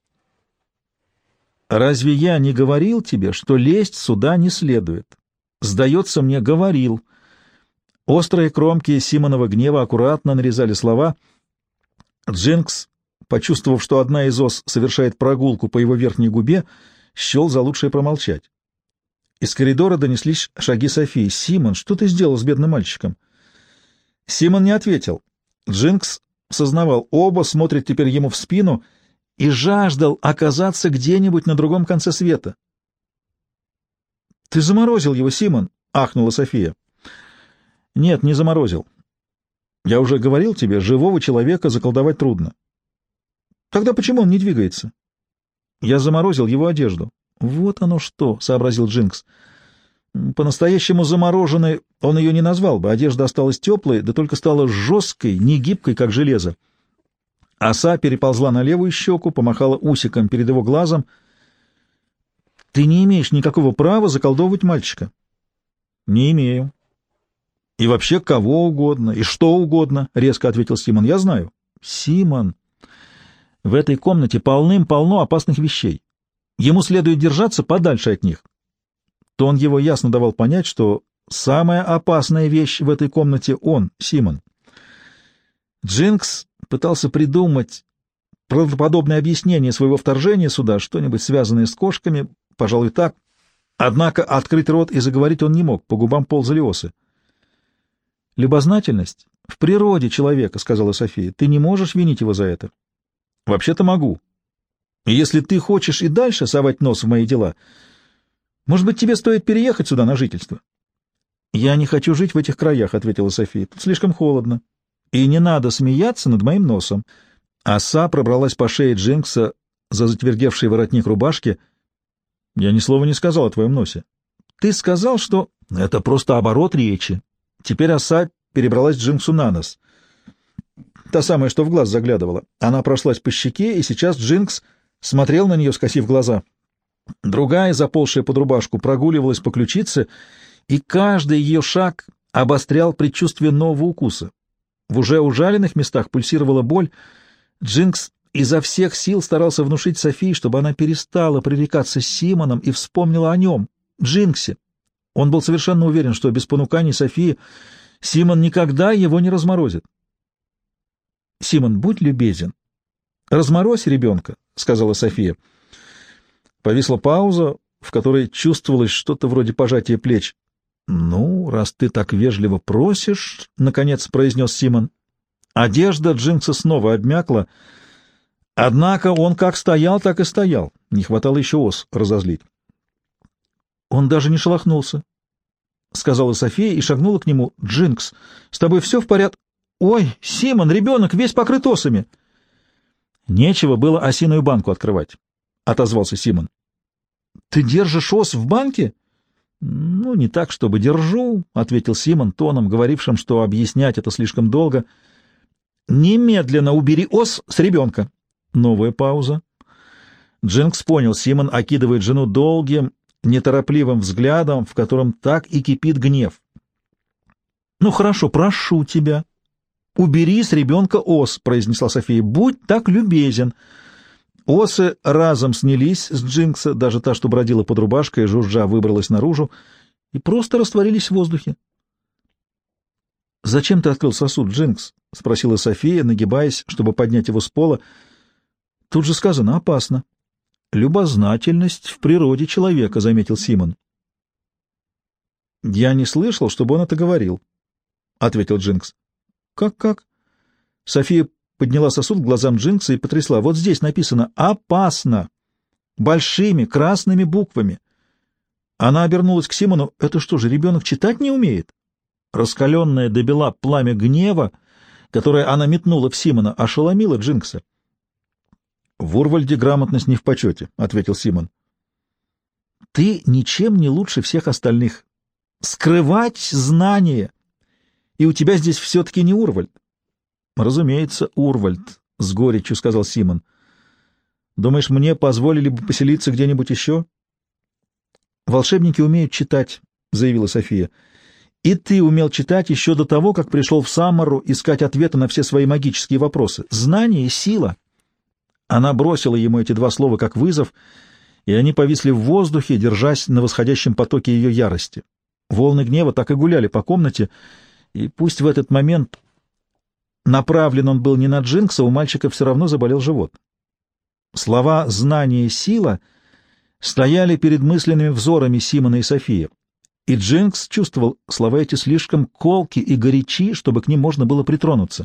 S1: «Разве я не говорил тебе, что лезть сюда не следует? Сдается мне, говорил». Острые кромки Симонова гнева аккуратно нарезали слова. Джинкс, почувствовав, что одна из ос совершает прогулку по его верхней губе, счел за лучшее промолчать. Из коридора донеслись шаги Софии. «Симон, что ты сделал с бедным мальчиком?» Симон не ответил. Джинкс сознавал, оба смотрят теперь ему в спину и жаждал оказаться где-нибудь на другом конце света. «Ты заморозил его, Симон!» — ахнула София. «Нет, не заморозил. Я уже говорил тебе, живого человека заколдовать трудно». «Тогда почему он не двигается?» «Я заморозил его одежду». «Вот оно что!» — сообразил Джинкс. По-настоящему замороженной он ее не назвал бы, одежда осталась теплой, да только стала жесткой, не гибкой, как железо. Оса переползла на левую щеку, помахала усиком перед его глазом. «Ты не имеешь никакого права заколдовывать мальчика». «Не имею». «И вообще кого угодно, и что угодно», — резко ответил Симон. «Я знаю». «Симон, в этой комнате полным-полно опасных вещей. Ему следует держаться подальше от них». Тон его ясно давал понять, что самая опасная вещь в этой комнате — он, Симон. Джинкс пытался придумать правдоподобное объяснение своего вторжения сюда, что-нибудь связанное с кошками, пожалуй, так. Однако открыть рот и заговорить он не мог, по губам ползали осы. «Любознательность в природе человека», — сказала София. «Ты не можешь винить его за это». «Вообще-то могу. И если ты хочешь и дальше совать нос в мои дела, может быть, тебе стоит переехать сюда на жительство?» «Я не хочу жить в этих краях», — ответила София. «Тут слишком холодно. И не надо смеяться над моим носом». Оса пробралась по шее Джинкса за затвердевший воротник рубашки. «Я ни слова не сказал о твоем носе». «Ты сказал, что...» «Это просто оборот речи». Теперь оса перебралась Джинксу на нос. Та самая, что в глаз заглядывала. Она прошлась по щеке, и сейчас Джинкс смотрел на нее, скосив глаза. Другая, заползшая под рубашку, прогуливалась по ключице, и каждый ее шаг обострял предчувствие нового укуса. В уже ужаленных местах пульсировала боль. Джинкс изо всех сил старался внушить Софии, чтобы она перестала пререкаться с Симоном и вспомнила о нем, Джинксе. Он был совершенно уверен, что без понуканий Софии Симон никогда его не разморозит. «Симон, будь любезен, разморозь ребенка», — сказала София. Повисла пауза, в которой чувствовалось что-то вроде пожатия плеч. «Ну, раз ты так вежливо просишь», — наконец произнес Симон. Одежда Джинкса снова обмякла, однако он как стоял, так и стоял. Не хватало еще ос разозлить. «Он даже не шелохнулся», — сказала София и шагнула к нему. «Джинкс, с тобой все в порядке?» «Ой, Симон, ребенок весь покрыт осами!» «Нечего было осиную банку открывать», — отозвался Симон. «Ты держишь ос в банке?» «Ну, не так, чтобы держу», — ответил Симон тоном, говорившим, что объяснять это слишком долго. «Немедленно убери ос с ребенка». Новая пауза. Джинкс понял, Симон окидывает жену долгим, неторопливым взглядом, в котором так и кипит гнев. «Ну хорошо, прошу тебя. Убери с ребенка ос», — произнесла София. «Будь так любезен». Осы разом снялись с Джинкса, даже та, что бродила под рубашкой, жужжа выбралась наружу, и просто растворились в воздухе. «Зачем ты открыл сосуд, Джинкс?» — спросила София, нагибаясь, чтобы поднять его с пола. «Тут же сказано, опасно». «Любознательность в природе человека», — заметил Симон. «Я не слышал, чтобы он это говорил», — ответил Джинкс. «Как-как?» София подняла сосуд к глазам Джинкса и потрясла. «Вот здесь написано «опасно» большими красными буквами». Она обернулась к Симону. «Это что же, ребенок читать не умеет?» Раскаленное до бела пламя гнева, которое она метнула в Симона, ошеломило Джинкса. «В Урвальде грамотность не в почете», — ответил Симон. «Ты ничем не лучше всех остальных. Скрывать знания. И у тебя здесь все-таки не Урвальд». «Разумеется, Урвальд», — с горечью сказал Симон. «Думаешь, мне позволили бы поселиться где-нибудь еще?» «Волшебники умеют читать», — заявила София. «И ты умел читать еще до того, как пришел в Саммару искать ответы на все свои магические вопросы. Знание и сила». Она бросила ему эти два слова как вызов, и они повисли в воздухе, держась на восходящем потоке ее ярости. Волны гнева так и гуляли по комнате, и пусть в этот момент направлен он был не на Джинкса, у мальчика все равно заболел живот. Слова «знание» и «сила» стояли перед мысленными взорами Симона и Софии, и Джинкс чувствовал, слова эти слишком колки и горячи, чтобы к ним можно было притронуться.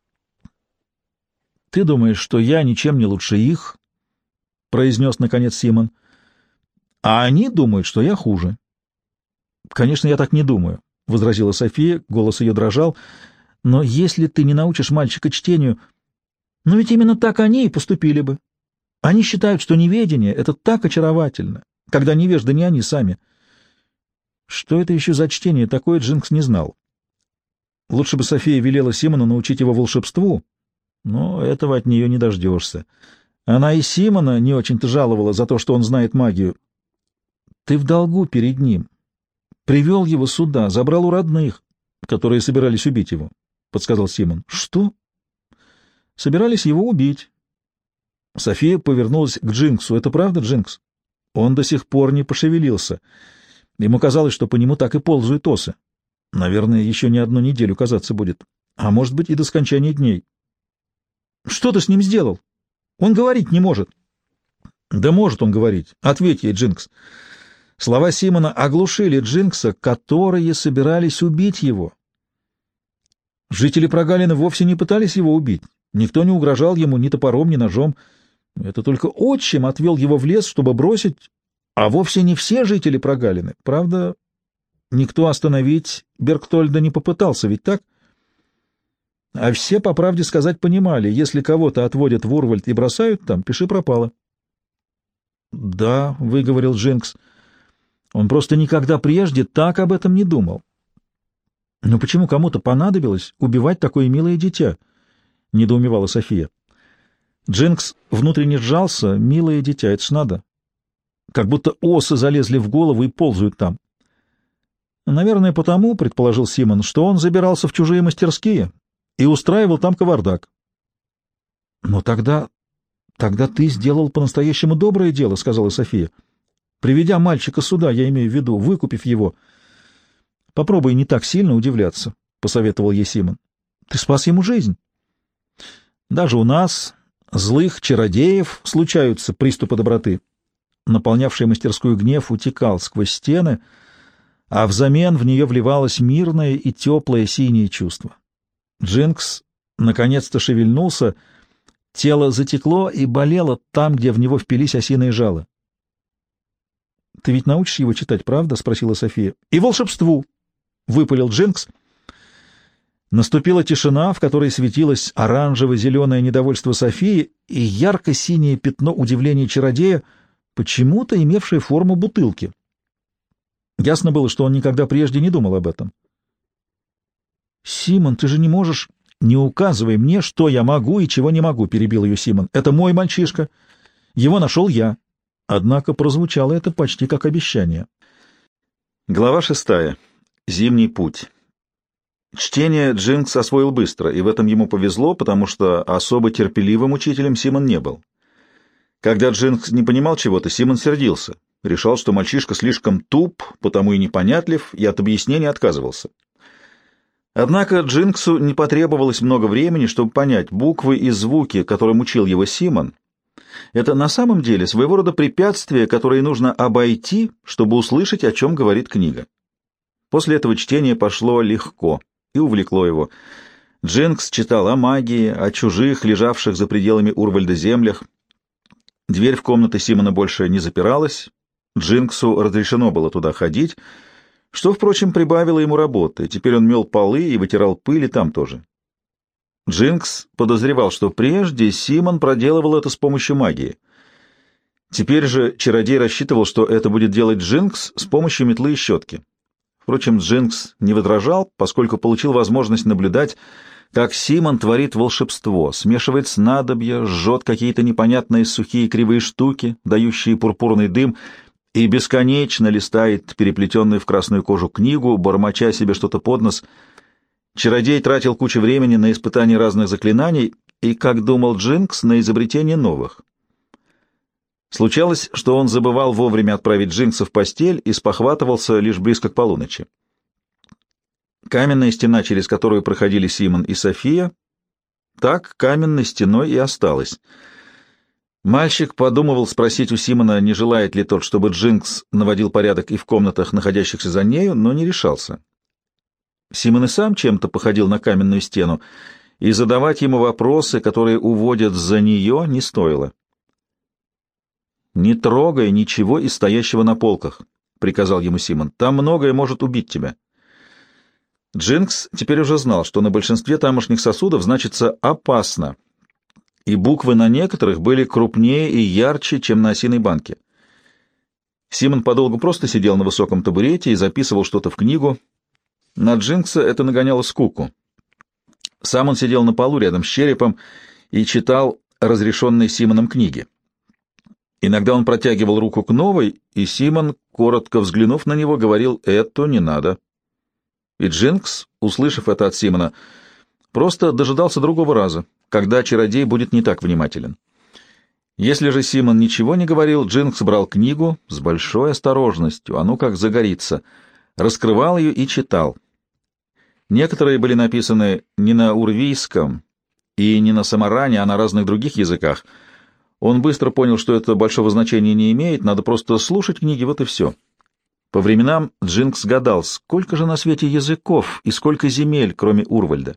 S1: «Ты думаешь, что я ничем не лучше их?» — произнес, наконец, Симон. «А они думают, что я хуже». «Конечно, я так не думаю», — возразила София, голос ее дрожал. «Но если ты не научишь мальчика чтению, ну ведь именно так они и поступили бы. Они считают, что неведение — это так очаровательно, когда невежды не они сами». Что это еще за чтение такое, Джинкс не знал. Лучше бы София велела Симону научить его волшебству, но этого от нее не дождешься. Она и Симона не очень-то жаловала за то, что он знает магию. «Ты в долгу перед ним. Привел его сюда, забрал у родных, которые собирались убить его», — подсказал Симон. «Что?» «Собирались его убить». София повернулась к Джинксу. «Это правда, Джинкс?» Он до сих пор не пошевелился. Ему казалось, что по нему так и ползают осы. Наверное, еще не одну неделю казаться будет. А может быть, и до скончания дней. «Что ты с ним сделал? Он говорить не может». «Да может он говорить. Ответь ей, Джинкс». Слова Симона оглушили Джинкса, которые собирались убить его. Жители прогалины вовсе не пытались его убить. Никто не угрожал ему ни топором, ни ножом. Это только отчим отвел его в лес, чтобы бросить, а вовсе не все жители прогалины. Правда, никто остановить Берктольда не попытался, ведь так? А все, по правде сказать, понимали, если кого-то отводят в Урвальд и бросают там, пиши пропало. — Да, — выговорил Джинкс, — он просто никогда прежде так об этом не думал. — Но почему кому-то понадобилось убивать такое милое дитя? — недоумевала София. Джинкс внутренне сжался. Милое дитя, это ж надо. Как будто осы залезли в голову и ползают там. — Наверное, потому, — предположил Симон, — что он забирался в чужие мастерские и устраивал там кавардак. Но тогда... тогда ты сделал по-настоящему доброе дело, — сказала София. Приведя мальчика сюда, я имею в виду, выкупив его. Попробуй не так сильно удивляться, — посоветовал ей Симон. Ты спас ему жизнь. Даже у нас, злых чародеев, случаются приступы доброты. Наполнявший мастерскую гнев утекал сквозь стены, а взамен в нее вливалось мирное и теплое синее чувство. Джинкс наконец-то шевельнулся, тело затекло и болело там, где в него впились осиные жало. — Ты ведь научишь его читать, правда? — спросила София. — И волшебству! — выпалил Джинкс. Наступила тишина, в которой светилось оранжево-зеленое недовольство Софии и ярко-синее пятно удивления чародея, почему-то имевшее форму бутылки. Ясно было, что он никогда прежде не думал об этом. — Симон, ты же не можешь... — Не указывай мне, что я могу и чего не могу, — перебил ее Симон. — Это мой мальчишка. Его нашел я. Однако прозвучало это почти как обещание. Глава шестая. Зимний путь. Чтение Джинкс освоил быстро, и в этом ему повезло, потому что особо терпеливым учителем Симон не был. Когда Джинкс не понимал чего-то, Симон сердился, решал, что мальчишка слишком туп, потому и непонятлив, и от объяснения отказывался. Однако Джинксу не потребовалось много времени, чтобы понять, буквы и звуки, которым учил его Симон, это на самом деле своего рода препятствия, которые нужно обойти, чтобы услышать, о чем говорит книга. После этого чтение пошло легко и увлекло его. Джинкс читал о магии, о чужих, лежавших за пределами Урвальда землях. Дверь в комнаты Симона больше не запиралась, Джинксу разрешено было туда ходить, что, впрочем, прибавило ему работы. Теперь он мел полы и вытирал пыль, и там тоже. Джинкс подозревал, что прежде Симон проделывал это с помощью магии. Теперь же чародей рассчитывал, что это будет делать Джинкс с помощью метлы и щетки. Впрочем, Джинкс не возражал, поскольку получил возможность наблюдать, как Симон творит волшебство, смешивает снадобья, жжет какие-то непонятные сухие кривые штуки, дающие пурпурный дым, и бесконечно листает переплетенную в красную кожу книгу, бормоча себе что-то под нос. Чародей тратил кучу времени на испытание разных заклинаний и, как думал Джинкс, на изобретение новых. Случалось, что он забывал вовремя отправить Джинкса в постель и спохватывался лишь близко к полуночи. Каменная стена, через которую проходили Симон и София, так каменной стеной и осталась. Мальчик подумывал спросить у Симона, не желает ли тот, чтобы Джинкс наводил порядок и в комнатах, находящихся за нею, но не решался. Симон и сам чем-то походил на каменную стену, и задавать ему вопросы, которые уводят за нее, не стоило. «Не трогай ничего из стоящего на полках», — приказал ему Симон. «Там многое может убить тебя». Джинкс теперь уже знал, что на большинстве тамошних сосудов значится «опасно», и буквы на некоторых были крупнее и ярче, чем на осиной банке. Симон подолгу просто сидел на высоком табурете и записывал что-то в книгу. На Джинкса это нагоняло скуку. Сам он сидел на полу рядом с черепом и читал разрешенные Симоном книги. Иногда он протягивал руку к новой, и Симон, коротко взглянув на него, говорил: «Это не надо». И Джинкс, услышав это от Симона, просто дожидался другого раза, когда чародей будет не так внимателен. Если же Симон ничего не говорил, Джинкс брал книгу с большой осторожностью, а ну как загорится, раскрывал ее и читал. Некоторые были написаны не на урвийском и не на самаране, а на разных других языках. Он быстро понял, что это большого значения не имеет, надо просто слушать книги, вот и все. По временам Джинкс гадал, сколько же на свете языков и сколько земель, кроме Урвальда.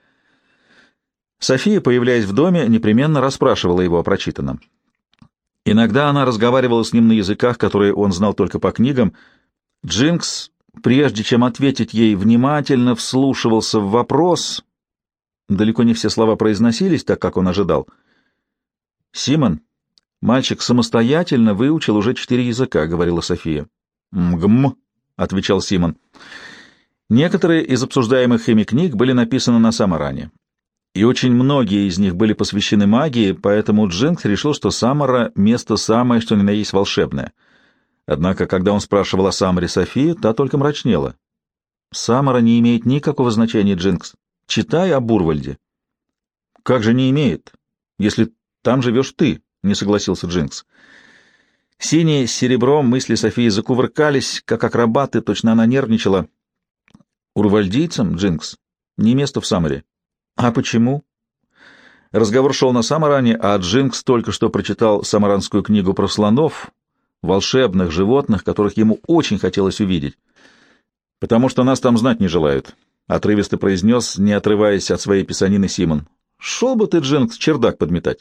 S1: София, появляясь в доме, непременно расспрашивала его о прочитанном. Иногда она разговаривала с ним на языках, которые он знал только по книгам. Джинкс, прежде чем ответить ей, внимательно вслушивался в вопрос. Далеко не все слова произносились так, как он ожидал. «Симон, мальчик самостоятельно выучил уже четыре языка», — говорила София. «Мгм», — отвечал Симон. Некоторые из обсуждаемых ими книг были написаны на самаране, и очень многие из них были посвящены магии, поэтому Джинкс решил, что Самара — место самое, что ни на есть волшебное. Однако, когда он спрашивал о Самаре Софии, та только мрачнела. «Самара не имеет никакого значения, Джинкс. Читай об Урвальде». «Как же не имеет? если там живешь ты, — не согласился Джинкс. Синие с серебром мысли Софии закувыркались, как акробаты, точно она нервничала. Урвальдийцам, Джинкс, не место в Самаре. А почему? Разговор шел на Самаране, а Джинкс только что прочитал самаранскую книгу про слонов, волшебных животных, которых ему очень хотелось увидеть. «Потому что нас там знать не желают», — отрывисто произнес, не отрываясь от своей писанины Симон. «Шел бы ты, Джинкс, чердак подметать».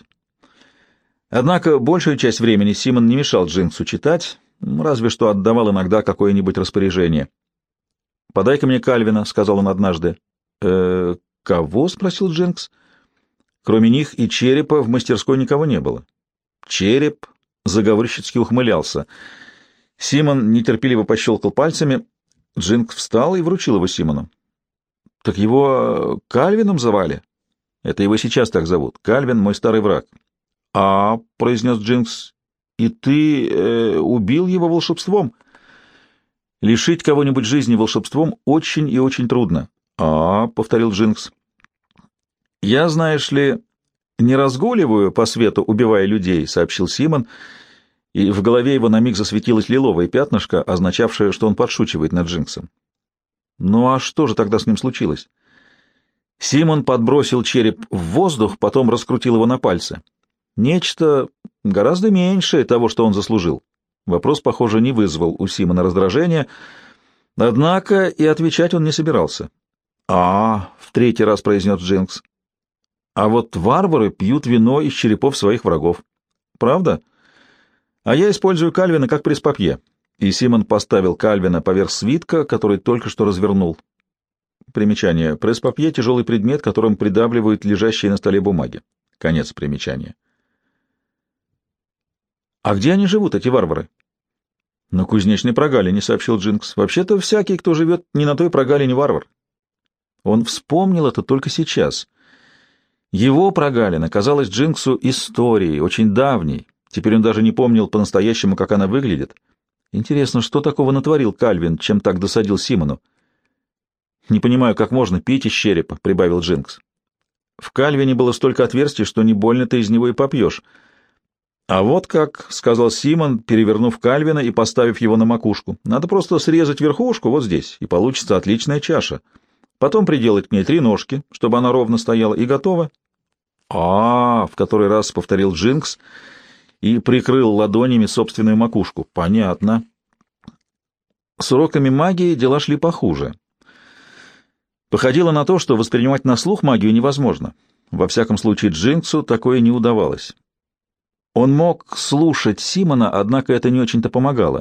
S1: Однако большую часть времени Симон не мешал Джинксу читать, разве что отдавал иногда какое-нибудь распоряжение. «Подай-ка мне Кальвина», — сказал он однажды. «Э, кого?» — спросил Джинкс. Кроме них и черепа в мастерской никого не было. Череп заговорщицки ухмылялся. Симон нетерпеливо пощелкал пальцами. Джинкс встал и вручил его Симону. — Так его Кальвином звали? — Это его сейчас так зовут. Кальвин — мой старый враг. — А, — произнес Джинкс, — и ты э, убил его волшебством? — Лишить кого-нибудь жизни волшебством очень и очень трудно. — А, — повторил Джинкс. — Я, знаешь ли, не разгуливаю по свету, убивая людей, — сообщил Симон, и в голове его на миг засветилось лиловое пятнышко, означавшее, что он подшучивает над Джинксом. Ну а что же тогда с ним случилось? Симон подбросил череп в воздух, потом раскрутил его на пальце. Нечто гораздо меньшее того, что он заслужил. Вопрос, похоже, не вызвал у Симона раздражения, однако и отвечать он не собирался. «А, — в третий раз произнес Джинкс, — а вот варвары пьют вино из черепов своих врагов. Правда? А я использую Кальвина как пресс-папье». И Симон поставил Кальвина поверх свитка, который только что развернул. Примечание. Пресс-папье — тяжелый предмет, которым придавливают лежащие на столе бумаги. Конец примечания. «А где они живут, эти варвары?» «На кузнечной прогалине», — сообщил Джинкс. «Вообще-то всякий, кто живет не на той прогалине, варвар». Он вспомнил это только сейчас. Его прогалина казалась Джинксу историей, очень давней. Теперь он даже не помнил по-настоящему, как она выглядит. Интересно, что такого натворил Кальвин, чем так досадил Симону? «Не понимаю, как можно пить из черепа», — прибавил Джинкс. «В Кальвине было столько отверстий, что не больно ты из него и попьешь». «А вот как», — сказал Симон, перевернув Кальвина и поставив его на макушку. «Надо просто срезать верхушку вот здесь, и получится отличная чаша. Потом приделать к ней три ножки, чтобы она ровно стояла, и готово». «А-а-а», — в который раз повторил Джинкс и прикрыл ладонями собственную макушку. «Понятно». С уроками магии дела шли похуже. Походило на то, что воспринимать на слух магию невозможно. Во всяком случае, Джинксу такое не удавалось. Он мог слушать Симона, однако это не очень-то помогало.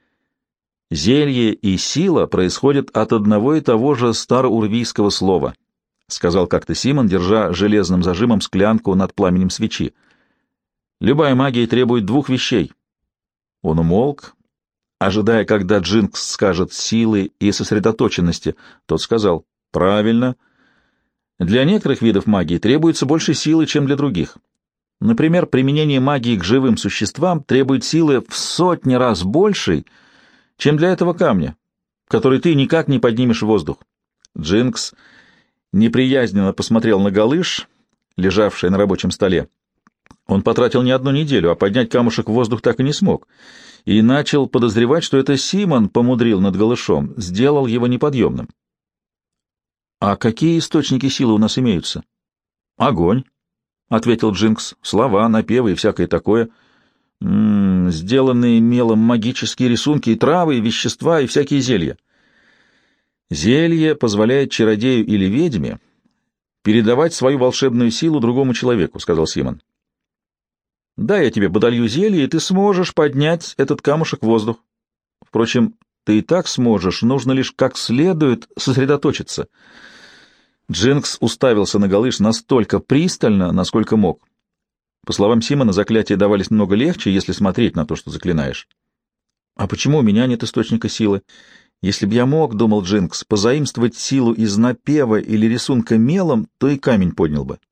S1: «Зелье и сила происходят от одного и того же староурвийского слова», — сказал как-то Симон, держа железным зажимом склянку над пламенем свечи. «Любая магия требует двух вещей». Он умолк, ожидая, когда Джинкс скажет «силы» и «сосредоточенности». Тот сказал «правильно». Для некоторых видов магии требуется больше силы, чем для других. Например, применение магии к живым существам требует силы в сотни раз большей, чем для этого камня, который ты никак не поднимешь в воздух. Джинкс неприязненно посмотрел на галыш, лежавший на рабочем столе. Он потратил не одну неделю, а поднять камушек в воздух так и не смог, и начал подозревать, что это Симон помудрил над галышом, сделал его неподъемным. «А какие источники силы у нас имеются?» «Огонь», — ответил Джинкс, — «слова, напевы и всякое такое. М-м, сделанные мелом магические рисунки и травы, и вещества, и всякие зелья». «Зелье позволяет чародею или ведьме передавать свою волшебную силу другому человеку», — сказал Симон. «Да, я тебе подолью зелье, и ты сможешь поднять этот камушек в воздух. Впрочем, ты и так сможешь, нужно лишь как следует сосредоточиться». Джинкс уставился на галыш настолько пристально, насколько мог. По словам Симона, заклятия давались много легче, если смотреть на то, что заклинаешь. «А почему у меня нет источника силы? Если бы я мог, — думал Джинкс, — позаимствовать силу из напева или рисунка мелом, то и камень поднял бы».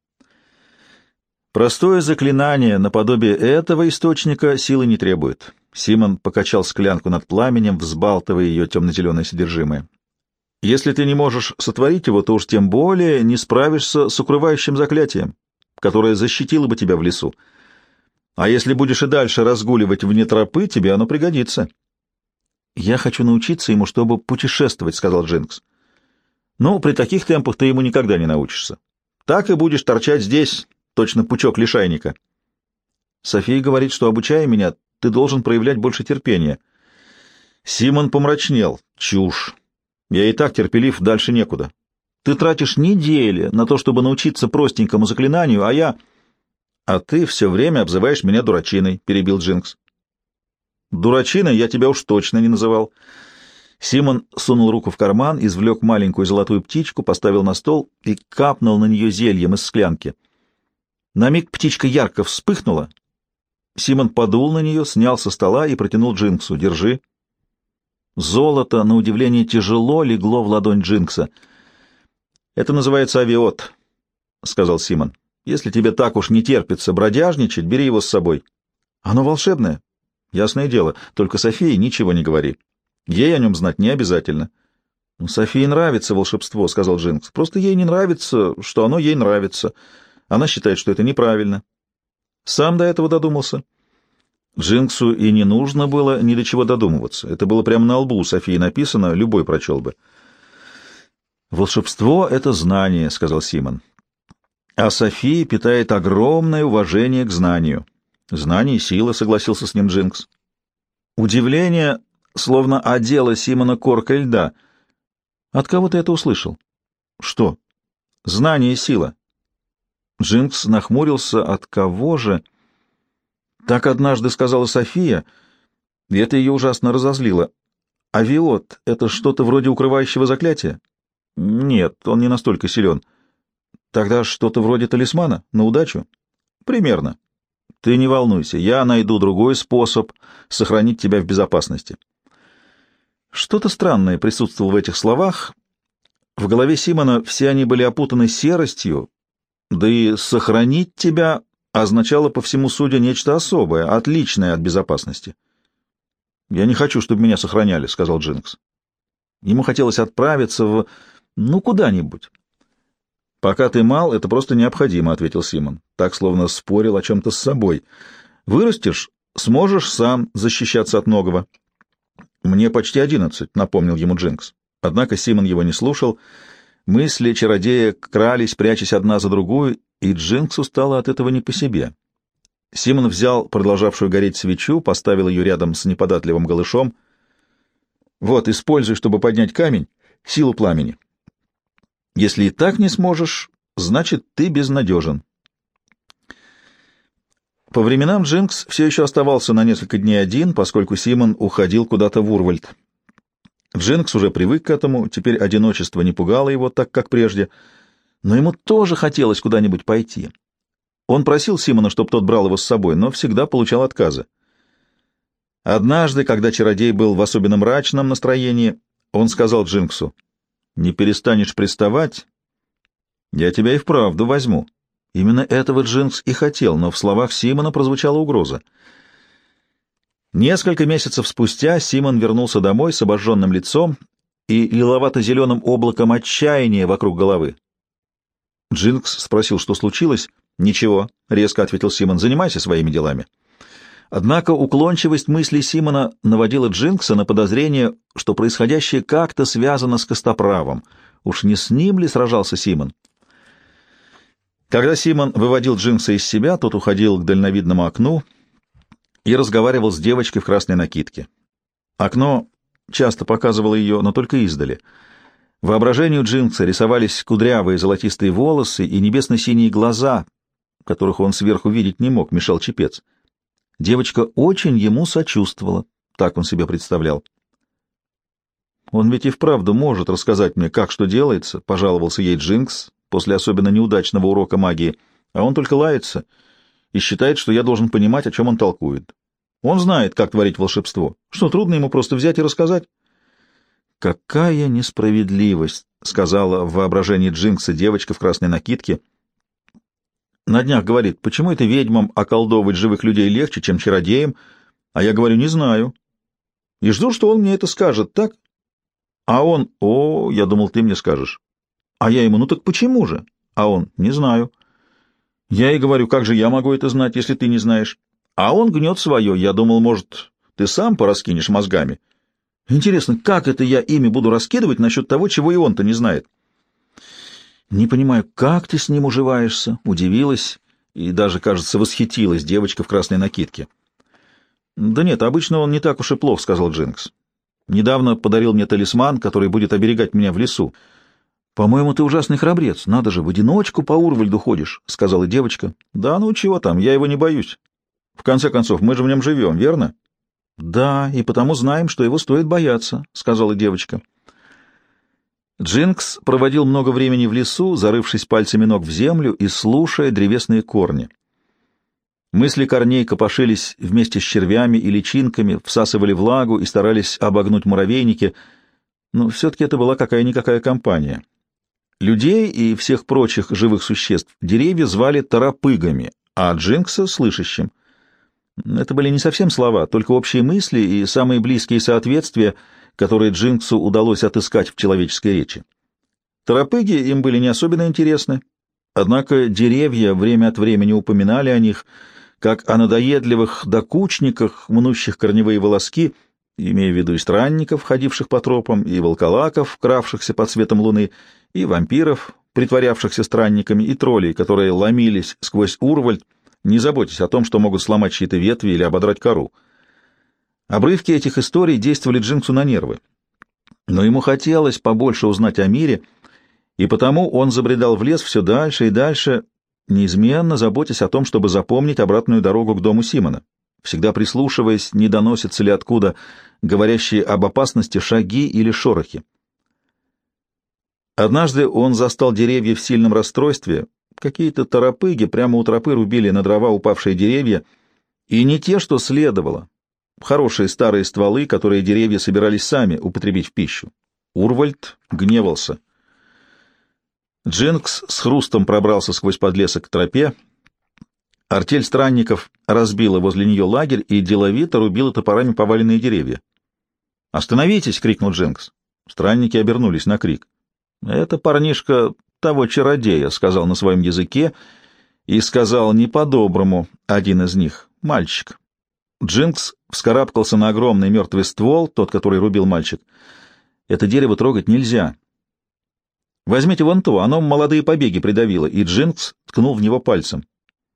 S1: Простое заклинание наподобие этого источника силы не требует. Симон покачал склянку над пламенем, взбалтывая ее темно-зеленое содержимое. Если ты не можешь сотворить его, то уж тем более не справишься с укрывающим заклятием. которое защитило бы тебя в лесу. А если будешь и дальше разгуливать вне тропы, тебе оно пригодится. — Я хочу научиться ему, чтобы путешествовать, — сказал Джинкс. — Ну, при таких темпах ты ему никогда не научишься. Так и будешь торчать здесь, точно пучок лишайника. София говорит, что, обучая меня, ты должен проявлять больше терпения. Симон помрачнел. Чушь. Я и так терпелив, дальше некуда. Ты тратишь недели на то, чтобы научиться простенькому заклинанию, а я... — А ты все время обзываешь меня дурачиной, — перебил Джинкс. — Дурачиной я тебя уж точно не называл. Симон сунул руку в карман, извлек маленькую золотую птичку, поставил на стол и капнул на нее зельем из склянки. На миг птичка ярко вспыхнула. Симон подул на нее, снял со стола и протянул Джинксу. «Держи». Золото, на удивление, тяжело легло в ладонь Джинкса. «Это называется авиот», — сказал Симон. «Если тебе так уж не терпится бродяжничать, бери его с собой». «Оно волшебное?» «Ясное дело, только Софии ничего не говори. Ей о нем знать не обязательно». «Ну, Софии нравится волшебство», — сказал Джинкс. «Просто ей не нравится, что оно ей нравится. Она считает, что это неправильно». «Сам до этого додумался». Джинксу и не нужно было ни до чего додумываться. Это было прямо на лбу у Софии написано, любой прочел бы. «Волшебство — это знание», — сказал Симон. «А София питает огромное уважение к знанию». «Знание — сила», — согласился с ним Джинкс. Удивление словно одело Симона коркой льда. «От кого ты это услышал?» «Что?» «Знание — сила». Джинкс нахмурился. «От кого же?» Так однажды сказала София, и это ее ужасно разозлило. «Авиот — это что-то вроде укрывающего заклятия?» «Нет, он не настолько силен». «Тогда что-то вроде талисмана? На удачу?» «Примерно». «Ты не волнуйся, я найду другой способ сохранить тебя в безопасности». Что-то странное присутствовало в этих словах. В голове Симона все они были опутаны серостью, да и «сохранить тебя» означало, по всему судя, нечто особое, отличное от безопасности. «Я не хочу, чтобы меня сохраняли», — сказал Джинкс. Ему хотелось отправиться в... ну, куда-нибудь. «Пока ты мал, это просто необходимо», — ответил Симон, так, словно спорил о чем-то с собой. «Вырастешь, сможешь сам защищаться от многого». «Мне почти одиннадцать», — напомнил ему Джинкс. Однако Симон его не слушал. Мысли чародея крались, прячась одна за другую, и Джинксу стало от этого не по себе. Симон взял продолжавшую гореть свечу, поставил ее рядом с неподатливым голышом. «Вот, используй, чтобы поднять камень, силу пламени. Если и так не сможешь, значит, ты безнадежен». По временам Джинкс все еще оставался на несколько дней один, поскольку Симон уходил куда-то в Урвальд. Джинкс уже привык к этому, теперь одиночество не пугало его так, как прежде, но ему тоже хотелось куда-нибудь пойти. Он просил Симона, чтобы тот брал его с собой, но всегда получал отказы. Однажды, когда чародей был в особенно мрачном настроении, он сказал Джинксу: «Не перестанешь приставать, я тебя и вправду возьму». Именно этого Джинкс и хотел, но в словах Симона прозвучала угроза. Несколько месяцев спустя Симон вернулся домой с обожженным лицом и лиловато-зеленым облаком отчаяния вокруг головы. Джинкс спросил, что случилось. «Ничего», — резко ответил Симон, — «занимайся своими делами». Однако уклончивость мыслей Симона наводила Джинкса на подозрение, что происходящее как-то связано с Костоправом. Уж не с ним ли сражался Симон? Когда Симон выводил Джинкса из себя, тот уходил к дальновидному окну и разговаривал с девочкой в красной накидке. Окно часто показывало ее, но только издали. Воображению Джинкса рисовались кудрявые золотистые волосы и небесно-синие глаза, которых он сверху видеть не мог, мешал чепец. Девочка очень ему сочувствовала, так он себе представлял. «Он ведь и вправду может рассказать мне, как что делается», — пожаловался ей Джинкс после особенно неудачного урока магии, а он только лается и считает, что я должен понимать, о чем он толкует. Он знает, как творить волшебство. Что, трудно ему просто взять и рассказать? «Какая несправедливость», — сказала в воображении Джинкса девочка в красной накидке. На днях говорит: «Почему это ведьмам околдовывать живых людей легче, чем чародеям?» А я говорю: «Не знаю». И жду, что он мне это скажет, так? А он: «О, я думал, ты мне скажешь». А я ему: «Ну так почему же?» А он: «Не знаю». Я и говорю, как же я могу это знать, если ты не знаешь? А он гнет свое. Я думал, может, ты сам пораскинешь мозгами. Интересно, как это я ими буду раскидывать насчет того, чего и он-то не знает? Не понимаю, как ты с ним уживаешься? Удивилась и даже, кажется, восхитилась девочка в красной накидке. Да нет, обычно он не так уж и плох, сказал Джинкс. Недавно подарил мне талисман, который будет оберегать меня в лесу. По-моему, ты ужасный храбрец. Надо же, в одиночку по Урвальду ходишь, сказала девочка. Да ну чего там, я его не боюсь. В конце концов, мы же в нем живем, верно? Да, и потому знаем, что его стоит бояться, сказала девочка. Джинкс проводил много времени в лесу, зарывшись пальцами ног в землю и слушая древесные корни. Мысли корней копошились вместе с червями и личинками, всасывали влагу и старались обогнуть муравейники, но все-таки это была какая-никакая компания. Людей и всех прочих живых существ деревья звали торопыгами, а Джинкса — слышащим. Это были не совсем слова, только общие мысли и самые близкие соответствия, которые Джинксу удалось отыскать в человеческой речи. Торопыги им были не особенно интересны, однако деревья время от времени упоминали о них, как о надоедливых докучниках, мнущих корневые волоски, имея в виду и странников, ходивших по тропам, и волколаков, кравшихся под светом луны, и вампиров, притворявшихся странниками, и троллей, которые ломились сквозь Урвальд, не заботясь о том, что могут сломать чьи-то ветви или ободрать кору. Обрывки этих историй действовали Джинксу на нервы, но ему хотелось побольше узнать о мире, и потому он забредал в лес все дальше и дальше, неизменно заботясь о том, чтобы запомнить обратную дорогу к дому Симона, всегда прислушиваясь, не доносятся ли откуда говорящие об опасности шаги или шорохи. Однажды он застал деревья в сильном расстройстве. Какие-то торопыги прямо у тропы рубили на дрова упавшие деревья, и не те, что следовало. Хорошие старые стволы, которые деревья собирались сами употребить в пищу. Урвальд гневался. Джинкс с хрустом пробрался сквозь подлесок к тропе. Артель странников разбила возле нее лагерь и деловито рубила топорами поваленные деревья. «Остановитесь!» — крикнул Джинкс. Странники обернулись на крик. «Это парнишка того чародея», — сказал на своем языке, и сказал не по-доброму один из них, мальчик. Джинкс вскарабкался на огромный мертвый ствол, тот, который рубил мальчик. «Это дерево трогать нельзя. Возьмите вон то, оно молодые побеги придавило», и Джинкс ткнул в него пальцем.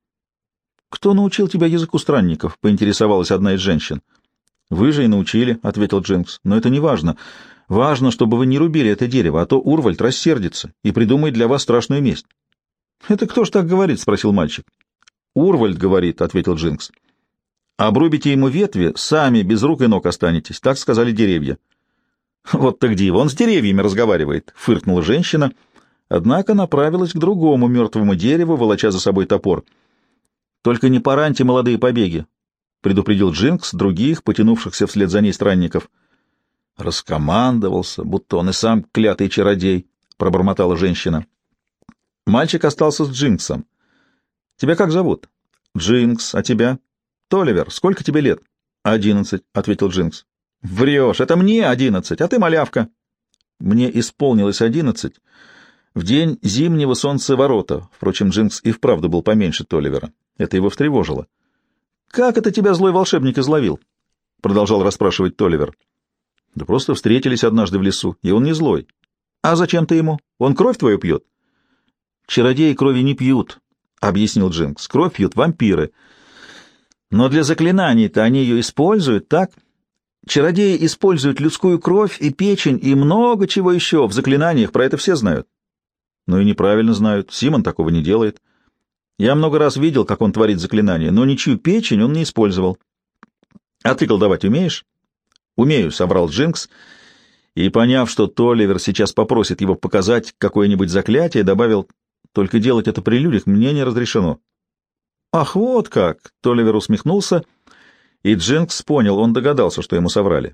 S1: «Кто научил тебя языку странников?» — поинтересовалась одна из женщин. «Вы же и научили», — ответил Джинкс, — «но это не важно. Важно, чтобы вы не рубили это дерево, а то Урвальд рассердится и придумает для вас страшную месть». «Это кто ж так говорит?» — спросил мальчик. «Урвальд говорит», — ответил Джинкс. «Обрубите ему ветви, сами без рук и ног останетесь», — так сказали деревья. «Вот так диво, он с деревьями разговаривает», — фыркнула женщина, однако направилась к другому мертвому дереву, волоча за собой топор. «Только не пораньте молодые побеги», — предупредил Джинкс других, потянувшихся вслед за ней странников. «Раскомандовался, будто он и сам клятый чародей», — пробормотала женщина. Мальчик остался с Джинксом. «Тебя как зовут?» «Джинкс. А тебя?» «Толивер. Сколько тебе лет?» «Одиннадцать», — ответил Джинкс. «Врешь. Это мне одиннадцать, а ты малявка». «Мне исполнилось одиннадцать в день зимнего солнцеворота». Впрочем, Джинкс и вправду был поменьше Толивера. Это его встревожило. «Как это тебя злой волшебник изловил?» — продолжал расспрашивать Толивер. «Да просто встретились однажды в лесу, и он не злой». «А зачем ты ему? Он кровь твою пьет?» «Чародеи крови не пьют», — объяснил Джинкс. «Кровь пьют вампиры. Но для заклинаний-то они ее используют, так? Чародеи используют людскую кровь и печень и много чего еще в заклинаниях, про это все знают». «Ну и неправильно знают. Симон такого не делает. Я много раз видел, как он творит заклинания, но ничью печень он не использовал». «А ты колдовать умеешь?» «Умею», — собрал Джинкс, и, поняв, что Толивер сейчас попросит его показать какое-нибудь заклятие, добавил: «Только делать это при людях мне не разрешено». «Ах, вот как!» — Толивер усмехнулся, и Джинкс понял, он догадался, что ему соврали.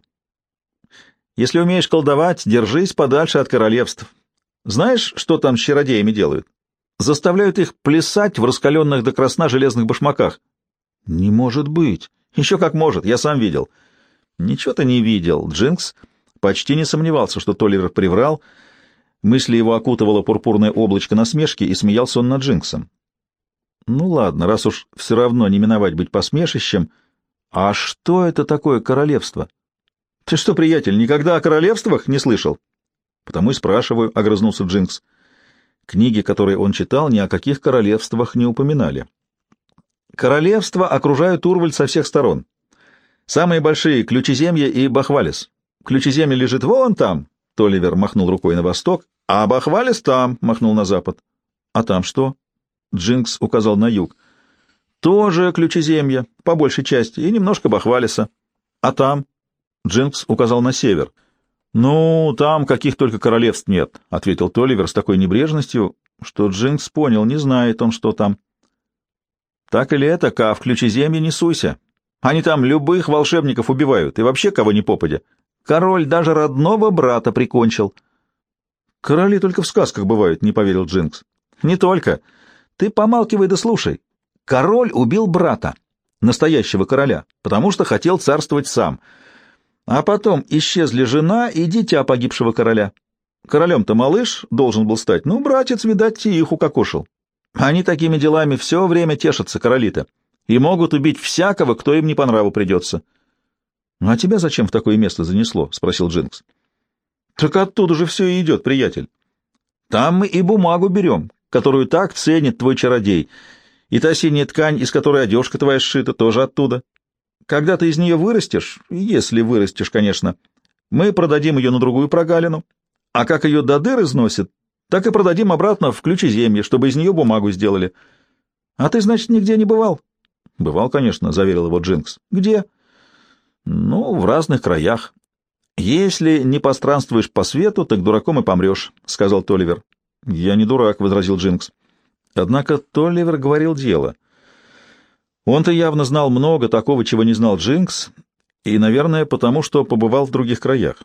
S1: «Если умеешь колдовать, держись подальше от королевств. Знаешь, что там с чародеями делают? Заставляют их плясать в раскаленных до красна железных башмаках». «Не может быть!» «Еще как может, я сам видел». «Ничего ты не видел». Джинкс почти не сомневался, что Толивер приврал. Мысли его окутывало пурпурное облачко насмешки, и смеялся он над Джинксом. Ну ладно, раз уж все равно не миновать быть посмешищем. А что это такое королевство? Ты что, приятель, никогда о королевствах не слышал? Потому и спрашиваю, — огрызнулся Джинкс. Книги, которые он читал, ни о каких королевствах не упоминали. Королевства окружают Урвальд со всех сторон. Самые большие — Ключеземье и Бахвалис. Ключеземье лежит вон там, — Толивер махнул рукой на восток, — а Бахвалис там, — махнул на запад. — А там что? — Джинкс указал на юг. — Тоже Ключеземье, по большей части, и немножко Бахвалиса. — А там? — Джинкс указал на север. — Ну, там каких только королевств нет, — ответил Толивер с такой небрежностью, что Джинкс понял, не знает он, что там. — Так или это, ка в Ключеземье не суйся. Они там любых волшебников убивают, и вообще кого ни попадя. Король даже родного брата прикончил. — Короли только в сказках бывают, — не поверил Джинкс. — Не только. Ты помалкивай да слушай. Король убил брата, настоящего короля, потому что хотел царствовать сам. А потом исчезли жена и дитя погибшего короля. Королем-то малыш должен был стать, ну, братец, видать, и их укокошил. Они такими делами все время тешатся, короли-то, и могут убить всякого, кто им не по нраву придется. — А тебя зачем в такое место занесло? — спросил Джинкс. — Так оттуда же все и идет, приятель. Там мы и бумагу берем, которую так ценит твой чародей, и та синяя ткань, из которой одежка твоя сшита, тоже оттуда. Когда ты из нее вырастешь, если вырастешь, конечно, мы продадим ее на другую прогалину, а как ее до дыр износит, так и продадим обратно в Ключеземье, чтобы из нее бумагу сделали. А ты, значит, нигде не бывал? — Бывал, конечно, — заверил его Джинкс. — Где? — Ну, в разных краях. — Если не постранствуешь по свету, так дураком и помрешь, — сказал Толивер. — Я не дурак, — возразил Джинкс. Однако Толивер говорил дело. Он-то явно знал много такого, чего не знал Джинкс, и, наверное, потому что побывал в других краях.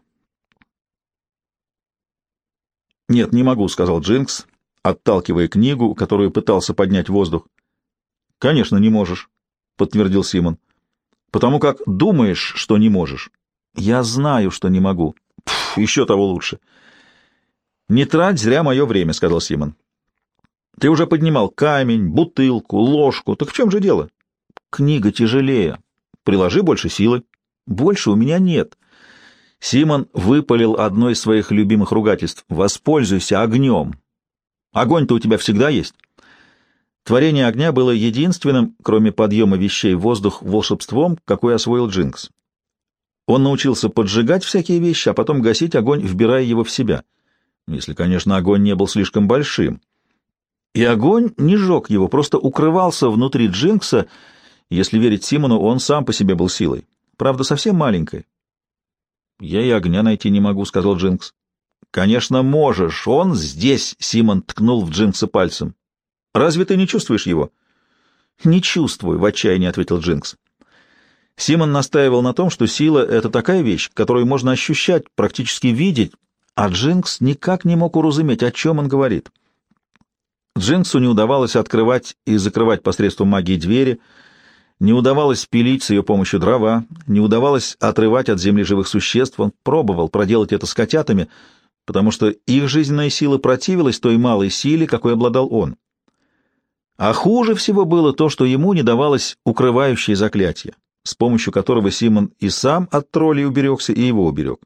S1: — Нет, не могу, — сказал Джинкс, отталкивая книгу, которую пытался поднять в воздух. — Конечно, не можешь, — подтвердил Симон. — Потому как думаешь, что не можешь. — Я знаю, что не могу. — Пф, еще того лучше. — Не трать зря мое время, — сказал Симон. — Ты уже поднимал камень, бутылку, ложку. Так в чем же дело? — Книга тяжелее. Приложи больше силы. — Больше у меня нет. Симон выпалил одно из своих любимых ругательств. — Воспользуйся огнем. Огонь-то у тебя всегда есть. Творение огня было единственным, кроме подъема вещей в воздух, волшебством, какое освоил Джинкс. Он научился поджигать всякие вещи, а потом гасить огонь, вбирая его в себя. Если, конечно, огонь не был слишком большим. И огонь не жег его, просто укрывался внутри Джинкса. Если верить Симону, он сам по себе был силой. Правда, совсем маленькой. — Я и огня найти не могу, — сказал Джинкс. — Конечно, можешь. Он здесь, — Симон ткнул в Джинкса пальцем. — Разве ты не чувствуешь его? — Не чувствую, — в отчаянии ответил Джинкс. Симон настаивал на том, что сила — это такая вещь, которую можно ощущать, практически видеть, а Джинкс никак не мог уразуметь, о чем он говорит. Джинксу не удавалось открывать и закрывать посредством магии двери, не удавалось пилить с ее помощью дрова, не удавалось отрывать от земли живых существ. Он пробовал проделать это с котятами, потому что их жизненная сила противилась той малой силе, какой обладал он. А хуже всего было то, что ему не давалось укрывающее заклятие, с помощью которого Симон и сам от троллей уберегся, и его уберег.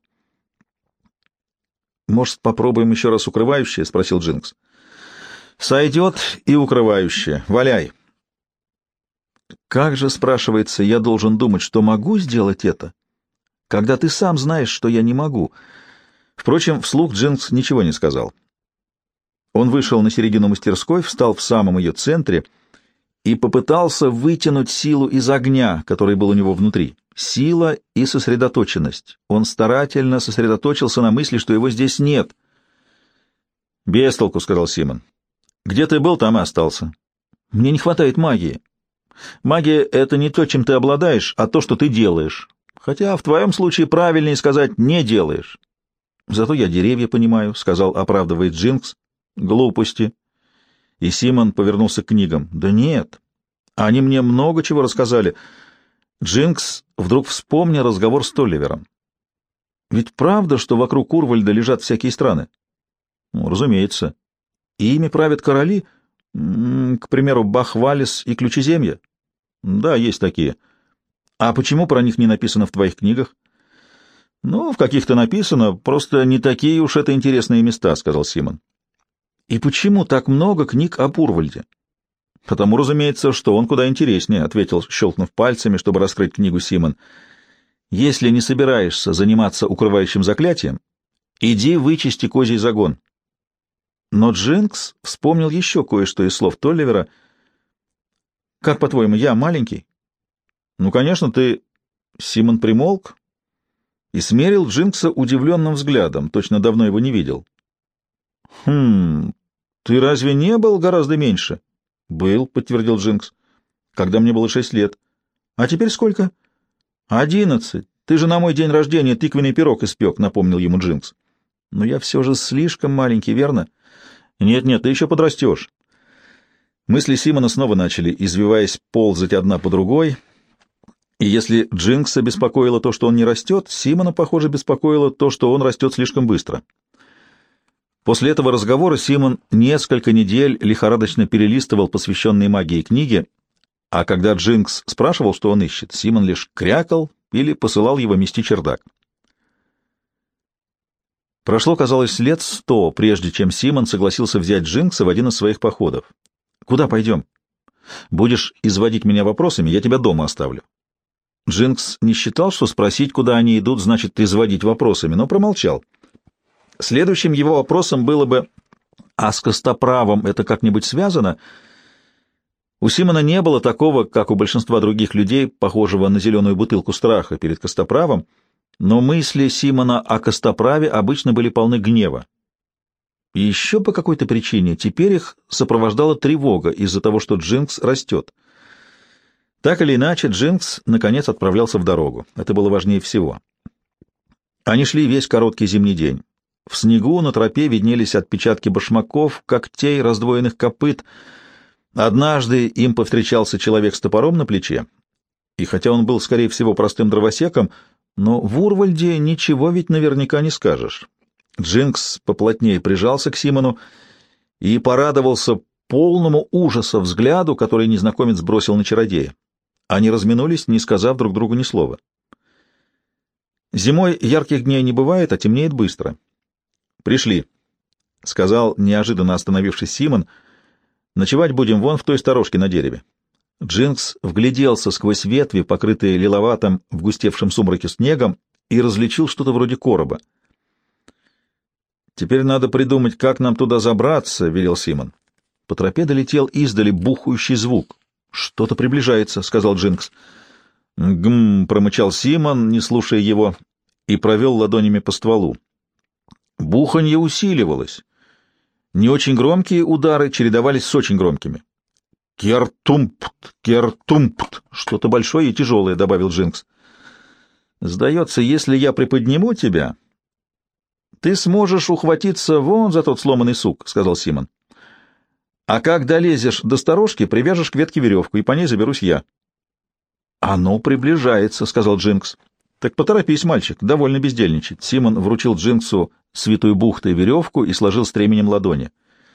S1: «Может, попробуем еще раз укрывающее?» — спросил Джинкс. «Сойдет и укрывающее. Валяй!» «Как же, — спрашивается, — я должен думать, что могу сделать это, когда ты сам знаешь, что я не могу?» Впрочем, вслух Джинкс ничего не сказал. Он вышел на середину мастерской, встал в самом ее центре и попытался вытянуть силу из огня, который был у него внутри. Сила и сосредоточенность. Он старательно сосредоточился на мысли, что его здесь нет. «Без толку», — сказал Симон. «Где ты был, там и остался. Мне не хватает магии. Магия — это не то, чем ты обладаешь, а то, что ты делаешь. Хотя в твоем случае правильнее сказать «не делаешь». «Зато я деревья понимаю», — сказал, оправдывая Джинкс. «Глупости». И Симон повернулся к книгам. «Да нет, они мне много чего рассказали». Джинкс вдруг вспомнил разговор с Толливером. «Ведь правда, что вокруг Урвальда лежат всякие страны?» «Ну, разумеется. Ими правят короли?» М, К примеру, Бахвалис и Ключеземье? Да, есть такие. А почему про них не написано в твоих книгах? Ну, в каких-то написано, просто не такие уж это интересные места, сказал Симон. И почему так много книг о Пурвальде? Потому, разумеется, что он куда интереснее, ответил, щелкнув пальцами, чтобы раскрыть книгу Симон. Если не собираешься заниматься укрывающим заклятием, иди вычисти козий загон. Но Джинкс вспомнил еще кое-что из слов Толливера. «Как, по-твоему, я маленький?» «Ну, конечно, ты...» Симон примолк и смерил Джинкса удивленным взглядом, точно давно его не видел. «Хм... Ты разве не был гораздо меньше?» «Был», — подтвердил Джинкс, — «когда мне было шесть лет. А теперь сколько?» «Одиннадцать. Ты же на мой день рождения тыквенный пирог испек», — напомнил ему Джинкс. «Но я все же слишком маленький, верно?» «Нет-нет, ты еще подрастешь». Мысли Симона снова начали, извиваясь, ползать одна по другой, и если Джинкса беспокоило то, что он не растет, Симона, похоже, беспокоило то, что он растет слишком быстро. После этого разговора Симон несколько недель лихорадочно перелистывал посвященные магии книги, а когда Джинкс спрашивал, что он ищет, Симон лишь крякал или посылал его мести чердак. Прошло, казалось, лет сто, прежде чем Симон согласился взять Джинкса в один из своих походов. «Куда пойдем? Будешь изводить меня вопросами, я тебя дома оставлю». Джинкс не считал, что спросить, куда они идут, значит изводить вопросами, но промолчал. Следующим его вопросом было бы, а с костоправом это как-нибудь связано? У Симона не было такого, как у большинства других людей, похожего на зеленую бутылку страха перед костоправом, но мысли Симона о костоправе обычно были полны гнева. И еще по какой-то причине теперь их сопровождала тревога из-за того, что Джинкс растет. Так или иначе, Джинкс, наконец, отправлялся в дорогу. Это было важнее всего. Они шли весь короткий зимний день. В снегу на тропе виднелись отпечатки башмаков, когтей, раздвоенных копыт. Однажды им повстречался человек с топором на плече, и хотя он был, скорее всего, простым дровосеком, но в Урвальде ничего ведь наверняка не скажешь. Джинкс поплотнее прижался к Симону и порадовался полному ужаса взгляду, который незнакомец бросил на чародея. Они разминулись, не сказав друг другу ни слова. Зимой ярких дней не бывает, а темнеет быстро. «Пришли», — сказал неожиданно остановившись Симон. «Ночевать будем вон в той сторожке на дереве». Джинкс вгляделся сквозь ветви, покрытые лиловатым в густевшем сумраке снегом, и различил что-то вроде короба. «Теперь надо придумать, как нам туда забраться», — велел Симон. По тропе долетел издали бухающий звук. «Что-то приближается», — сказал Джинкс. «Гм», — промычал Симон, не слушая его, и провел ладонями по стволу. Буханье усиливалось. Не очень громкие удары чередовались с очень громкими. «Кертумпт! Кертумпт!» «Что-то большое и тяжелое», — добавил Джинкс. «Сдается, если я приподниму тебя, ты сможешь ухватиться вон за тот сломанный сук», — сказал Симон. «А как долезешь до сторожки, привяжешь к ветке веревку, и по ней заберусь я». «Оно приближается», — сказал Джинкс. «Так поторопись, мальчик, довольно бездельничать». Симон вручил Джинксу святую бухтой веревку и сложил стременем ладони.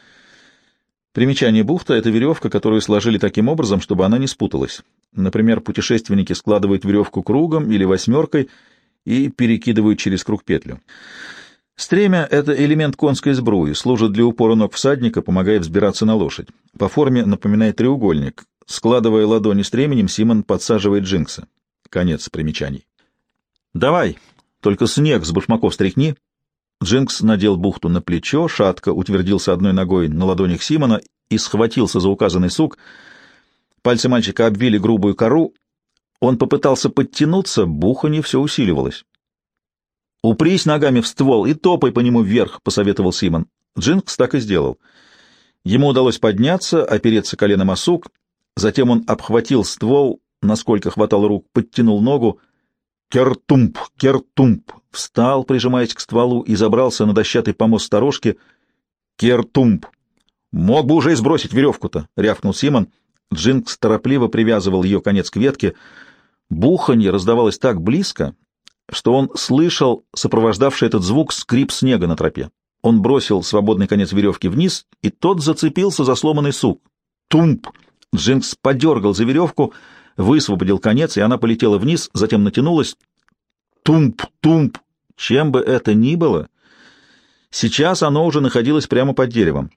S1: Примечание: бухта — это веревка, которую сложили таким образом, чтобы она не спуталась. Например, путешественники складывают веревку кругом или восьмеркой и перекидывают через круг петлю. Стремя — это элемент конской сбруи, служит для упора ног всадника, помогая взбираться на лошадь. По форме напоминает треугольник. Складывая ладони стременем, Симон подсаживает Джинкса. Конец примечаний. «Давай, только снег с башмаков стряхни». Джинкс надел бухту на плечо, шатко утвердился одной ногой на ладонях Симона и схватился за указанный сук. Пальцы мальчика обвили грубую кору. Он попытался подтянуться, буханье все усиливалось. «Упрись ногами в ствол и топай по нему вверх», — посоветовал Симон. Джинкс так и сделал. Ему удалось подняться, опереться коленом о сук, затем он обхватил ствол, насколько хватало рук, подтянул ногу. «Кертумп! Кертумп!» Встал, прижимаясь к стволу, и забрался на дощатый помост сторожки. «Кертумп! Мог бы уже и сбросить веревку-то!» — рявкнул Симон. Джинкс торопливо привязывал ее конец к ветке. Буханье раздавалось так близко, что он слышал сопровождавший этот звук скрип снега на тропе. Он бросил свободный конец веревки вниз, и тот зацепился за сломанный сук. Тумп! Джинкс подергал за веревку, высвободил конец, и она полетела вниз, затем натянулась. Тумп! Тумп! Чем бы это ни было, сейчас оно уже находилось прямо под деревом.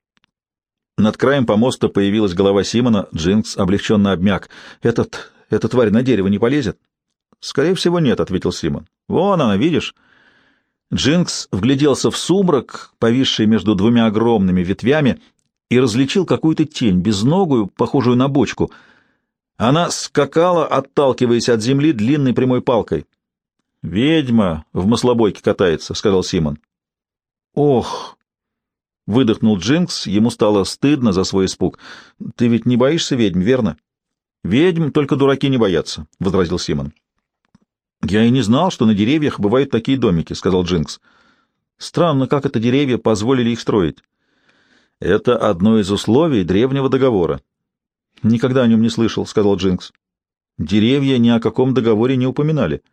S1: Над краем помоста появилась голова Симона. Джинкс облегченно обмяк. «Этот... эта тварь на дерево не полезет?» «Скорее всего, нет», — ответил Симон. «Вон она, видишь?» Джинкс вгляделся в сумрак, повисший между двумя огромными ветвями, и различил какую-то тень, безногую, похожую на бочку. Она скакала, отталкиваясь от земли длинной прямой палкой. «Ведьма в маслобойке катается», — сказал Симон. «Ох!» — выдохнул Джинкс, ему стало стыдно за свой испуг. «Ты ведь не боишься ведьм, верно?» «Ведьм только дураки не боятся», — возразил Симон. «Я и не знал, что на деревьях бывают такие домики», — сказал Джинкс. «Странно, как это деревья позволили их строить». «Это одно из условий древнего договора». «Никогда о нем не слышал», — сказал Джинкс. «Деревья ни о каком договоре не упоминали».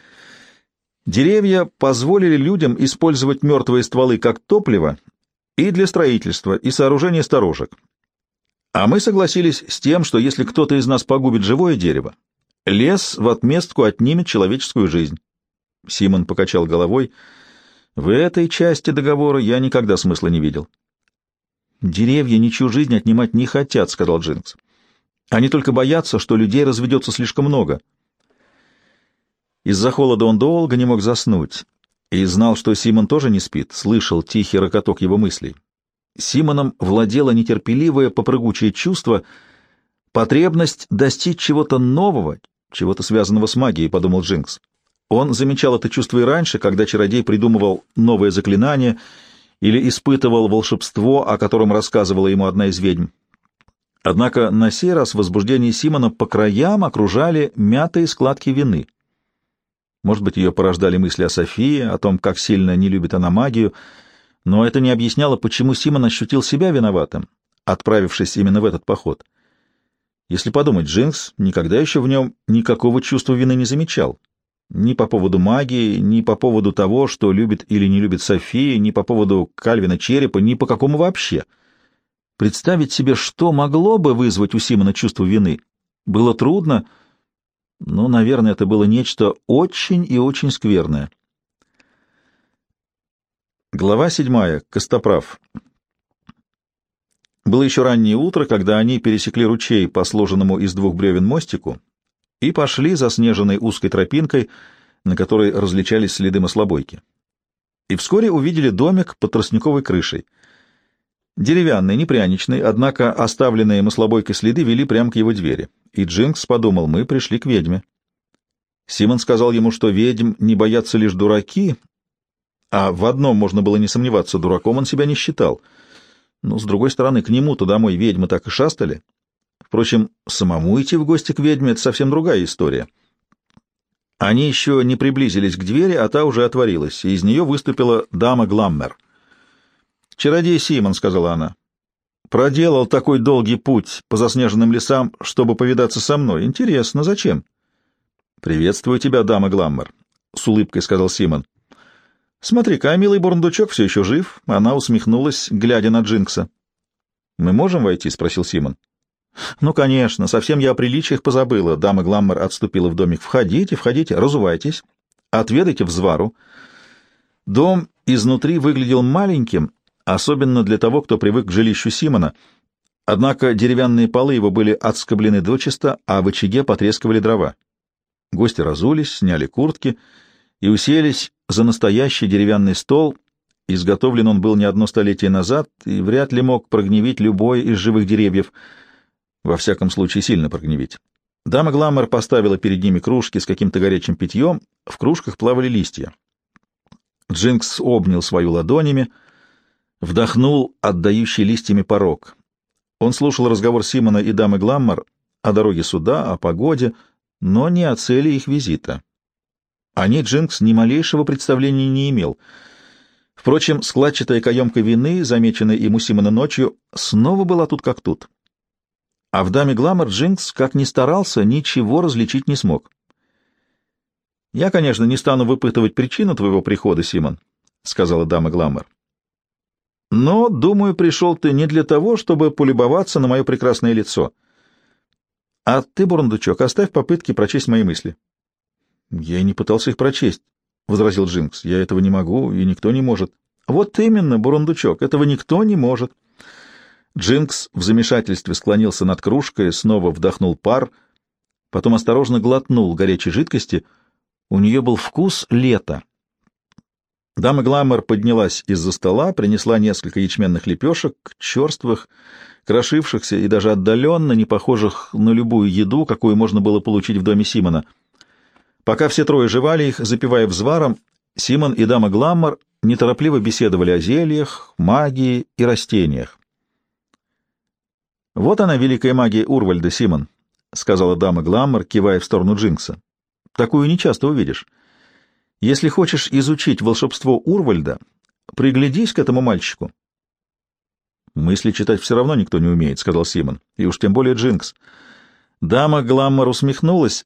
S1: Деревья позволили людям использовать мертвые стволы как топливо и для строительства, и сооружения сторожек. А мы согласились с тем, что если кто-то из нас погубит живое дерево, лес в отместку отнимет человеческую жизнь. Симон покачал головой. В этой части договора я никогда смысла не видел. «Деревья ничью жизнь отнимать не хотят», — сказал Джинкс. «Они только боятся, что людей разведется слишком много». Из-за холода он долго не мог заснуть и знал, что Симон тоже не спит, слышал тихий рокоток его мыслей. Симоном владело нетерпеливое попрыгучее чувство, потребность достичь чего-то нового, чего-то связанного с магией, — подумал Джинкс. Он замечал это чувство и раньше, когда чародей придумывал новое заклинание или испытывал волшебство, о котором рассказывала ему одна из ведьм. Однако на сей раз возбуждение Симона по краям окружали мятые складки вины. Может быть, ее порождали мысли о Софии, о том, как сильно не любит она магию, но это не объясняло, почему Симон ощутил себя виноватым, отправившись именно в этот поход. Если подумать, Джинкс никогда еще в нем никакого чувства вины не замечал. Ни по поводу магии, ни по поводу того, что любит или не любит София, ни по поводу Кальвина Черепа, ни по какому вообще. Представить себе, что могло бы вызвать у Симона чувство вины, было трудно, но, наверное, это было нечто очень и очень скверное. Глава седьмая. Костоправ. Было еще раннее утро, когда они пересекли ручей по сложенному из двух бревен мостику и пошли заснеженной узкой тропинкой, на которой различались следы маслобойки. И вскоре увидели домик под тростниковой крышей. Деревянный, не пряничный, однако оставленные маслобойкой следы вели прямо к его двери. И Джинкс подумал, мы пришли к ведьме. Симон сказал ему, что ведьм не боятся лишь дураки, а в одном можно было не сомневаться, дураком он себя не считал. Но, с другой стороны, к нему-то домой ведьмы так и шастали. Впрочем, самому идти в гости к ведьме — это совсем другая история. Они еще не приблизились к двери, а та уже отворилась, и из нее выступила дама Гламмер. «Чародей Симон», — сказала она, — «проделал такой долгий путь по заснеженным лесам, чтобы повидаться со мной. Интересно, зачем?» «Приветствую тебя, дама Гламмер», — с улыбкой сказал Симон. «Смотри-ка, милый бурундучок все еще жив», — она усмехнулась, глядя на Джинкса. «Мы можем войти?» — спросил Симон. «Ну, конечно, совсем я о приличиях позабыла». Дама Гламмер отступила в домик. «Входите, входите, разувайтесь, отведайте взвару». Дом изнутри выглядел маленьким, особенно для того, кто привык к жилищу Симона. Однако деревянные полы его были отскоблены дочисто, а в очаге потрескивали дрова. Гости разулись, сняли куртки и уселись за настоящий деревянный стол. Изготовлен он был не одно столетие назад и вряд ли мог прогневить любой из живых деревьев, во всяком случае сильно прогневить. Дама Гламмер поставила перед ними кружки с каким-то горячим питьем, в кружках плавали листья. Джинкс обнял свою ладонями, вдохнул отдающий листьями порог. Он слушал разговор Симона и дамы Гламмер о дороге сюда, о погоде, но не о цели их визита. О ней Джинкс ни малейшего представления не имел. Впрочем, складчатая каемка вины, замеченная им у Симона ночью, снова была тут как тут. А в даме Гламмер Джинкс, как ни старался, ничего различить не смог. «Я, конечно, не стану выпытывать причину твоего прихода, Симон», — сказала дама Гламмер. Но, думаю, пришел ты не для того, чтобы полюбоваться на мое прекрасное лицо. А ты, бурундучок, оставь попытки прочесть мои мысли. — Я и не пытался их прочесть, — возразил Джинкс. — Я этого не могу, и никто не может. — Вот именно, бурундучок, этого никто не может. Джинкс в замешательстве склонился над кружкой, снова вдохнул пар, потом осторожно глотнул горячей жидкости. У нее был вкус лета. Дама Гламмер поднялась из-за стола, принесла несколько ячменных лепешек, черствых, крошившихся и даже отдаленно не похожих на любую еду, какую можно было получить в доме Симона. Пока все трое жевали их, запивая взваром, Симон и дама Гламмер неторопливо беседовали о зельях, магии и растениях. «Вот она, великая магия Урвальда, Симон», — сказала дама Гламмер, кивая в сторону Джинкса. «Такую нечасто увидишь. Если хочешь изучить волшебство Урвальда, приглядись к этому мальчику». «Мысли читать все равно никто не умеет», — сказал Симон, — «и уж тем более Джинкс». Дама Гламмер усмехнулась.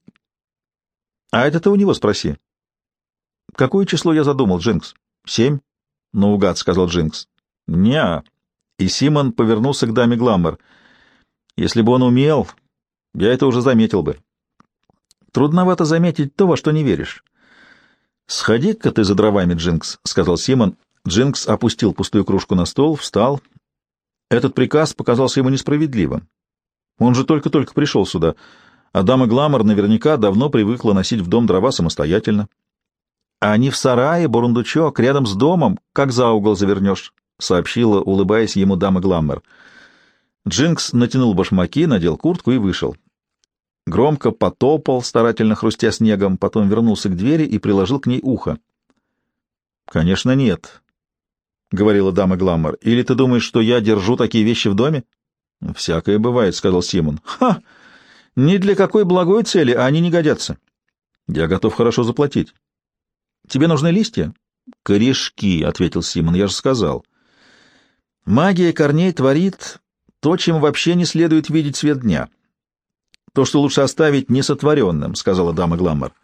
S1: «А это ты у него спроси». «Какое число я задумал, Джинкс?» «Семь?» — наугад, — сказал Джинкс. «Не-а». И Симон повернулся к даме Гламмер. «Если бы он умел, я это уже заметил бы». «Трудновато заметить то, во что не веришь». «Сходи-ка ты за дровами, Джинкс», — сказал Симон. Джинкс опустил пустую кружку на стол, встал. Этот приказ показался ему несправедливым. Он же только-только пришел сюда, а дама Гламмер наверняка давно привыкла носить в дом дрова самостоятельно. А они в сарае, бурундучок, рядом с домом, как за угол завернешь, — сообщила, улыбаясь ему дама Гламмер. Джинкс натянул башмаки, надел куртку и вышел. Громко потопал, старательно хрустя снегом, потом вернулся к двери и приложил к ней ухо. — Конечно, нет, — говорила дама Гламмер. — Или ты думаешь, что я держу такие вещи в доме? — Всякое бывает, — сказал Симон. — Ха! Ни для какой благой цели они не годятся. — Я готов хорошо заплатить. — Тебе нужны листья? — Корешки, — ответил Симон, — я же сказал. — Магия корней творит то, чем вообще не следует видеть свет дня. То, что лучше оставить несотворенным, — сказала дама Гламмер.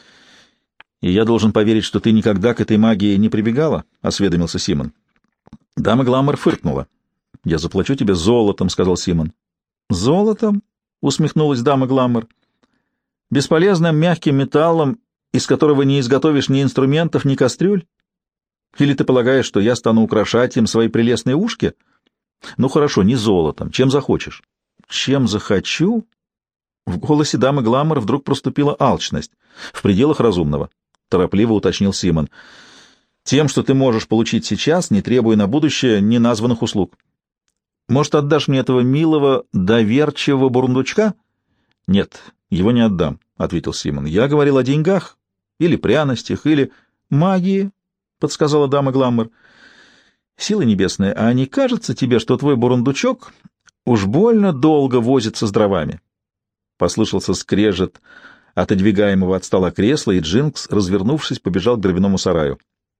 S1: — И я должен поверить, что ты никогда к этой магии не прибегала? — осведомился Симон. Дама Гламмер фыркнула. — Я заплачу тебе золотом, — сказал Симон. — Золотом? — усмехнулась дама Гламмер. — Бесполезным мягким металлом, из которого не изготовишь ни инструментов, ни кастрюль? Или ты полагаешь, что я стану украшать им свои прелестные ушки? Ну хорошо, не золотом, чем захочешь. — Чем захочу? В голосе дамы Гламмер вдруг проступила алчность, в пределах разумного, — торопливо уточнил Симон. — Тем, что ты можешь получить сейчас, не требуя на будущее неназванных услуг. Может, отдашь мне этого милого, доверчивого бурундучка? — Нет, его не отдам, — ответил Симон. — Я говорил о деньгах, или пряностях, или магии, — подсказала дама Гламмер. — Сила небесная, а не кажется тебе, что твой бурундучок уж больно долго возится с дровами? Послышался скрежет отодвигаемого от стола кресла, и Джинкс, развернувшись, побежал к дровяному сараю.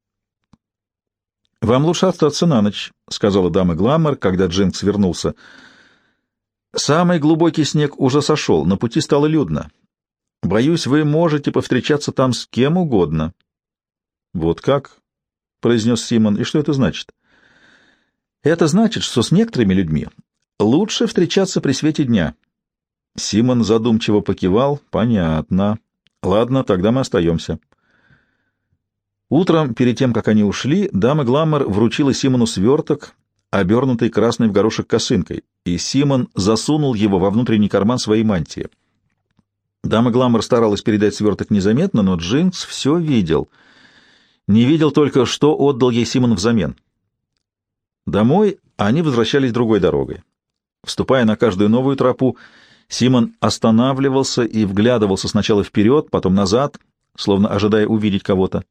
S1: — Вам лучше остаться на ночь, — сказала дама Гламмер, когда Джинкс вернулся. — Самый глубокий снег уже сошел, на пути стало людно. Боюсь, вы можете повстречаться там с кем угодно. — Вот как? — произнес Симон. — И что это значит? — Это значит, что с некоторыми людьми лучше встречаться при свете дня. Симон задумчиво покивал. — Понятно. Ладно, тогда мы остаемся. Утром, перед тем, как они ушли, дама Гламмер вручила Симону сверток, обернутый красной в горошек косынкой, и Симон засунул его во внутренний карман своей мантии. Дама Гламмер старалась передать сверток незаметно, но Джинкс все видел. Не видел только, что отдал ей Симон взамен. Домой они возвращались другой дорогой. Вступая на каждую новую тропу, Симон останавливался и вглядывался сначала вперед, потом назад, словно ожидая увидеть кого-то.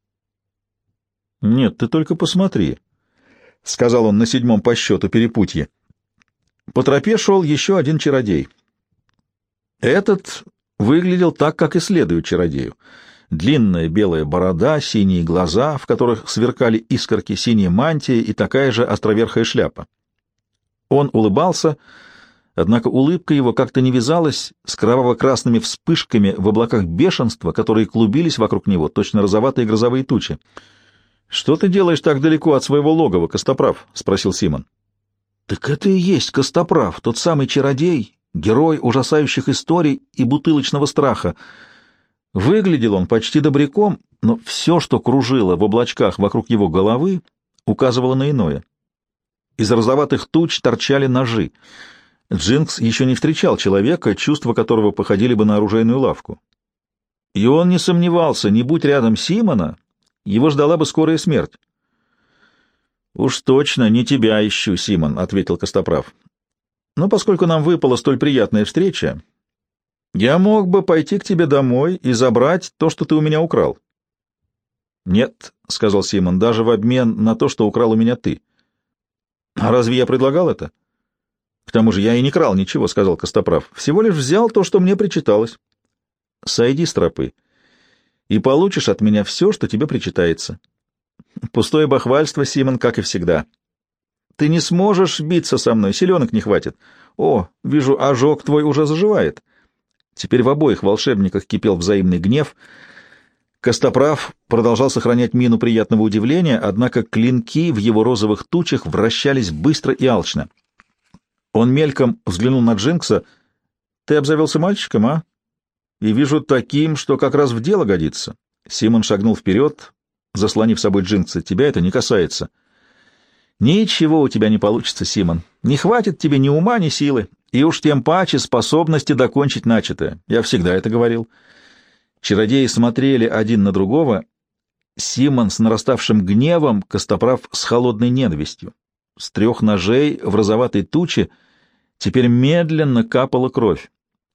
S1: «Нет, ты только посмотри», — сказал он на седьмом по счету перепутье. По тропе шел еще один чародей. Этот выглядел так, как и следует чародею. Длинная белая борода, синие глаза, в которых сверкали искорки, синяя мантия и такая же островерхая шляпа. Он улыбался, однако улыбка его как-то не вязалась с кроваво-красными вспышками в облаках бешенства, которые клубились вокруг него, точно розоватые грозовые тучи. «Что ты делаешь так далеко от своего логова, Костоправ?» — спросил Симон. «Так это и есть Костоправ, тот самый чародей, герой ужасающих историй и бутылочного страха. Выглядел он почти добряком, но все, что кружило в облачках вокруг его головы, указывало на иное. Из розоватых туч торчали ножи. Джинкс еще не встречал человека, чувства которого походили бы на оружейную лавку. И он не сомневался, не будь рядом Симона, его ждала бы скорая смерть. «Уж точно не тебя ищу, Симон», — ответил Костоправ. «Но поскольку нам выпала столь приятная встреча, я мог бы пойти к тебе домой и забрать то, что ты у меня украл». «Нет», — сказал Симон, — «даже в обмен на то, что украл у меня ты». «А разве я предлагал это?» «К тому же я и не крал ничего», — сказал Костоправ. «Всего лишь взял то, что мне причиталось». «Сойди с тропы, и получишь от меня все, что тебе причитается». «Пустое бахвальство, Симон, как и всегда. Ты не сможешь биться со мной, силенок не хватит. О, вижу, ожог твой уже заживает». Теперь в обоих волшебниках кипел взаимный гнев. Костоправ продолжал сохранять мину приятного удивления, однако клинки в его розовых тучах вращались быстро и алчно. Он мельком взглянул на Джинкса. «Ты обзавелся мальчиком, а? И вижу таким, что как раз в дело годится». Симон шагнул вперед, заслонив собой Джинкса. «Тебя это не касается». «Ничего у тебя не получится, Симон. Не хватит тебе ни ума, ни силы, и уж тем паче способности докончить начатое. Я всегда это говорил». Чародеи смотрели один на другого. Симон с нараставшим гневом, Костоправ с холодной ненавистью. С трех ножей в розоватой туче теперь медленно капала кровь.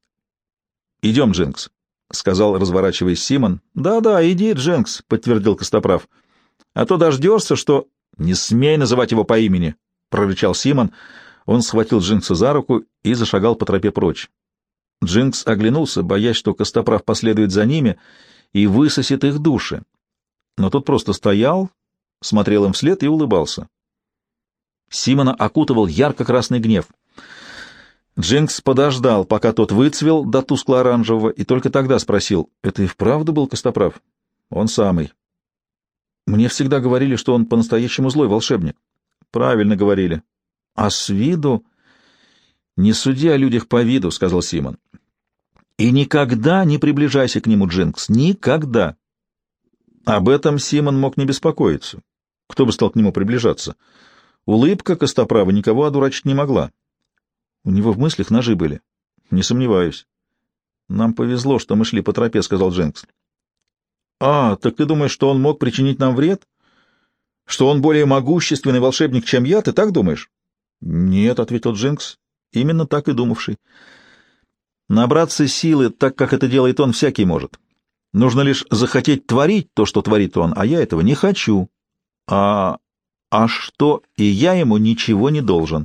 S1: «Идем, Джинкс», — сказал, разворачиваясь Симон. «Да-да, иди, Джинкс», — подтвердил Костоправ. «А то дождешься, что...» «Не смей называть его по имени», — прорычал Симон. Он схватил Джинкса за руку и зашагал по тропе прочь. Джинкс оглянулся, боясь, что Костоправ последует за ними и высосет их души. Но тот просто стоял, смотрел им вслед и улыбался. Симона окутывал ярко-красный гнев. Джинкс подождал, пока тот выцвел до тускло-оранжевого, и только тогда спросил: «Это и вправду был Костоправ?» «Он самый». «Мне всегда говорили, что он по-настоящему злой волшебник». «Правильно говорили». «А с виду...» «Не суди о людях по виду», — сказал Симон. «И никогда не приближайся к нему, Джинкс, никогда». Об этом Симон мог не беспокоиться. Кто бы стал к нему приближаться? Улыбка Костоправа никого одурачить не могла. У него в мыслях ножи были. Не сомневаюсь. «Нам повезло, что мы шли по тропе», — сказал Джинкс. «А, так ты думаешь, что он мог причинить нам вред? Что он более могущественный волшебник, чем я? Ты так думаешь?» «Нет», — ответил Джинкс, именно так и думавший. «Набраться силы, так как это делает он, всякий может. Нужно лишь захотеть творить то, что творит он, а я этого не хочу. А... а что, и я ему ничего не должен».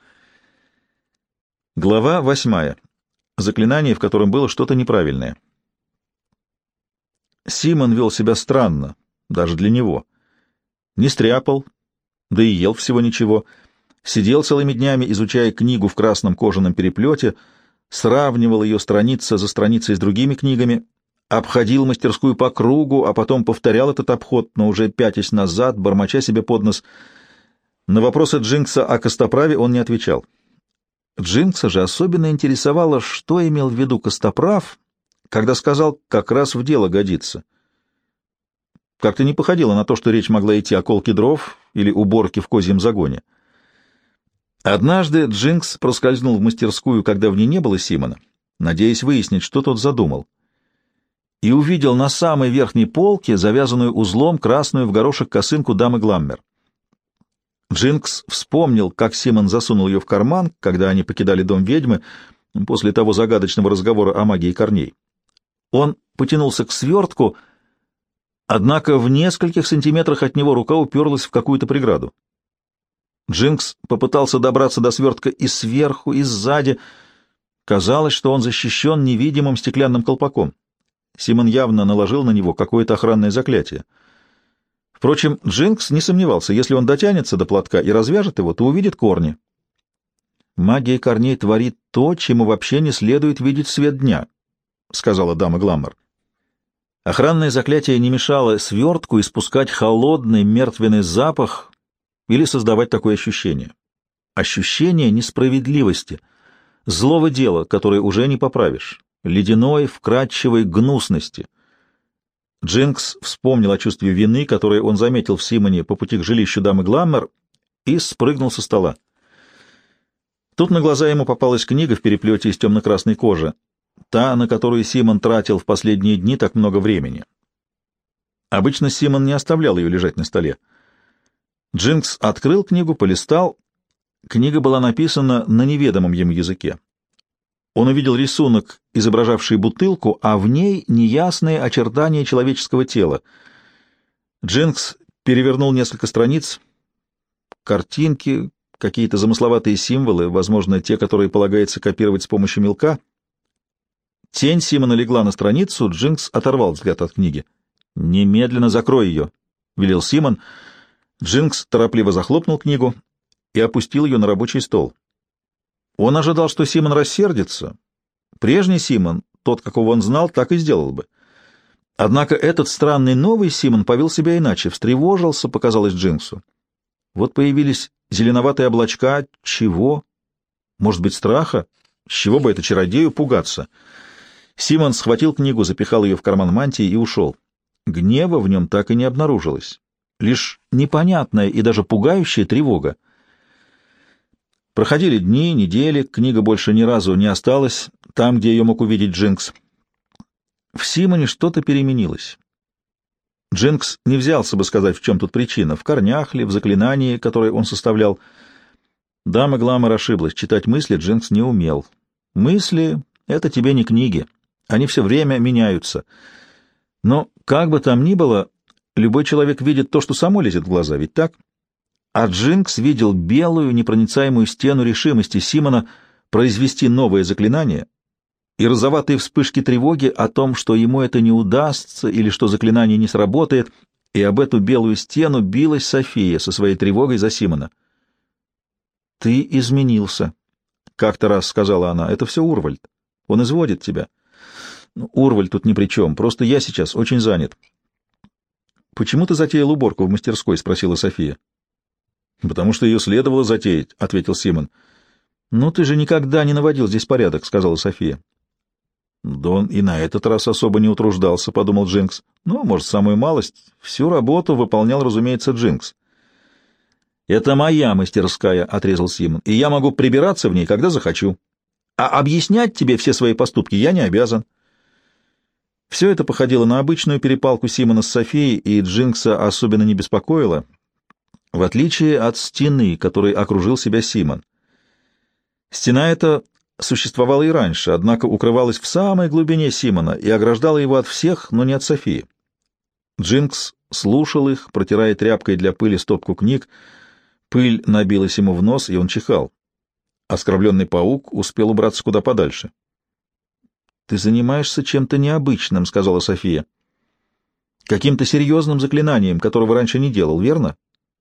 S1: Глава восьмая. Заклинание, в котором было что-то неправильное. Симон вел себя странно, даже для него. Не стряпал, да и ел всего ничего. Сидел целыми днями, изучая книгу в красном кожаном переплете, сравнивал ее страница за страницей с другими книгами, обходил мастерскую по кругу, а потом повторял этот обход, но уже пятясь назад, бормоча себе под нос. На вопросы Джинкса о Костоправе он не отвечал. Джинкса же особенно интересовало, что имел в виду Костоправ, когда сказал «как раз в дело годится». Как-то не походило на то, что речь могла идти о колке дров или уборке в козьем загоне. Однажды Джинкс проскользнул в мастерскую, когда в ней не было Симона, надеясь выяснить, что тот задумал, и увидел на самой верхней полке завязанную узлом красную в горошек косынку дамы Гламмер. Джинкс вспомнил, как Симон засунул ее в карман, когда они покидали дом ведьмы после того загадочного разговора о магии корней. Он потянулся к свертку, однако в нескольких сантиметрах от него рука уперлась в какую-то преграду. Джинкс попытался добраться до свертка и сверху, и сзади. Казалось, что он защищен невидимым стеклянным колпаком. Симон явно наложил на него какое-то охранное заклятие. Впрочем, Джинкс не сомневался, если он дотянется до платка и развяжет его, то увидит корни. «Магия корней творит то, чему вообще не следует видеть свет дня», — сказала дама Гламмер. Охранное заклятие не мешало свертку испускать холодный мертвенный запах или создавать такое ощущение. Ощущение несправедливости, злого дела, которое уже не поправишь, ледяной, вкрадчивой гнусности. Джинкс вспомнил о чувстве вины, которое он заметил в Симоне по пути к жилищу дамы Гламмер, и спрыгнул со стола. Тут на глаза ему попалась книга в переплете из темно-красной кожи, та, на которую Симон тратил в последние дни так много времени. Обычно Симон не оставлял ее лежать на столе. Джинкс открыл книгу, полистал. Книга была написана на неведомом ему языке. Он увидел рисунок, изображавший бутылку, а в ней неясные очертания человеческого тела. Джинкс перевернул несколько страниц. Картинки, какие-то замысловатые символы, возможно, те, которые полагается копировать с помощью мелка. Тень Симона легла на страницу, Джинкс оторвал взгляд от книги. «Немедленно закрой ее», — велел Симон. Джинкс торопливо захлопнул книгу и опустил ее на рабочий стол. Он ожидал, что Симон рассердится. Прежний Симон, тот, какого он знал, так и сделал бы. Однако этот странный новый Симон повел себя иначе, встревожился, показалось Джинксу. Вот появились зеленоватые облачка. Чего? Может быть, страха? С чего бы это чародею пугаться? Симон схватил книгу, запихал ее в карман мантии и ушел. Гнева в нем так и не обнаружилось. Лишь непонятная и даже пугающая тревога. Проходили дни, недели, книга больше ни разу не осталась там, где ее мог увидеть Джинкс. В Симоне что-то переменилось. Джинкс не взялся бы сказать, в чем тут причина, в корнях ли, в заклинании, которое он составлял. Дама Гламмер ошиблась, читать мысли Джинкс не умел. Мысли — это тебе не книги, они все время меняются. Но, как бы там ни было, любой человек видит то, что само лезет в глаза, ведь так? А Джинкс видел белую, непроницаемую стену решимости Симона произвести новое заклинание и розоватые вспышки тревоги о том, что ему это не удастся или что заклинание не сработает, и об эту белую стену билась София со своей тревогой за Симона. «Ты изменился», — как-то раз сказала она. «Это все Урвальд. Он изводит тебя». Ну, Урвальд тут ни при чем, просто я сейчас очень занят. «Почему ты затеял уборку в мастерской?» — спросила София. «Потому что ее следовало затеять», — ответил Симон. «Ну, ты же никогда не наводил здесь порядок», — сказала София. «Да он и на этот раз особо не утруждался», — подумал Джинкс. «Ну, может, самую малость. Всю работу выполнял, разумеется, Джинкс». «Это моя мастерская», — отрезал Симон, — «и я могу прибираться в ней, когда захочу. А объяснять тебе все свои поступки я не обязан». Все это походило на обычную перепалку Симона с Софией, и Джинкса особенно не беспокоило, в отличие от стены, которой окружил себя Симон. Стена эта существовала и раньше, однако укрывалась в самой глубине Симона и ограждала его от всех, но не от Софии. Джинкс слушал их, протирая тряпкой для пыли стопку книг. Пыль набилась ему в нос, и он чихал. Оскорбленный паук успел убраться куда подальше. «Ты занимаешься чем-то необычным», — сказала София. «Каким-то серьезным заклинанием, которого раньше не делал, верно?»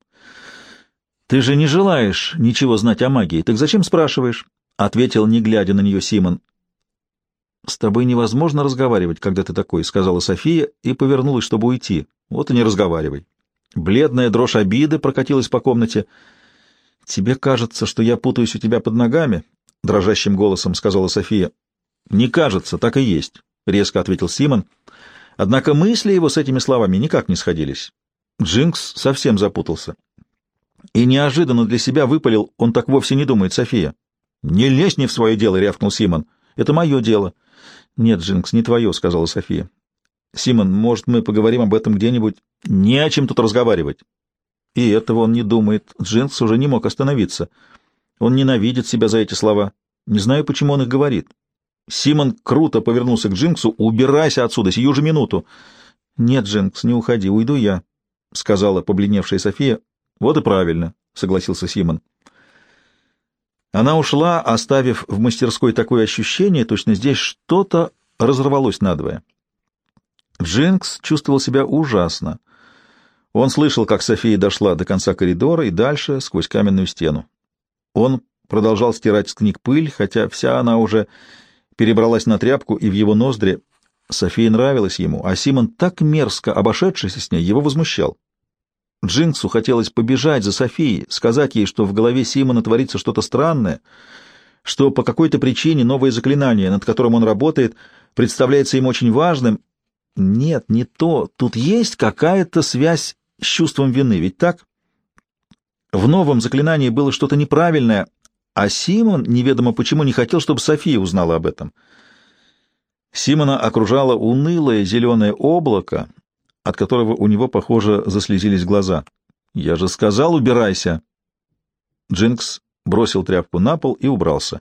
S1: «Ты же не желаешь ничего знать о магии, так зачем спрашиваешь?» — ответил, не глядя на нее, Симон. «С тобой невозможно разговаривать, когда ты такой», — сказала София и повернулась, чтобы уйти. «Вот и не разговаривай». Бледная дрожь обиды прокатилась по комнате. «Тебе кажется, что я путаюсь у тебя под ногами?» — дрожащим голосом сказала София. «Не кажется, так и есть», — резко ответил Симон. Однако мысли его с этими словами никак не сходились. Джинкс совсем запутался. И неожиданно для себя выпалил: «Он так вовсе не думает, София». «Не лезь не в свое дело», — рявкнул Симон. «Это мое дело». «Нет, Джинкс, не твое», — сказала София. «Симон, может, мы поговорим об этом где-нибудь?» «Не о чем тут разговаривать». И этого он не думает. Джинкс уже не мог остановиться. Он ненавидит себя за эти слова. Не знаю, почему он их говорит. Симон круто повернулся к Джинксу. «Убирайся отсюда, сию же минуту!» «Нет, Джинкс, не уходи, уйду я», — сказала побледневшая София. «Вот и правильно», — согласился Симон. Она ушла, оставив в мастерской такое ощущение, точно здесь что-то разорвалось надвое. Джинкс чувствовал себя ужасно. Он слышал, как София дошла до конца коридора и дальше, сквозь каменную стену. Он продолжал стирать с книг пыль, хотя вся она уже перебралась на тряпку и в его ноздри. София нравилась ему, а Симон, так мерзко обошедшийся с ней, его возмущал. Джинксу хотелось побежать за Софией, сказать ей, что в голове Симона творится что-то странное, что по какой-то причине новое заклинание, над которым он работает, представляется им очень важным. Нет, не то. Тут есть какая-то связь с чувством вины, ведь так? В новом заклинании было что-то неправильное, а Симон неведомо почему не хотел, чтобы София узнала об этом. Симона окружало унылое зеленое облако, от которого у него, похоже, заслезились глаза. «Я же сказал, убирайся!» Джинкс бросил тряпку на пол и убрался.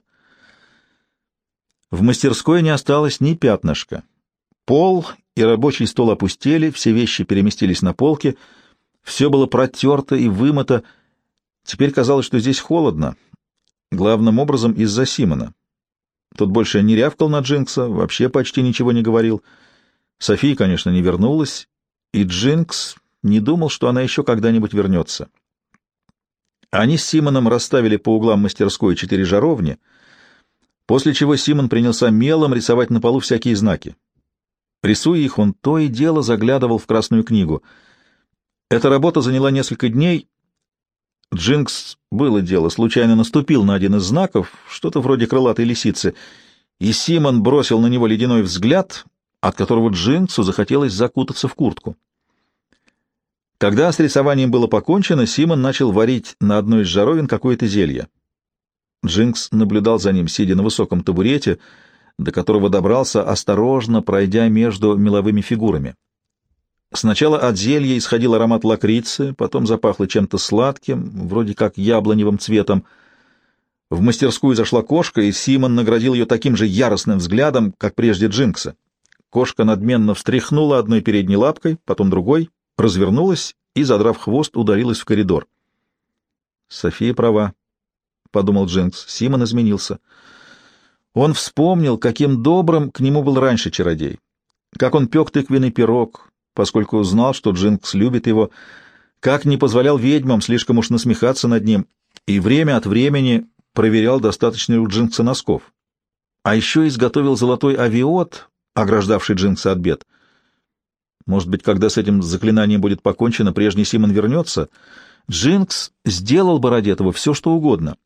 S1: В мастерской не осталось ни пятнышка. Пол и рабочий стол опустели, все вещи переместились на полки, все было протерто и вымыто. Теперь казалось, что здесь холодно, главным образом из-за Симона. Тот больше не рявкал на Джинкса, вообще почти ничего не говорил. София, конечно, не вернулась, и Джинкс не думал, что она еще когда-нибудь вернется. Они с Симоном расставили по углам мастерской четыре жаровни, после чего Симон принялся мелом рисовать на полу всякие знаки. Рисуя их, он то и дело заглядывал в красную книгу. Эта работа заняла несколько дней. Джинкс, было дело, случайно наступил на один из знаков, что-то вроде крылатой лисицы, и Симон бросил на него ледяной взгляд, от которого Джинксу захотелось закутаться в куртку. Когда с рисованием было покончено, Симон начал варить на одной из жаровин какое-то зелье. Джинкс наблюдал за ним, сидя на высоком табурете, до которого добрался, осторожно пройдя между меловыми фигурами. Сначала от зелья исходил аромат лакрицы, потом запахло чем-то сладким, вроде как яблоневым цветом. В мастерскую зашла кошка, и Симон наградил ее таким же яростным взглядом, как прежде Джинкса. Кошка надменно встряхнула одной передней лапкой, потом другой, развернулась и, задрав хвост, ударилась в коридор. «София права», — подумал Джинкс. Симон изменился. Он вспомнил, каким добрым к нему был раньше чародей, как он пек тыквенный пирог, поскольку знал, что Джинкс любит его, как не позволял ведьмам слишком уж насмехаться над ним, и время от времени проверял, достаточно ли у Джинкса носков. А еще изготовил золотой авиот, ограждавший Джинкса от бед. Может быть, когда с этим заклинанием будет покончено, прежний Симон вернется, Джинкс сделал бы ради этого все, что угодно.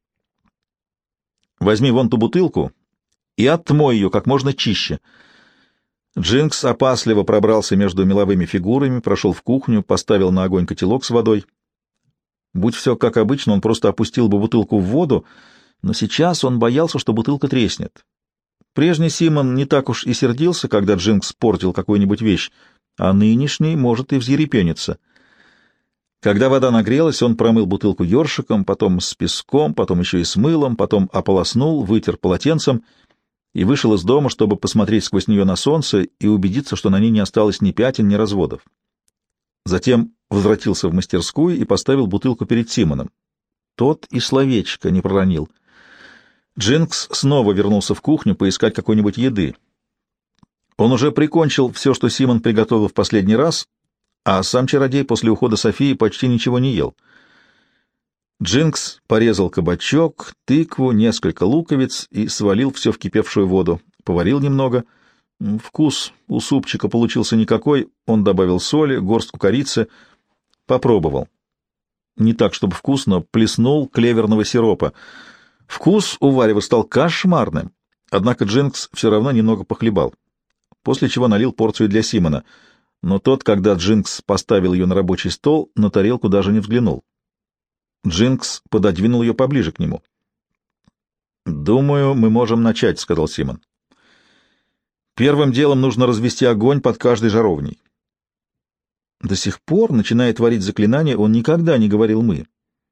S1: «Возьми вон ту бутылку и отмой ее как можно чище». Джинкс опасливо пробрался между меловыми фигурами, прошел в кухню, поставил на огонь котелок с водой. Будь все как обычно, он просто опустил бы бутылку в воду, но сейчас он боялся, что бутылка треснет. Прежний Симон не так уж и сердился, когда Джинкс портил какую-нибудь вещь, а нынешний может и взъерепениться. Когда вода нагрелась, он промыл бутылку ёршиком, потом с песком, потом еще и с мылом, потом ополоснул, вытер полотенцем и вышел из дома, чтобы посмотреть сквозь нее на солнце и убедиться, что на ней не осталось ни пятен, ни разводов. Затем возвратился в мастерскую и поставил бутылку перед Симоном. Тот и словечко не проронил. Джинкс снова вернулся в кухню поискать какой-нибудь еды. Он уже прикончил все, что Симон приготовил в последний раз, а сам чародей после ухода Софии почти ничего не ел. Джинкс порезал кабачок, тыкву, несколько луковиц и свалил все в кипевшую воду. Поварил немного. Вкус у супчика получился никакой. Он добавил соли, горстку корицы. Попробовал. Не так, чтобы вкусно, плеснул клеверного сиропа. Вкус у варева стал кошмарным, однако Джинкс все равно немного похлебал, после чего налил порцию для Симона, но тот, когда Джинкс поставил ее на рабочий стол, на тарелку даже не взглянул. Джинкс пододвинул ее поближе к нему. «Думаю, мы можем начать», — сказал Симон. «Первым делом нужно развести огонь под каждой жаровней». До сих пор, начиная творить заклинание, он никогда не говорил «мы».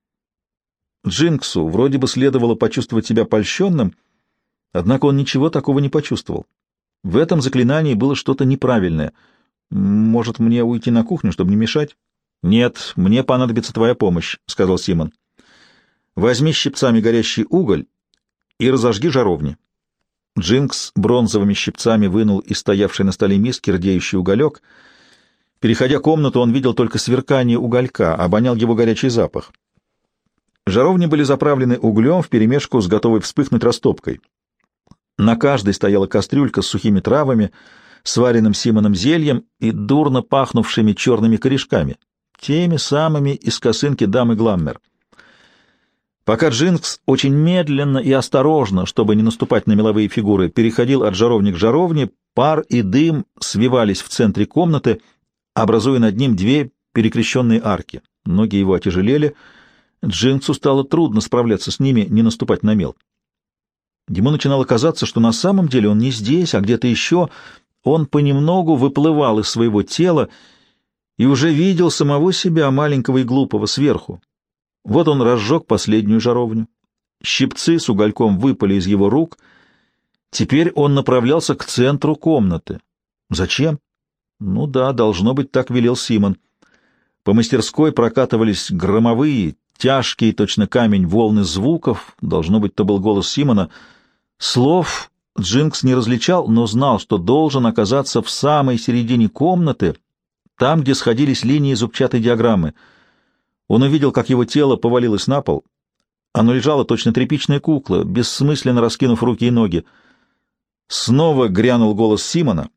S1: Джинксу вроде бы следовало почувствовать себя польщенным, однако он ничего такого не почувствовал. В этом заклинании было что-то неправильное. «Может, мне уйти на кухню, чтобы не мешать?» «Нет, мне понадобится твоя помощь», — сказал Симон. «Возьми щипцами горящий уголь и разожги жаровни». Джинкс бронзовыми щипцами вынул из стоявшей на столе миски рдеющий уголек. Переходя комнату, он видел только сверкание уголька, обонял его горячий запах. Жаровни были заправлены углем вперемешку с готовой вспыхнуть растопкой. На каждой стояла кастрюлька с сухими травами, сваренным Симоном зельем и дурно пахнувшими черными корешками, теми самыми из косынки дамы Гламмер. Пока Джинкс очень медленно и осторожно, чтобы не наступать на меловые фигуры, переходил от жаровни к жаровне, пар и дым свивались в центре комнаты, образуя над ним две перекрещенные арки. Ноги его отяжелели, Джинксу стало трудно справляться с ними, не наступать на мел. Ему начинало казаться, что на самом деле он не здесь, а где-то еще. Он понемногу выплывал из своего тела и уже видел самого себя, маленького и глупого, сверху. Вот он разжег последнюю жаровню. Щипцы с угольком выпали из его рук. Теперь он направлялся к центру комнаты. Зачем? Ну да, должно быть, так велел Симон. По мастерской прокатывались громовые, тяжкие, точно камень, волны звуков. Должно быть, то был голос Симона. Слов Джинкс не различал, но знал, что должен оказаться в самой середине комнаты, там, где сходились линии зубчатой диаграммы. Он увидел, как его тело повалилось на пол. Оно лежало точно тряпичная кукла, бессмысленно раскинув руки и ноги. Снова грянул голос Симона,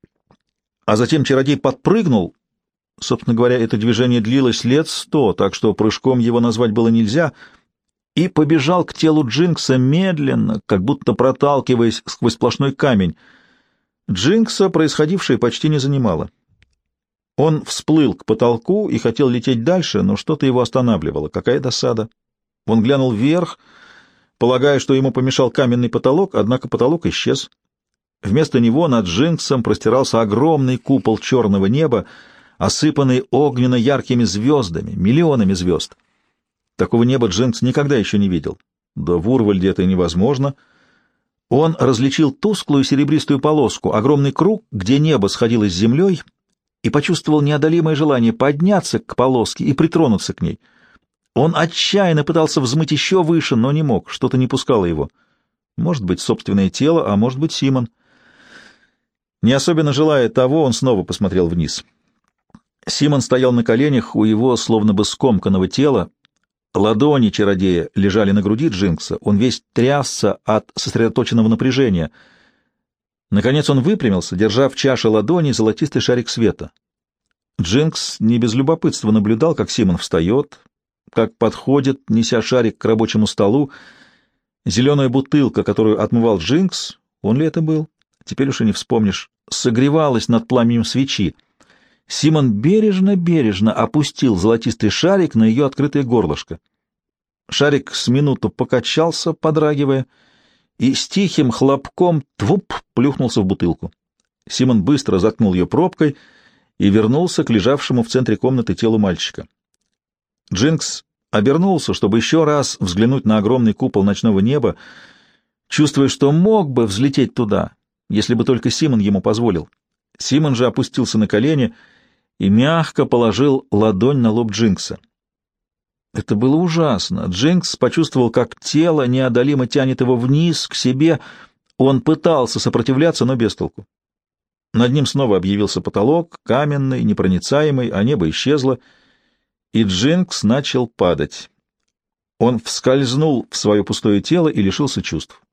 S1: а затем чародей подпрыгнул. Собственно говоря, это движение длилось лет сто, так что прыжком его назвать было нельзя, и побежал к телу Джинкса медленно, как будто проталкиваясь сквозь сплошной камень. Джинкса происходившее почти не занимало. Он всплыл к потолку и хотел лететь дальше, но что-то его останавливало. Какая досада! Он глянул вверх, полагая, что ему помешал каменный потолок, однако потолок исчез. Вместо него над Джинксом простирался огромный купол черного неба, осыпанный огненно-яркими звездами, миллионами звезд. Такого неба Джинкс никогда еще не видел. Да в Урвальде это невозможно. Он различил тусклую серебристую полоску, огромный круг, где небо сходилось с землей, и почувствовал неодолимое желание подняться к полоске и притронуться к ней. Он отчаянно пытался взмыть еще выше, но не мог, что-то не пускало его. Может быть, собственное тело, а может быть, Симон. Не особенно желая того, он снова посмотрел вниз. Симон стоял на коленях у его словно бы скомканного тела. Ладони чародея лежали на груди Джинкса, он весь трясся от сосредоточенного напряжения. Наконец он выпрямился, держа в чаше ладони золотистый шарик света. Джинкс не без любопытства наблюдал, как Симон встает, как подходит, неся шарик к рабочему столу. Зеленая бутылка, которую отмывал Джинкс, он ли это был? Теперь уж и не вспомнишь, согревалась над пламенем свечи. Симон бережно-бережно опустил золотистый шарик на ее открытое горлышко. Шарик с минуту покачался, подрагивая, и с тихим хлопком твуп плюхнулся в бутылку. Симон быстро заткнул ее пробкой и вернулся к лежавшему в центре комнаты телу мальчика. Джинкс обернулся, чтобы еще раз взглянуть на огромный купол ночного неба, чувствуя, что мог бы взлететь туда, если бы только Симон ему позволил. Симон же опустился на колени и мягко положил ладонь на лоб Джинкса. Это было ужасно. Джинкс почувствовал, как тело неодолимо тянет его вниз, к себе. Он пытался сопротивляться, но без толку. Над ним снова объявился потолок, каменный, непроницаемый, а небо исчезло, и Джинкс начал падать. Он вскользнул в свое пустое тело и лишился чувств.